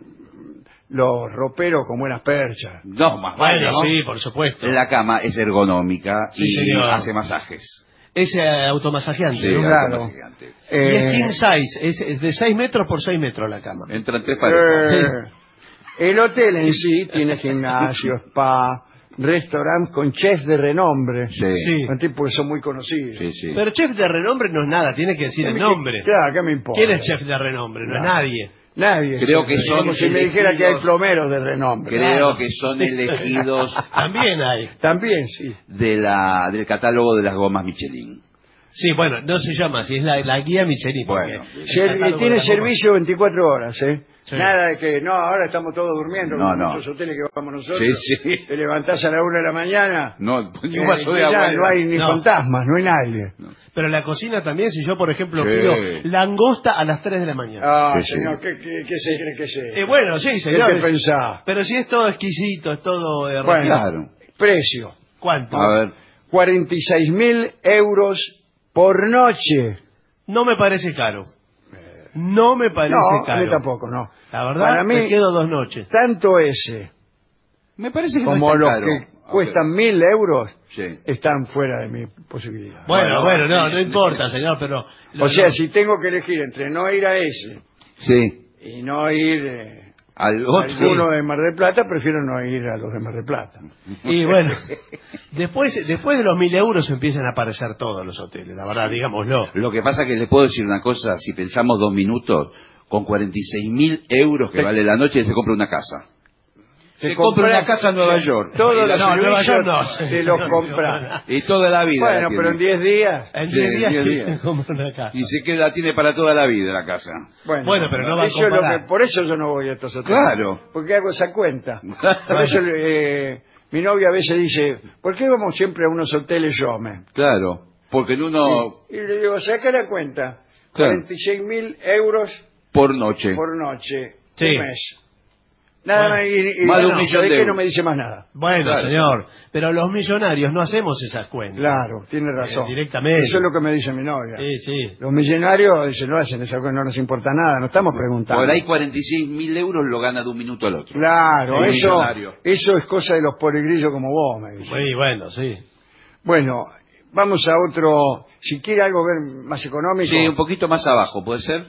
los roperos con buenas perchas. No, más vale, ¿no? Sí, por supuesto. La cama es ergonómica y señor, hace masajes. Es automasajeante. Sí, claro. automasajeante. Y es king size, es de 6 metros por 6 metros la cama. Entran 3 parejas. El hotel en sí tiene gimnasio, spa, restaurante con chefs de renombre. Sí. Son tipos que son muy conocidos. Sí. Pero chef de renombre no es nada, tiene que decir el nombre. Claro, ¿qué me importa? ¿Quién es chef de renombre? No es nadie. Nadie. Creo que son como si me dijera que hay plomeros de renombre. Creo que son elegidos. También hay. También, sí. Del catálogo de las gomas Michelin. Sí, bueno, no se llama así, es la guía Michelin. Bueno, tiene servicio 24 horas, ¿eh? Sí. Nada de que, ahora estamos todos durmiendo, no, como muchos hoteles que vamos nosotros. Sí. Te levantás a la 1 de la mañana. No, ni un vaso de agua. No hay ni fantasmas, no hay nadie. No. Pero la cocina también, si yo, por ejemplo, pido langosta a las 3 de la mañana. Señor, ¿qué se cree que es? Bueno, sí, señor. ¿Qué te pensás? Pero si es todo exquisito, es todo... Bueno, claro. Precio. ¿Cuánto? A ver. 46.000 euros por noche. No me parece caro. No me parece caro. A mí tampoco, no. La verdad, para mí, me quedo 2 noches. Tanto ese me parece que como no es los tan caro. que cuestan 1.000 euros Sí. están fuera de mi posibilidad. Bueno, no importa, señor, pero... O sea, si tengo que elegir entre no ir a ese y no ir al otro, alguno de Mar del Plata, prefiero no ir a los de Mar del Plata. Y bueno, después de los 1.000 euros empiezan a aparecer todos los hoteles, la verdad, digámoslo. Lo que pasa que le puedo decir una cosa, si pensamos 2 minutos, con 46.000 euros que vale la noche se compra una casa. Se compra una casa en Nueva York. Todos los Nueva York te los compras. Y toda la vida. Bueno, pero en 10 días. En 10 días se compra una casa. Y se tiene para toda la vida la casa. Bueno, pero no va a comparar. por eso yo no voy a estos hoteles. Claro. Porque hago esa cuenta. Por eso mi novia a veces dice, ¿por qué vamos siempre a unos hoteles Yome? Claro, porque en uno... Y le digo, saca la cuenta. Claro. 46.000 euros por noche. Por noche. Sí. Un mes. Nada más, más de un millón de euros. No me dice más nada. Bueno, claro, señor, pero los millonarios no hacemos esas cuentas. Claro, tiene razón. Directamente. Eso es lo que me dice mi novia. Sí. Los millonarios dicen, no hacen esa cuenta, no nos importa nada, no estamos preguntando. Por ahí 46.000 euros lo gana de un minuto al otro. Claro, Sí, eso es cosa de los poligrillos como vos, me dice. Muy bueno, sí. Bueno, vamos a otro, si quiere algo ver más económico. Sí, un poquito más abajo, ¿puede ser?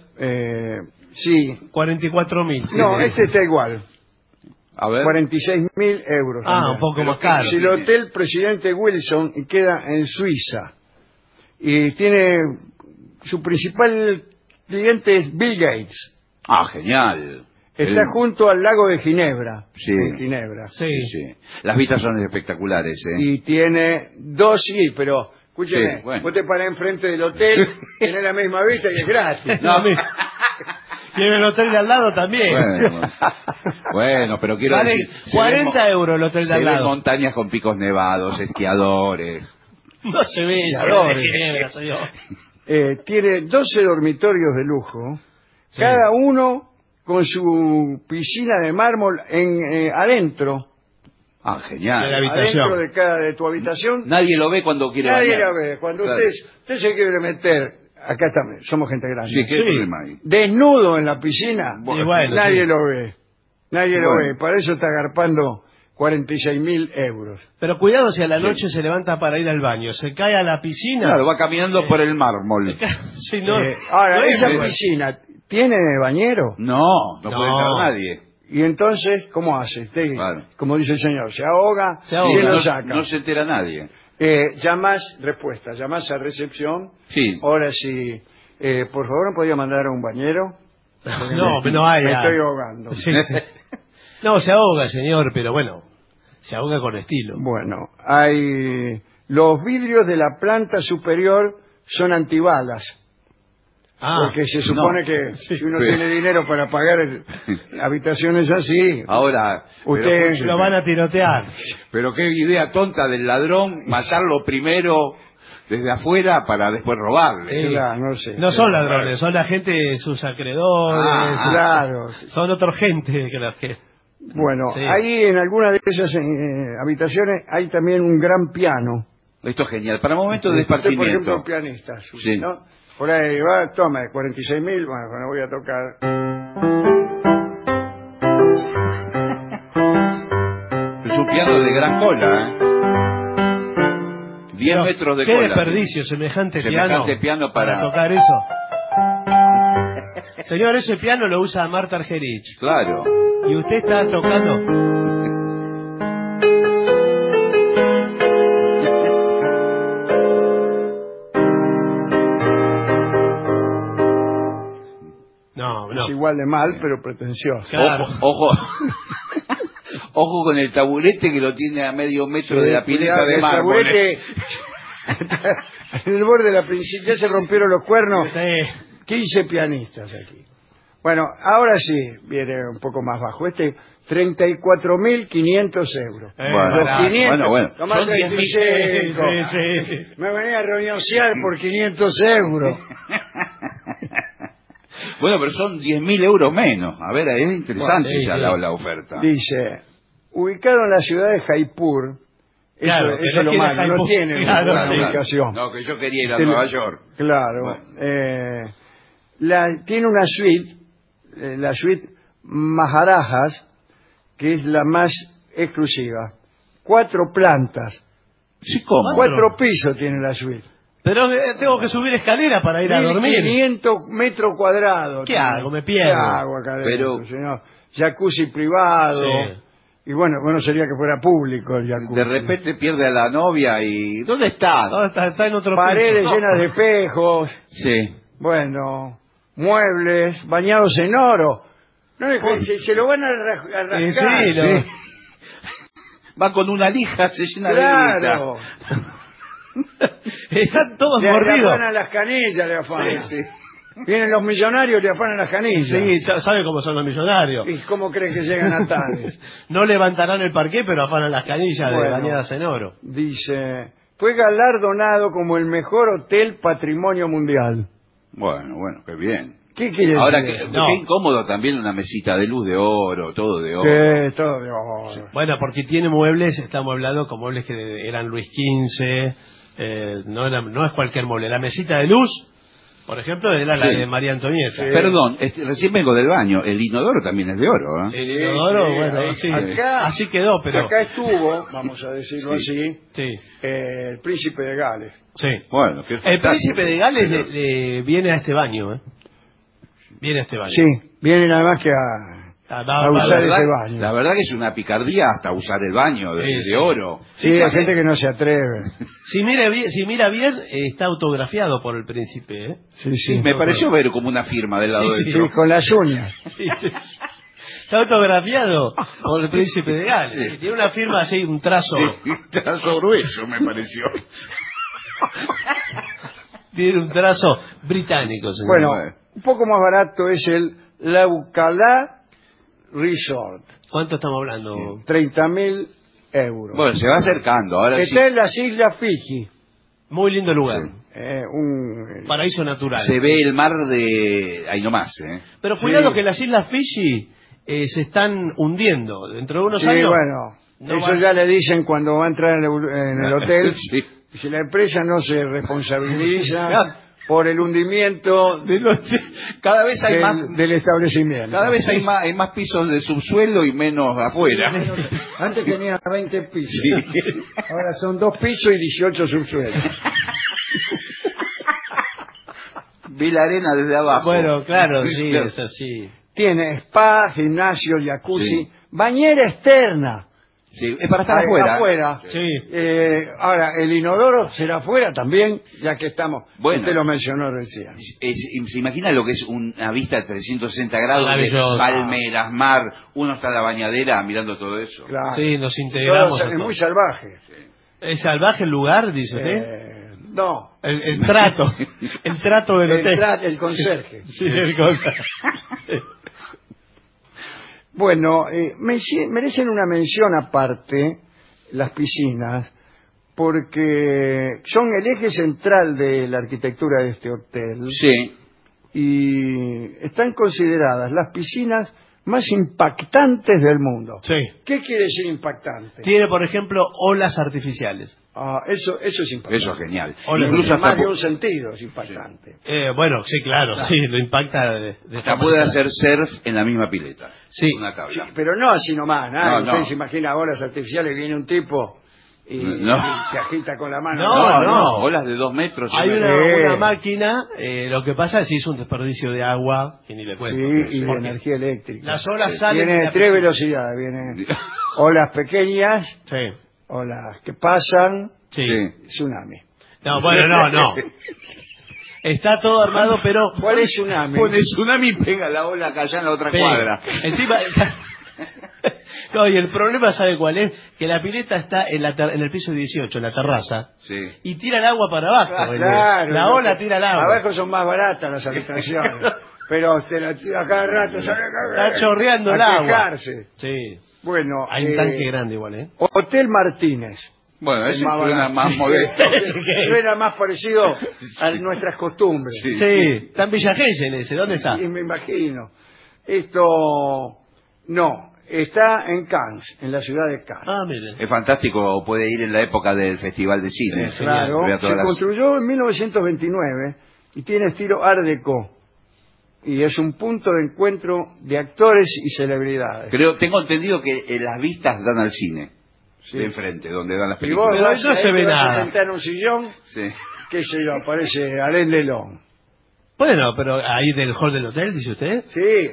Sí. 44.000. No, este está igual. A ver. 46.000 euros. Un poco más caro. Si el Hotel Presidente Wilson queda en Suiza y tiene su principal cliente es Bill Gates. Genial. Está junto al lago de Ginebra. Sí. En Ginebra. Sí. Las vistas son espectaculares, ¿eh? Y tiene pero escúcheme, vos te parás enfrente del hotel, tenés la misma vista y es gratis. Y en el hotel de al lado también. Bueno, pero quiero decir... 40 euros el hotel de al lado. Se ven montañas con picos nevados, esquiadores. No se ve eso. Tiene 12 dormitorios de lujo, cada uno con su piscina de mármol adentro. Genial. De la habitación. Adentro de tu habitación. Nadie lo ve cuando quiere bañar. Nadie lo ve. Cuando usted se quiere meter... Acá también, somos gente grande. Sí, ¿qué problema hay? Desnudo en la piscina, nadie lo ve. Nadie lo ve. Para eso está agarpando 46.000 euros. Pero cuidado si a la noche se levanta para ir al baño, se cae a la piscina. Claro, va caminando por el mármol. Sí, ahora, ¿esa piscina tiene bañero? No puede entrar nadie. Y entonces, ¿cómo hace? Usted, como dice el señor, se ahoga. Y lo saca. No se entera nadie. Llamás a recepción. Sí. Ahora, si por favor, ¿me podría mandar a un bañero? No hay. Me estoy ahogando. Sí. No, se ahoga, señor, pero bueno, se ahoga con estilo. Bueno, los vidrios de la planta superior son antibalas. Porque se supone que si uno tiene dinero para pagar habitaciones así, ahora usted lo van a tirotear. Pero qué idea tonta del ladrón, matarlo primero desde afuera para después robarle. Claro, no sé. No son ladrones, son la gente, sus acreedores. Claro. Son otra gente que los que... Bueno, ahí en alguna de esas habitaciones hay también un gran piano. Esto es genial, para momentos de esparcimiento. Usted, por ejemplo, pianista, ¿no? Por ahí va, toma, 46.000, bueno, cuando voy a tocar... Es un piano de gran cola, 10 metros de qué cola. Qué desperdicio, semejante piano para tocar eso. Señor, ese piano lo usa Marta Argerich. Claro. Y usted está tocando... Es igual de mal, pero pretencioso. Claro. Ojo con el taburete que lo tiene a medio metro de la pileta de mármol. El taburete, en el borde de la principal, ya se rompieron los cuernos. 15 pianistas aquí. Bueno, ahora sí, viene un poco más bajo. 34.500 euros. Los 500. Bueno. Son 10.000. Sí. Me venía a renunciar por 500 euros. Bueno, pero son 10.000 euros menos. A ver, es interesante la oferta. Dice, ubicado en la ciudad de Jaipur, claro, eso es lo malo, no tiene una ubicación. No, que yo quería ir a Nueva York. Claro. Bueno. Tiene una suite, la suite Maharajas, que es la más exclusiva. 4 plantas. Sí, ¿cómo? 4 pisos tiene la suite. Pero tengo que subir escalera para ir a dormir. 500 metros cuadrados. ¿Qué hago? Me pierdo. ¿Qué hago acá adentro, señor? Jacuzzi privado. Sí. Y bueno sería que fuera público el jacuzzi. De repente pierde a la novia y... ¿Dónde está? No, está en otro Paredes piso. llenas de espejos. Sí. Bueno, muebles bañados en oro. No, se lo van a rascar. Sí. Va con una lija, se llena de Claro. Están todos mordidos. Le afanan las canillas, le afanan. Sí. Vienen los millonarios y le afanan las canillas. Sí, sabe cómo son los millonarios. ¿Y cómo creen que llegan a tales? No levantarán el parqué, pero afanan las canillas de bañadas en oro. Dice, fue galardonado como el mejor hotel patrimonio mundial. Bueno, qué bien. ¿Qué quiere Ahora decir? Qué incómodo también una mesita de luz de oro, todo de oro. Sí, todo de oro. Sí. Bueno, porque tiene muebles, está mueblado con muebles que eran Luis XV, no es cualquier mueble. La mesita de luz, por ejemplo, era la de María Antonieta. Sí. Perdón, recién vengo del baño, el inodoro también es de oro, ¿eh? El inodoro, bueno, sí. Acá, así quedó, pero... Acá estuvo, vamos a decirlo así, el príncipe de Gales. Sí. Bueno, el príncipe de Gales le viene a este baño, ¿eh? Viene a este baño. Sí, viene nada más que a usar este baño. La verdad que es una picardía hasta usar el baño de oro. Sí, hay gente que no se atreve. Si mira bien, está autografiado por el príncipe, ¿eh? Sí. Me pareció ver como una firma del lado del trono. Sí, con las uñas. Sí. Está autografiado por el príncipe de Gales. Tiene una firma así, un trazo. Sí, un trazo grueso, me pareció. Tiene un trazo británico, señor. Bueno, un poco más barato es el Laucala Resort. ¿Cuánto estamos hablando? 30.000 euros. Bueno, se va acercando. Ahora está en las Islas Fiji. Muy lindo lugar. Un paraíso natural. Se ve el mar de ahí nomás, ¿eh? Pero cuidado que las Islas Fiji se están hundiendo. Dentro de unos años... Bueno, eso ya le dicen cuando va a entrar en el hotel. Sí. Si la empresa no se responsabiliza por el hundimiento cada vez hay más del establecimiento. Cada vez hay más pisos de subsuelo y menos afuera. Antes tenía 20 pisos. Sí. Ahora son 2 pisos y 18 subsuelos. Vi la arena desde abajo. Bueno, claro, sí, es así. Tiene spa, gimnasio, jacuzzi, bañera externa. Sí, es para estar afuera. Afuera. Sí. Ahora, ¿el inodoro será afuera también? Ya que estamos... Bueno. Usted lo mencionó recién. Se imagina lo que es una vista de 360 grados de Maravilloso. palmeras, mar, uno está en la bañadera mirando todo eso. Claro. Sí, nos integramos. Es muy salvaje. ¿Es salvaje el lugar, dice usted? No. El trato. El trato del hotel. El conserje. Sí, el conserje. Bueno, merecen una mención aparte las piscinas, porque son el eje central de la arquitectura de este hotel. Sí. Y están consideradas las piscinas más impactantes del mundo. Sí. ¿Qué quiere decir impactante? Tiene, por ejemplo, olas artificiales. Eso es impactante. Eso es genial. Incluso más de un sentido es impactante. Bueno, sí, claro, sí, lo impacta hasta puede hacer surf en la misma pileta. Sí. Una tabla. Sí, pero no así nomás. No, Usted se imagina olas artificiales, viene un tipo y te agita con la mano. No, olas de 2 metros. Hay una máquina, lo que pasa es que hizo un desperdicio de agua que ni le cuento. Sí, y de energía eléctrica. Las olas salen... Tiene 3 velocidades. Viene olas pequeñas, olas que pasan, tsunami. No, bueno, no. Está todo armado, pero... ¿Cuál es tsunami? Con el tsunami pega la ola allá en la otra cuadra. Encima... No, y el problema, ¿sabe cuál es? Que la pileta está en el piso 18, en la terraza, y tira el agua para abajo. Claro, la ola tira el agua. Abajo son más baratas las habitaciones, pero se la tira cada rato. Está chorreando el agua. Sí. Bueno, hay un tanque grande igual, ¿eh? Hotel Martínez. Bueno, ese suena más modesto. Suena más parecido a nuestras costumbres. Sí, está en Villa Gesell ese. ¿Dónde está? Sí, me imagino. Esto... No, está en Cannes, en la ciudad de Cannes. Ah, mire. Es fantástico, puede ir en la época del Festival de Cine. Claro, se construyó en 1929 y tiene estilo Art Deco. Y es un punto de encuentro de actores y celebridades. Tengo entendido que las vistas dan al cine. De enfrente, donde dan las Y películas. vos no se ve nada. a sentar en un sillón, qué sé yo, aparece Alain Delon. Bueno, pero ahí del hall del hotel, dice usted.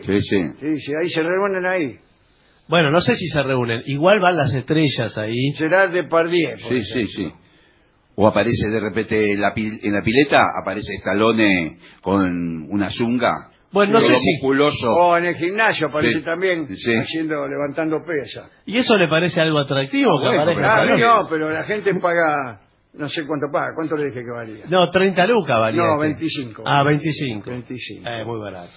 Sí, ahí se reúnen ahí. Bueno, no sé si se reúnen. Igual van las estrellas ahí. Será Depardieu. Sí. O aparece de repente en la pileta, aparece Stallone con una zunga. Bueno, no sé si... musculoso. O en el gimnasio aparece también, levantando pesas. ¿Y eso le parece algo atractivo? No, pero la gente paga... No sé cuánto paga. ¿Cuánto le dije que valía? No, 30 lucas valía. No, 25. Ah, 25. Muy barato.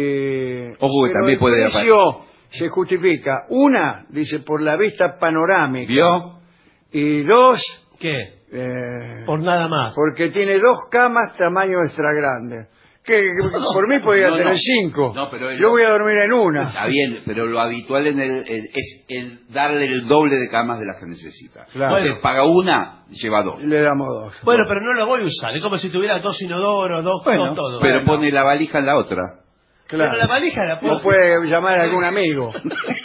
Ojo que también puede... El precio se justifica. Una, dice, por la vista panorámica. ¿Vio? Y dos... ¿Qué? Por nada más. Porque tiene 2 camas tamaño extra grande. Que por mí podría tener 5. No, pero yo voy a dormir en una. Está bien, pero lo habitual es el darle el doble de camas de las que necesita. Claro. Bueno, paga una, lleva 2. Le damos 2. Bueno, pero no lo voy a usar. Es como si tuviera 2 inodoros, 2 todo. Pero pone la valija en la otra. Claro. Pero la valija la pone. No puede llamar a algún amigo.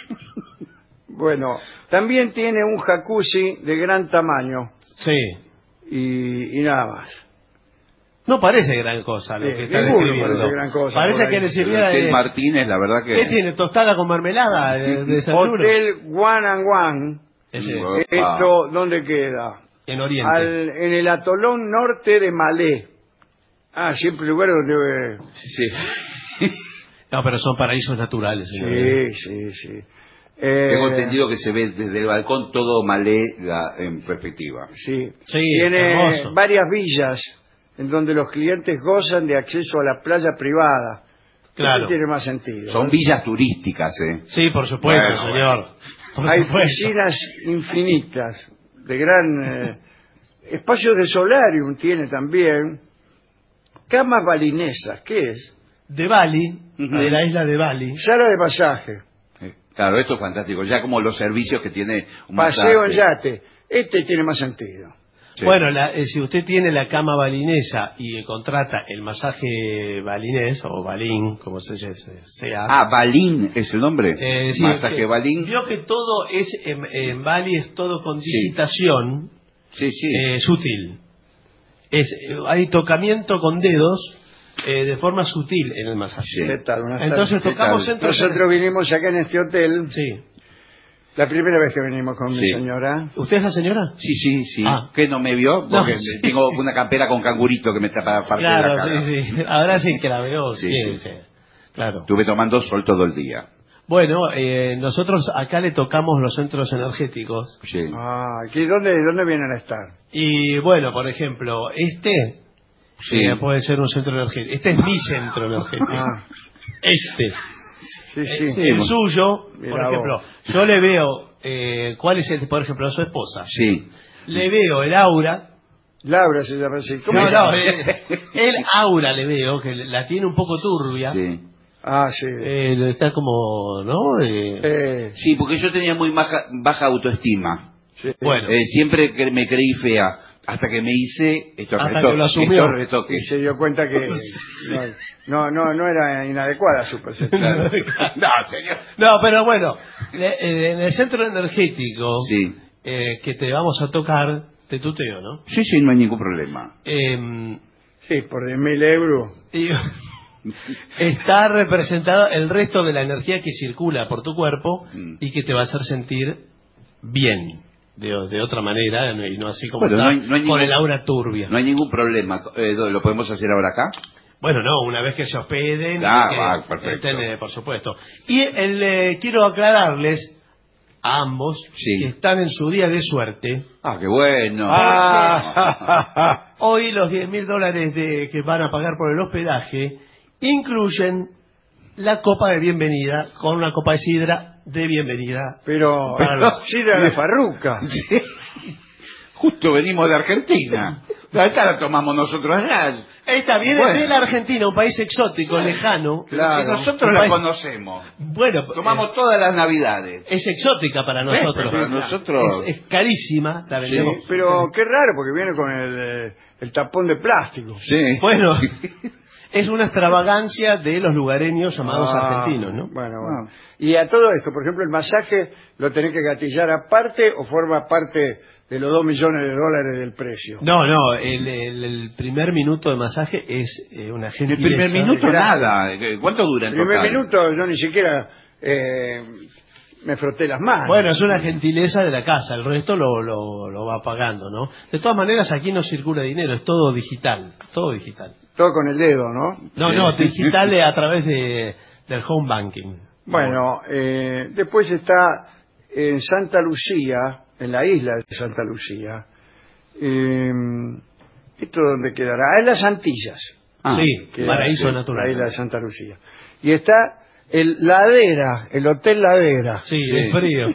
Bueno, también tiene un jacuzzi de gran tamaño. Sí. Y nada más. No parece gran cosa lo que está describiendo. Parece gran cosa. Parece que le sirviera de... Martínez, la verdad que... ¿Qué tiene? ¿Tostada con mermelada de desayuno? Hotel One and One. ¿Esto dónde queda? En Oriente. En el atolón norte de Malé. Siempre lugar donde... No, pero son paraísos naturales, señor. Sí. Tengo entendido que se ve desde el balcón todo Malé en perspectiva. Sí. Tiene hermoso. Varias villas en donde los clientes gozan de acceso a la playa privada. Claro. Eso tiene más sentido. Son villas turísticas, Sí, por supuesto, señor. Hay piscinas infinitas, de gran... espacios de solarium tiene también. Camas balinesas, ¿qué es? De Bali, de la isla de Bali. Sala de pasaje. Claro, esto es fantástico. Ya como los servicios que tiene un paseo en yate. Este tiene más sentido. Sí. Bueno, si usted tiene la cama balinesa y contrata el masaje balinés, o balín, como sea. Balín es el nombre. Masaje balín. Vio que todo es, en Bali es todo con digitación sutil. Hay tocamiento con dedos de forma sutil en el masaje. ¿Qué tal? Entonces tocamos... Nosotros vinimos acá en este hotel La primera vez que venimos con mi señora. ¿Usted es la señora? Sí. ¿Qué no me vio? Porque tengo una campera con cangurito que me tapa parte de la cara. Claro, sí. Ahora sí que la veo. Sí. Claro. Estuve tomando sol todo el día. Bueno, nosotros acá le tocamos los centros energéticos. Sí. ¿Dónde vienen a estar? Y bueno, por ejemplo, puede ser un centro energético. Este es mi centro energético. El suyo, por ejemplo, yo le veo cuál es por ejemplo, su esposa. Sí. Le veo el aura. Laura se llama así. El aura le veo que la tiene un poco turbia. Sí. Sí. Está como, ¿no? Sí, porque yo tenía muy baja autoestima. Sí. Bueno. Siempre que me creí fea. Hasta que me hice estos retoques. Y se dio cuenta que no era inadecuada su percepción. No, señor. No, pero bueno, en el centro energético que te vamos a tocar, te tuteo, ¿no? Sí, no hay ningún problema. Sí, por 10.000 euros. Está representado el resto de la energía que circula por tu cuerpo y que te va a hacer sentir bien. De otra manera, y no así como con el aura turbia. No hay ningún problema. ¿Lo podemos hacer ahora acá? Bueno, no, una vez que se hospeden. Perfecto. Por supuesto. Y quiero aclararles a ambos que están en su día de suerte. ¡Qué bueno! Hoy los $10.000 que van a pagar por el hospedaje incluyen la copa de bienvenida con una copa de sidra de bienvenida. Pero sidra de Farruca. Sí. Justo venimos de Argentina. Esta la tomamos nosotros allá. Esta viene de la Argentina, un país exótico, lejano. Claro. Que nosotros la conocemos. Bueno, tomamos todas las navidades. Es exótica para nosotros. Para nosotros es carísima. La vendemos. Pero qué raro, porque viene con el tapón de plástico. Sí. Bueno. Es una extravagancia de los lugareños llamados argentinos, ¿no? Bueno. Y a todo esto, por ejemplo, el masaje lo tenés que gatillar aparte o forma parte de los $2 millones del precio. No, el primer minuto de masaje es una gentileza. El primer minuto nada. ¿Cuánto dura en total? El primer minuto yo ni siquiera me froté las manos. Bueno, es una gentileza de la casa, el resto lo va pagando, ¿no? De todas maneras, aquí no circula dinero, es todo digital. Todo con el dedo, ¿no? No, digital a través del home banking. Bueno, después está en Santa Lucía, en la isla de Santa Lucía. ¿Esto dónde quedará? En las Antillas. Paraíso natural. La isla de Santa Lucía. Y está el Hotel Ladera. Sí, el frío.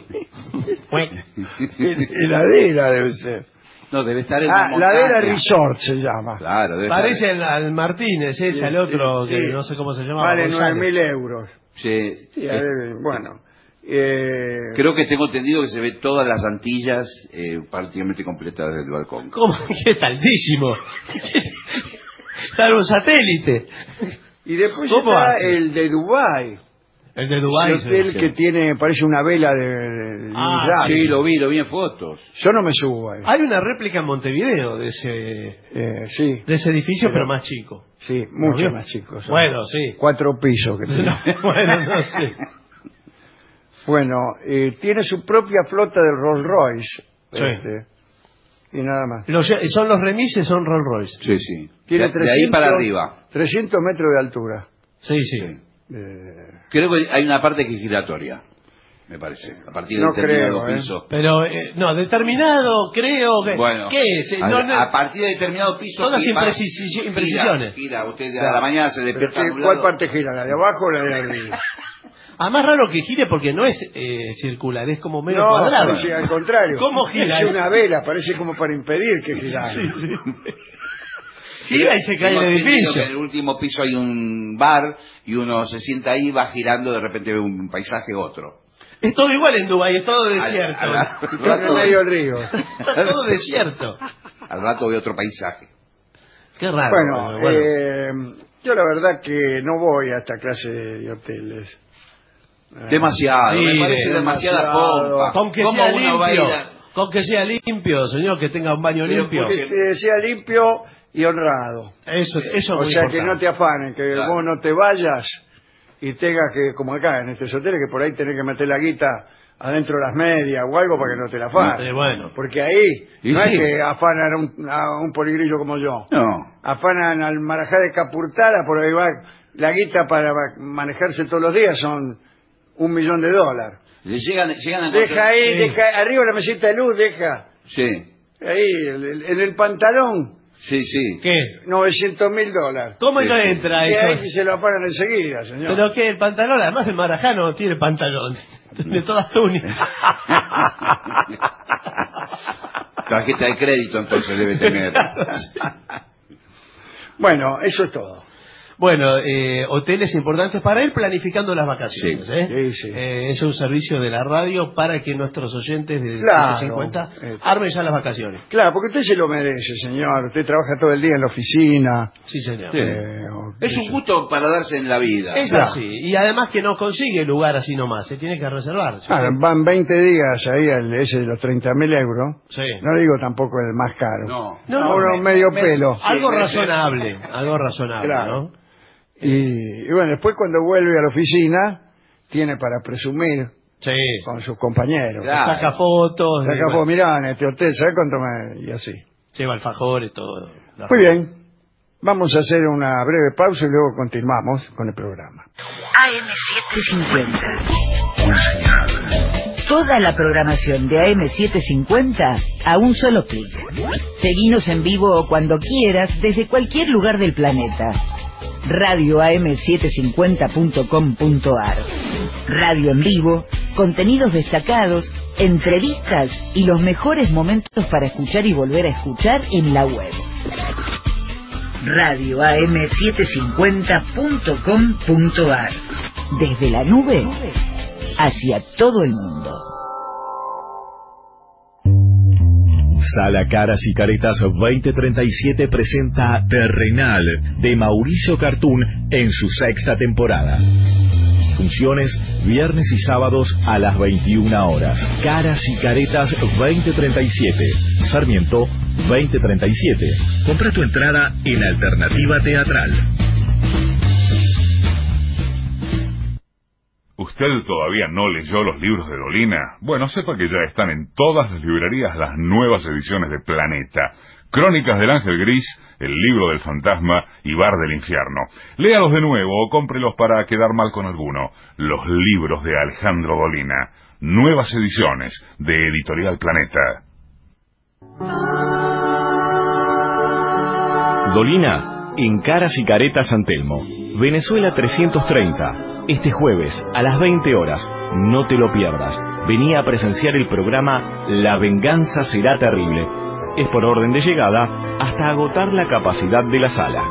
Ladera debe ser. No, debe estar en la montaña. Ladera Resort se llama. Claro, parece al Martínez, al otro que no sé cómo se llama. Vale 9.000 euros. Sí. Bueno. Creo que tengo entendido que se ve todas las Antillas prácticamente completas desde el balcón. ¿Cómo? ¡Qué es altísimo! Claro, un satélite. Y después está el de Dubái. El de Dubái. El hotel que tiene, parece una vela de sí, lo vi en fotos. Yo no me subo a eso. Hay una réplica en Montevideo de ese edificio, pero más chico. Sí, mucho más chico. Bueno, sí. 4 pisos que tiene. No sé. Bueno, tiene su propia flota de Rolls Royce. Y nada más. Son los remises, son Rolls Royce. Sí. Tiene de ahí para arriba. 300 metros de altura. Sí. Creo que hay una parte que es giratoria, me parece, a partir de determinado piso. Pero, determinado, creo que... Bueno, ¿qué es? A partir de determinado piso... Todas imprecisiones. Gira, usted a la mañana se despierta... ¿Cuál parte gira? ¿La de abajo o la de arriba? Más raro que gire porque no es circular, es como medio cuadrado. No, al contrario. ¿Cómo gira? Es una vela, parece como para impedir que girara. Sí. Gira y se cae el edificio. En el último piso hay un bar y uno se sienta ahí, va girando, de repente ve un paisaje otro. Es todo igual en Dubái, es todo desierto. Está en medio del río. Está todo desierto. Al rato ve otro paisaje. Qué raro. Bueno. Yo la verdad que no voy a esta clase de hoteles. Demasiado, me parece demasiada pompa. Con que sea limpio, señor, que tenga un baño limpio. Que sea limpio y honrado. Eso o sea, que no te afanen, que vos no te vayas y tengas que, como acá en estos hoteles, que por ahí tenés que meter la guita adentro las medias o algo para que no te la afanen. Bueno. Porque ahí no es que afanan a un poligrillo como yo. No. Afanan al Marajá de Capurtara, por ahí va la guita para manejarse todos los días, son $1.000.000. Llegan a deja ahí, deja arriba la mesita de luz, deja. Sí. Ahí, en el pantalón. Sí. ¿Qué? $900.000. ¿Cómo no entra Y eso? ahí se lo apagan enseguida, señor. Pero que el pantalón, además el Marajá no tiene pantalón. De todas túnicas. Tarjeta de crédito entonces debe tener. Bueno, eso es todo. Bueno, hoteles importantes para ir planificando las vacaciones. Sí. Es un servicio de la radio para que nuestros oyentes de 50 armen ya las vacaciones. Claro, porque usted se lo merece, señor. Usted trabaja todo el día en la oficina. Sí, señor. Es un gusto para darse en la vida. Es así. Y además que no consigue lugar así nomás. Se tiene que reservar. Van 20 días ahí ese de los 30.000 euros. Sí. No digo tampoco el más caro. No, medio pelo. Algo razonable. Algo razonable, claro. ¿no? Y bueno, después cuando vuelve a la oficina, tiene para presumir con sus compañeros. Claro. Saca fotos. Mirá, en este hotel, ¿sabes cuánto me...? Y así. Lleva alfajores, todo. Muy bien. Vamos a hacer una breve pausa y luego continuamos con el programa. AM750. Una señal. Toda la programación de AM750 a un solo clic. Seguinos en vivo o cuando quieras desde cualquier lugar del planeta. radioam750.com.ar. Radio en vivo, contenidos destacados, entrevistas y los mejores momentos para escuchar y volver a escuchar en la web. radioam750.com.ar. Desde la nube hacia todo el mundo. Sala Caras y Caretas 2037 presenta Terrenal de Mauricio Cartoon en su 6ª temporada. Funciones viernes y sábados a las 21 horas. Caras y Caretas 2037. Sarmiento 2037. Compra tu entrada en Alternativa Teatral. ¿Usted todavía no leyó los libros de Dolina? Bueno, sepa que ya están en todas las librerías las nuevas ediciones de Planeta. Crónicas del Ángel Gris, El libro del fantasma y Bar del infierno. Léalos de nuevo o cómprelos para quedar mal con alguno. Los libros de Alejandro Dolina. Nuevas ediciones de Editorial Planeta. Dolina, en Caras y Caretas San Telmo. Venezuela 330. Este jueves, a las 20 horas, no te lo pierdas. Vení a presenciar el programa La venganza será terrible. Es por orden de llegada hasta agotar la capacidad de la sala.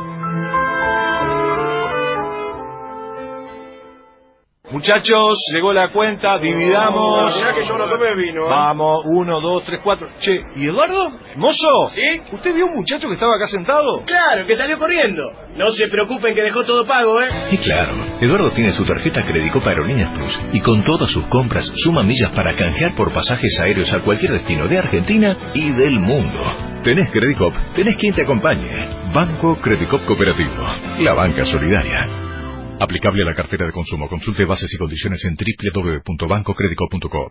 Muchachos, llegó la cuenta, dividamos. Mirá que yo no tomé vino. Vamos, 1, 2, 3, 4. Che, ¿y Eduardo? ¿Mozo? ¿Sí? ¿Usted vio un muchacho que estaba acá sentado? Claro, que salió corriendo. No se preocupen que dejó todo pago, ¿eh? Y claro, Eduardo tiene su tarjeta Credicop Aerolíneas Plus y con todas sus compras suma millas para canjear por pasajes aéreos a cualquier destino de Argentina y del mundo. Tenés Credicop, tenés quien te acompañe. Banco Credicop Cooperativo, la banca solidaria. Aplicable a la cartera de consumo. Consulte bases y condiciones en www.bancocredico.coop.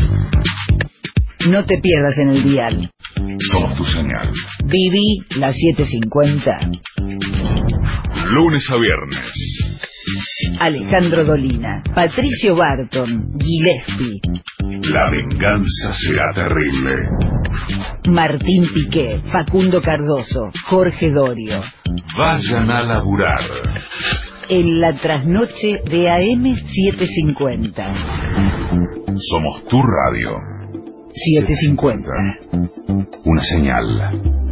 No te pierdas en el dial. Somos tu señal. Viví la 750. Lunes a viernes. Alejandro Dolina, Patricio Barton, Gillespie. La venganza será terrible. Martín Piqué, Facundo Cardoso, Jorge Dorio. Vayan a laburar. En la trasnoche de AM750. Somos tu radio. 750. Una señal.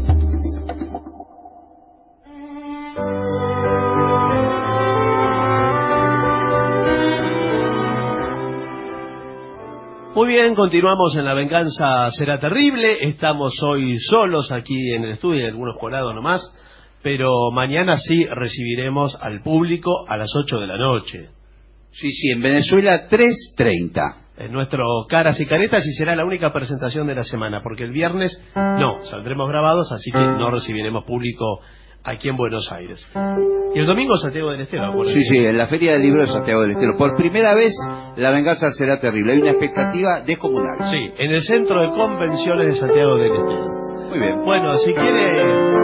Muy bien, continuamos en La venganza será terrible. Estamos hoy solos aquí en el estudio, hay algunos colados nomás. Pero mañana sí recibiremos al público a las 8 de la noche. Sí, en Venezuela 3:30. En nuestro Caras y Caretas, y será la única presentación de la semana, porque el viernes no, saldremos grabados, así que no recibiremos público aquí en Buenos Aires. Y el domingo Santiago del Estero. Sí, en la Feria del Libro de Santiago del Estero. Por primera vez, La venganza será terrible. Hay una expectativa descomunal. Sí, en el Centro de Convenciones de Santiago del Estero. Muy bien. Bueno, si quiere...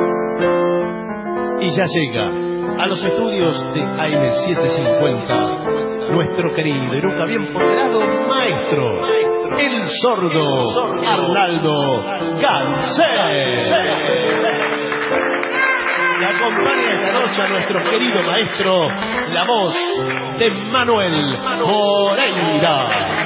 Y ya llega a los estudios de AM750 nuestro querido y nunca bien ponderado maestro, el sordo Arnaldo Gansé. Le acompaña esta noche a nuestro querido maestro, la voz de Manuel Moreira.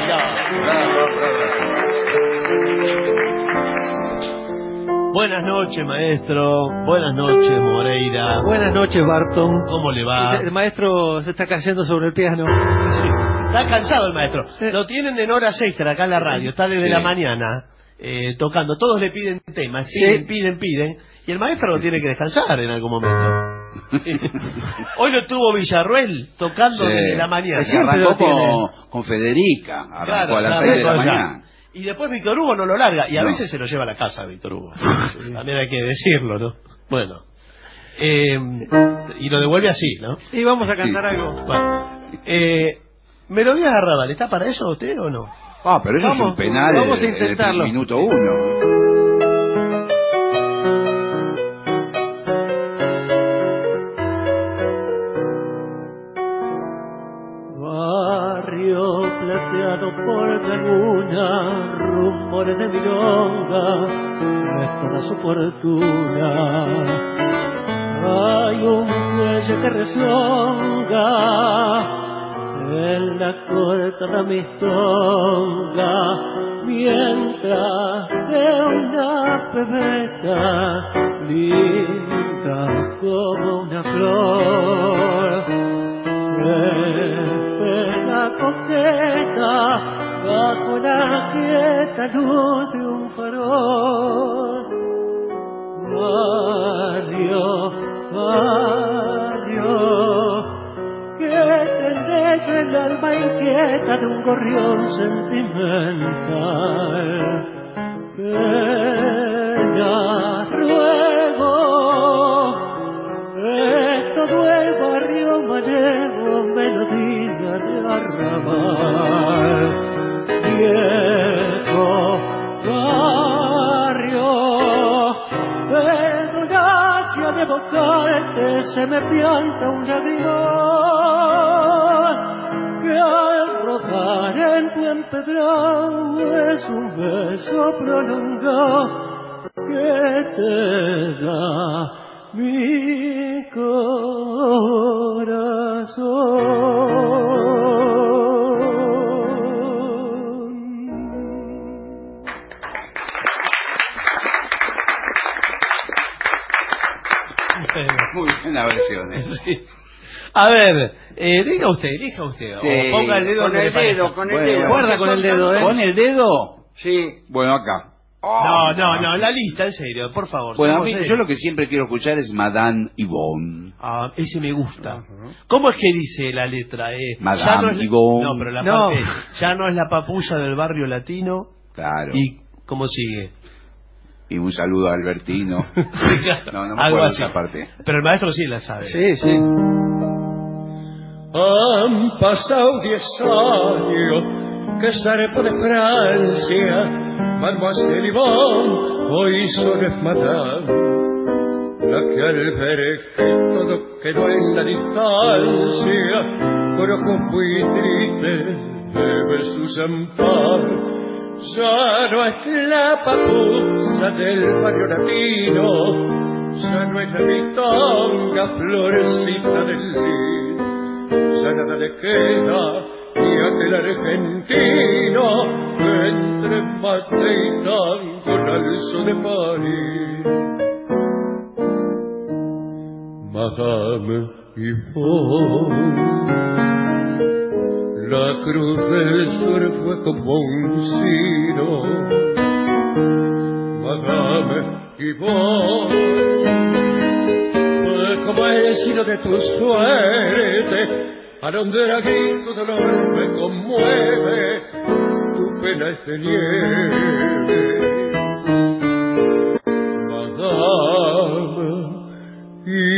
Buenas noches, maestro. Buenas noches, Moreira. Buenas noches, Barton. ¿Cómo le va? El maestro se está cayendo sobre el piano. Sí. Está cansado el maestro. Lo tienen en horas extra acá en la radio. Está desde la mañana tocando. Todos le piden temas. Piden. Y el maestro lo tiene que descansar en algún momento. Hoy lo tuvo Villarruel tocando desde la mañana. Arrancó con Federica. Arrancó a las 6 de la mañana. Y después Víctor Hugo no lo larga. Y a veces se lo lleva a la casa, Víctor Hugo. También hay que decirlo, ¿no? Bueno. Y lo devuelve así, ¿no? Y vamos a cantar algo. Bueno. Melodías de Arrabal, ¿está para eso usted o no? Pero eso es un penal. Vamos a intentarlo. En el minuto 1. Plateado por la luna, rumores de milonga, no es toda su fortuna. Hay un muelle que rezonga en la corta ramistonga, mientras de una pebeta linda como una flor. La coqueta bajo la quieta luz de un farol. Mario, que tendrás el alma inquieta de un gorrión sentimental. Ella ruego, es todo el barrio manejo, melodía de arrabal. Viejo barrio, en gracia de evocarte se me pianta un lagrimón que al rodar en tu empedrado es un beso prolongado que te da mi corazón. Muy buena versión. Sí. A ver, elija usted. Sí. O ponga el dedo con el dedo. Guarda con el dedo, ¿Con el dedo? Sí. Bueno, acá. No, la lista, en serio, por favor. Bueno, yo lo que siempre quiero escuchar es Madame Yvonne. Ese me gusta. ¿Cómo es que dice la letra? Madame Yvonne. No, pero la parte ya no es la papulla del barrio latino. Claro. ¿Y cómo sigue? Y un saludo a Albertino. Sí, claro. No me algo acuerdo así. esa parte. Pero el maestro sí la sabe. Sí. Han pasado 10 años que zarpo de Francia, Mademoiselle Yvonne, hoy solo es Madame, la que al ver que todo quedó en la distancia, con ojos muy tristes bebe su champán. Ya no es la papusa del barrio latino, ya no es la mitonga florecita del lid, ya nada le queda y aquel argentino que entre mate y tango en alzo de París. Madame Yvonne, la cruz del sur fue como un sino. Madame Yvonne, fue como el sino de tu suerte. A donde aquí tu dolor me conmueve, tu pena es de nieve. Madame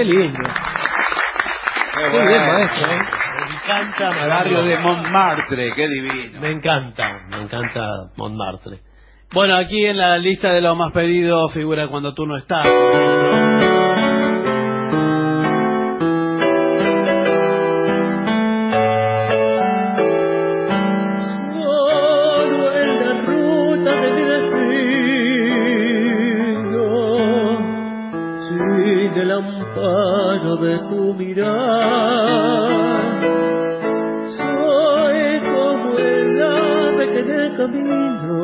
lindo. Muy bien, maestro. Me encanta el barrio de Montmartre, qué divino. Me encanta Montmartre. Bueno, aquí en la lista de los más pedidos figura Cuando tú no estás. Solo en la ruta de mi destino, sin el amparo de tu mirar, soy como el ave que en el camino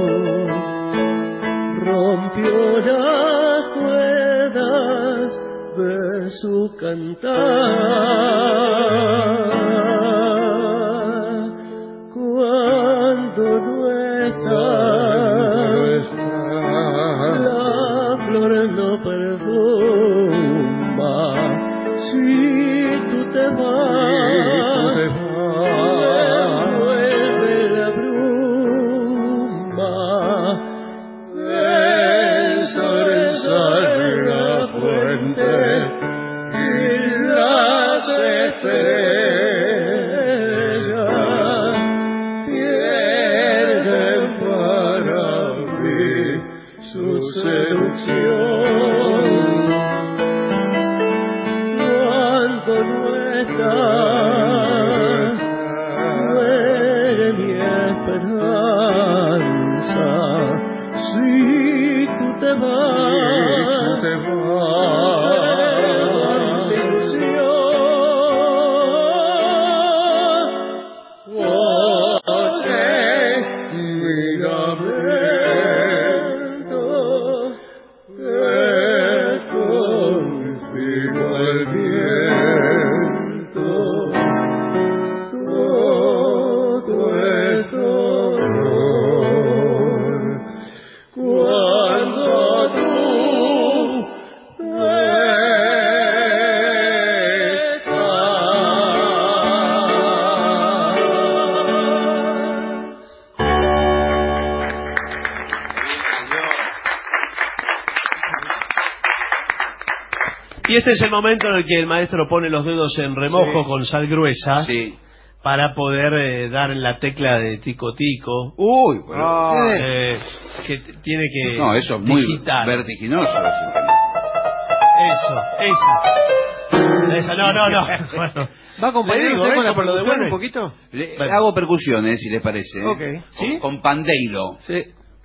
rompió las cuerdas de su cantar. Cuando no está, la flor no perfuma. Si tú te vas, vuelve la bruma. La fuente y las estrellas pierden para mí su seducción. Cuando no estás, muere mi esperanza. Si tú te vas, mi ilusión. Oye, mi lamento, que consigo el viento. Todo es dolor. Cuando tú no Y este es el momento en el que el maestro pone los dedos en remojo con sal gruesa para poder dar en la tecla de tico tico. Uy, bueno. Que tiene que No, eso es muy digitar. vertiginoso. Esa, no. Bueno. ¿Va a acompañar usted con la por lo de percusión bueno un poquito? Hago percusiones, si les parece. Ok. ¿Sí? Con pandeiro. Sí.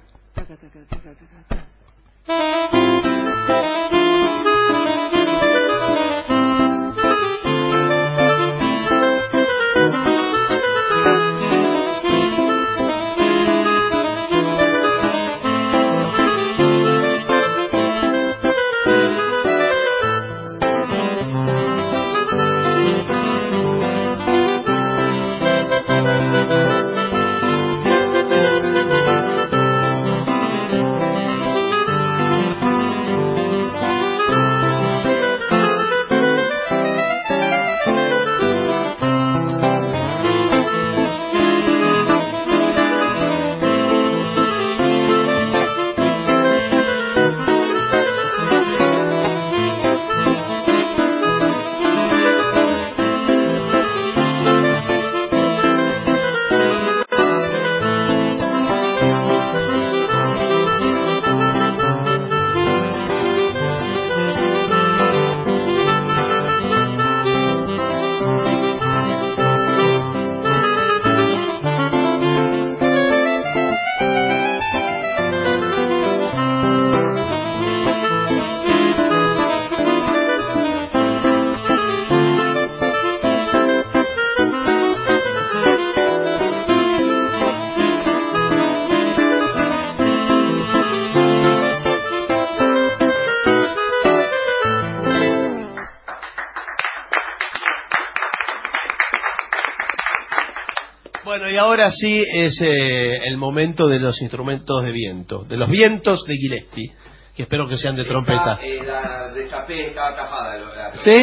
Bueno, y ahora sí es el momento de los instrumentos de viento, de los vientos de Gillespie, que espero que sean de trompeta. La destapé, estaba tapada. La ¿Sí?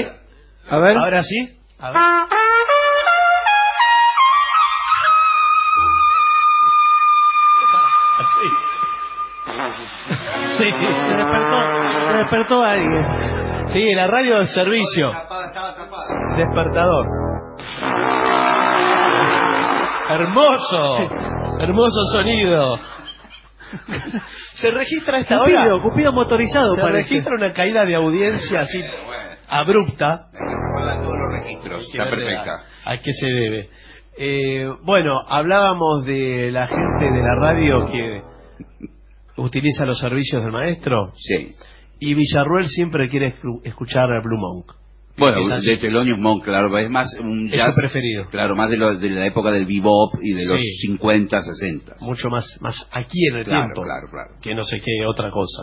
A ver. ¿Ahora sí? A ver. Sí. Se despertó alguien. Sí, la radio de servicio. Estaba tapada. Despertador. Hermoso sonido. Se registra a esta hora. Cupido motorizado, Se parece. registra una caída de audiencia así abrupta. Todos los registros. Está perfecta. ¿A qué se debe? Bueno, hablábamos de la gente de la radio que utiliza los servicios del maestro. Sí. Y Villarruel siempre quiere escuchar a Blue Monk. Bueno, de Thelonious Monk, claro, es más un jazz. Es su preferido. Claro, más de la época del bebop y de los 50, 60. Mucho más aquí en el tiempo. Claro. Que no sé qué otra cosa.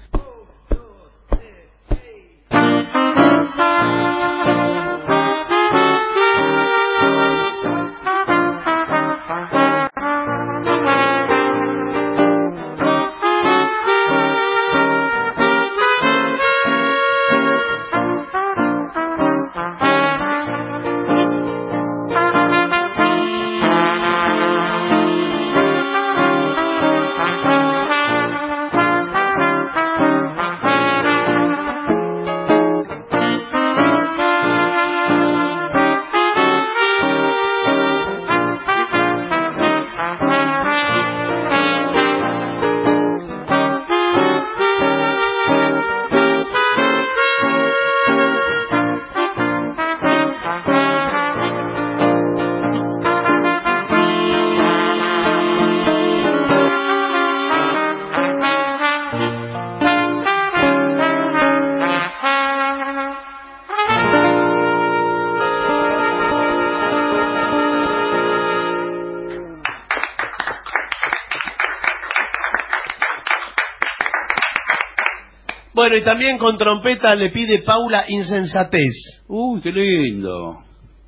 Bueno, y también con trompeta le pide Paula insensatez. Uy, qué lindo.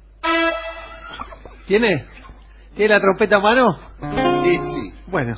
¿Tiene la trompeta a mano? Sí. Bueno.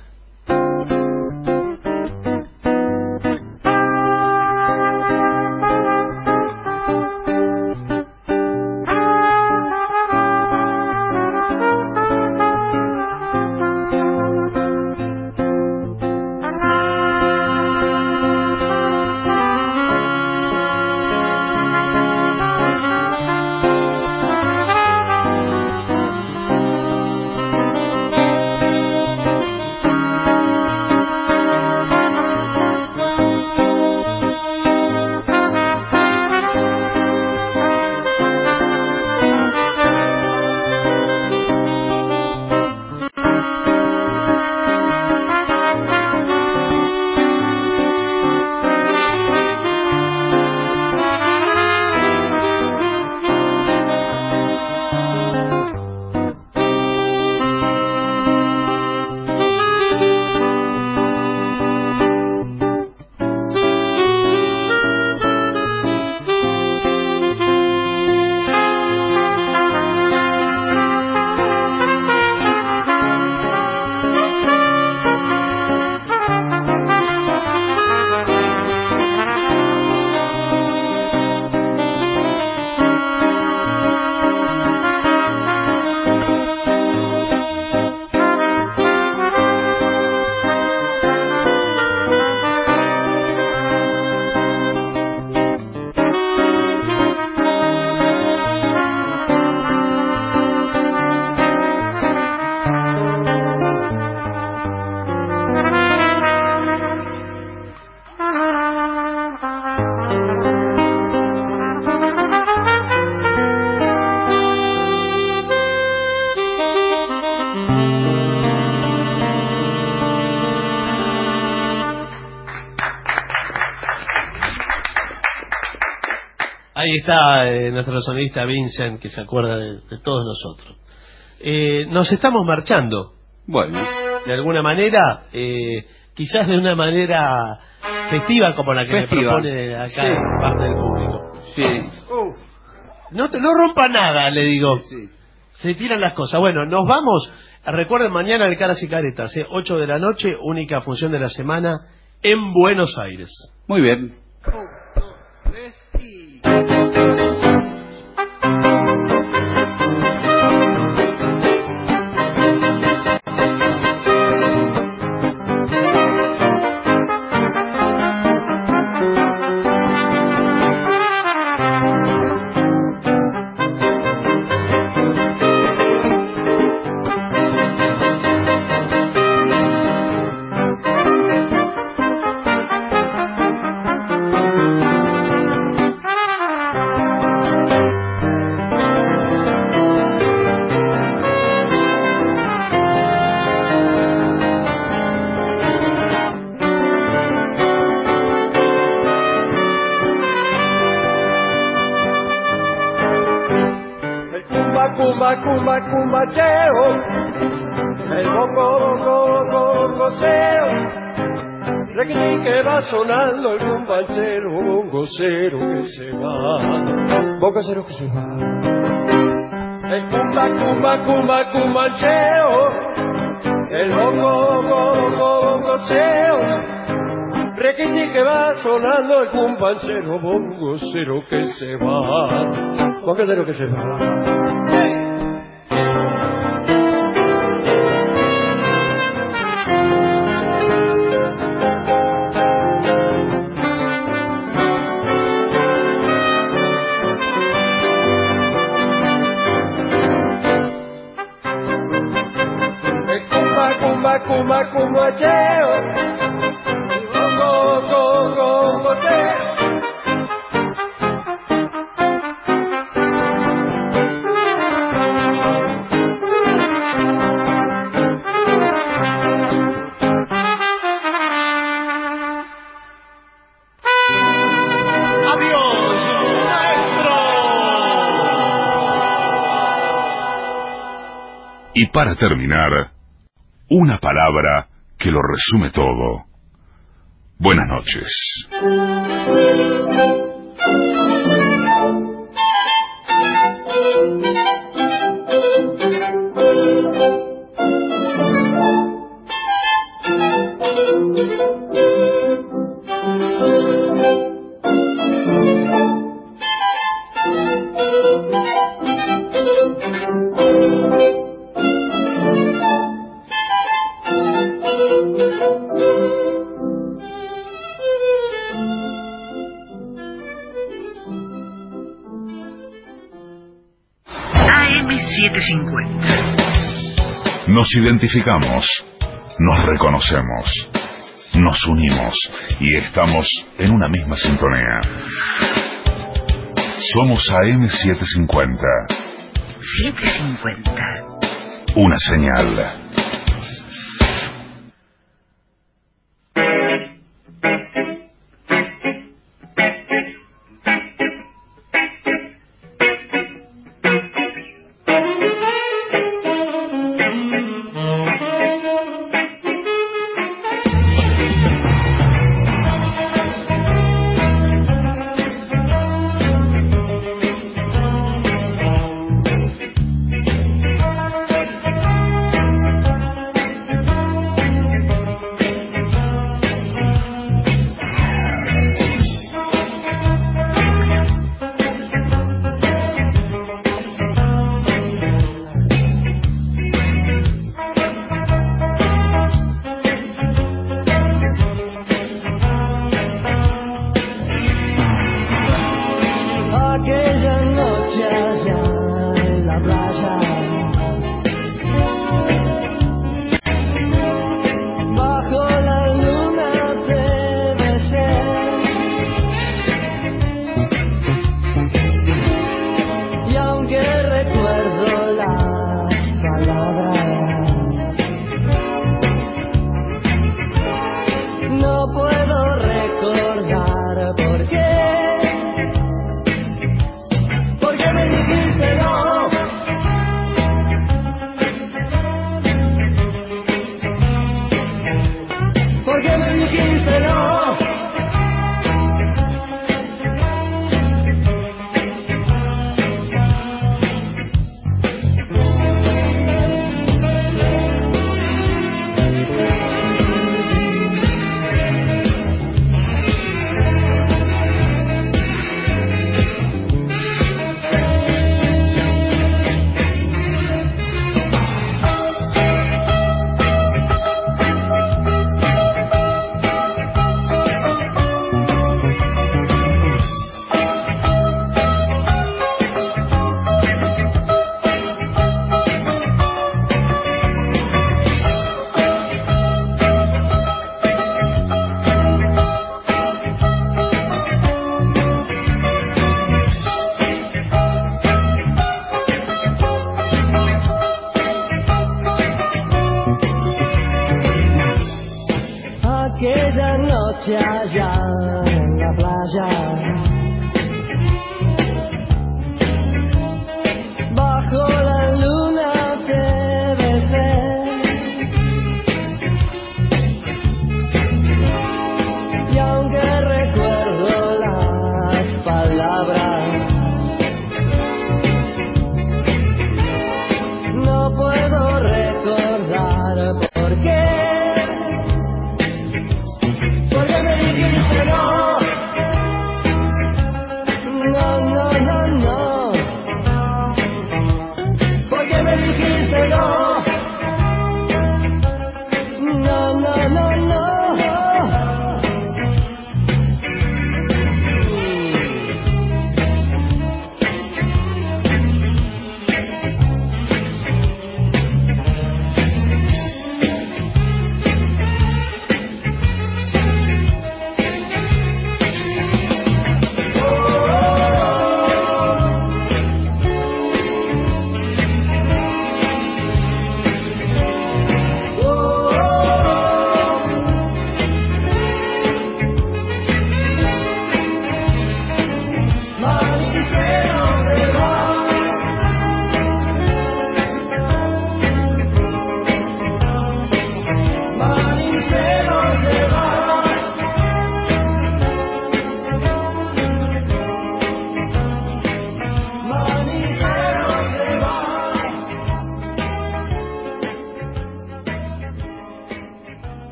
Ahí está nuestro sonidista Vincent, que se acuerda de todos nosotros. Nos estamos marchando. Bueno. De alguna manera, quizás de una manera festiva como la que me propone acá parte del público. Sí. No rompa nada, le digo. Sí. Se tiran las cosas. Bueno, nos vamos. Recuerden, mañana el Caras y Caretas, 8 de la noche, única función de la semana en Buenos Aires. Muy bien. 1, 2, 3 y... cumbacheo, el bongoceo, requitín que va sonando el cumbachero, bongocero que se va, bongocero que se va. El cumbacheo, el bongoceo, requitín que va sonando el cumbachero, bongocero que se va, bongocero que se va. Cumbacheo, ¡Adiós, maestro! Y para terminar, una palabra que lo resume todo. Buenas noches. Nos identificamos, nos reconocemos, nos unimos y estamos en una misma sintonía. Somos AM750. 750. Una señal.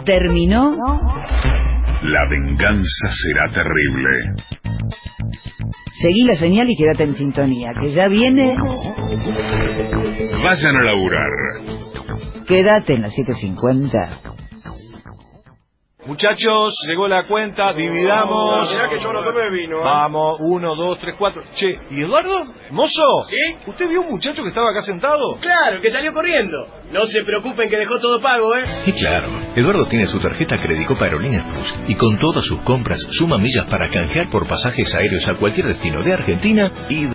¿Terminó? La venganza será terrible. Seguí la señal y quédate en sintonía, que ya viene... Vayan a laburar. Quédate en la 750. Muchachos, llegó la cuenta, dividamos. Mirá que yo no tomé vino. Vamos, 1, 2, 3, 4. Che, ¿y Eduardo? ¿Mozo? ¿Sí? ¿Usted vio un muchacho que estaba acá sentado? Claro, que salió corriendo. No se preocupen que dejó todo pago, ¿eh? Y claro, Eduardo tiene su tarjeta Credicop Aerolíneas Plus y con todas sus compras suma millas para canjear por pasajes aéreos a cualquier destino de Argentina y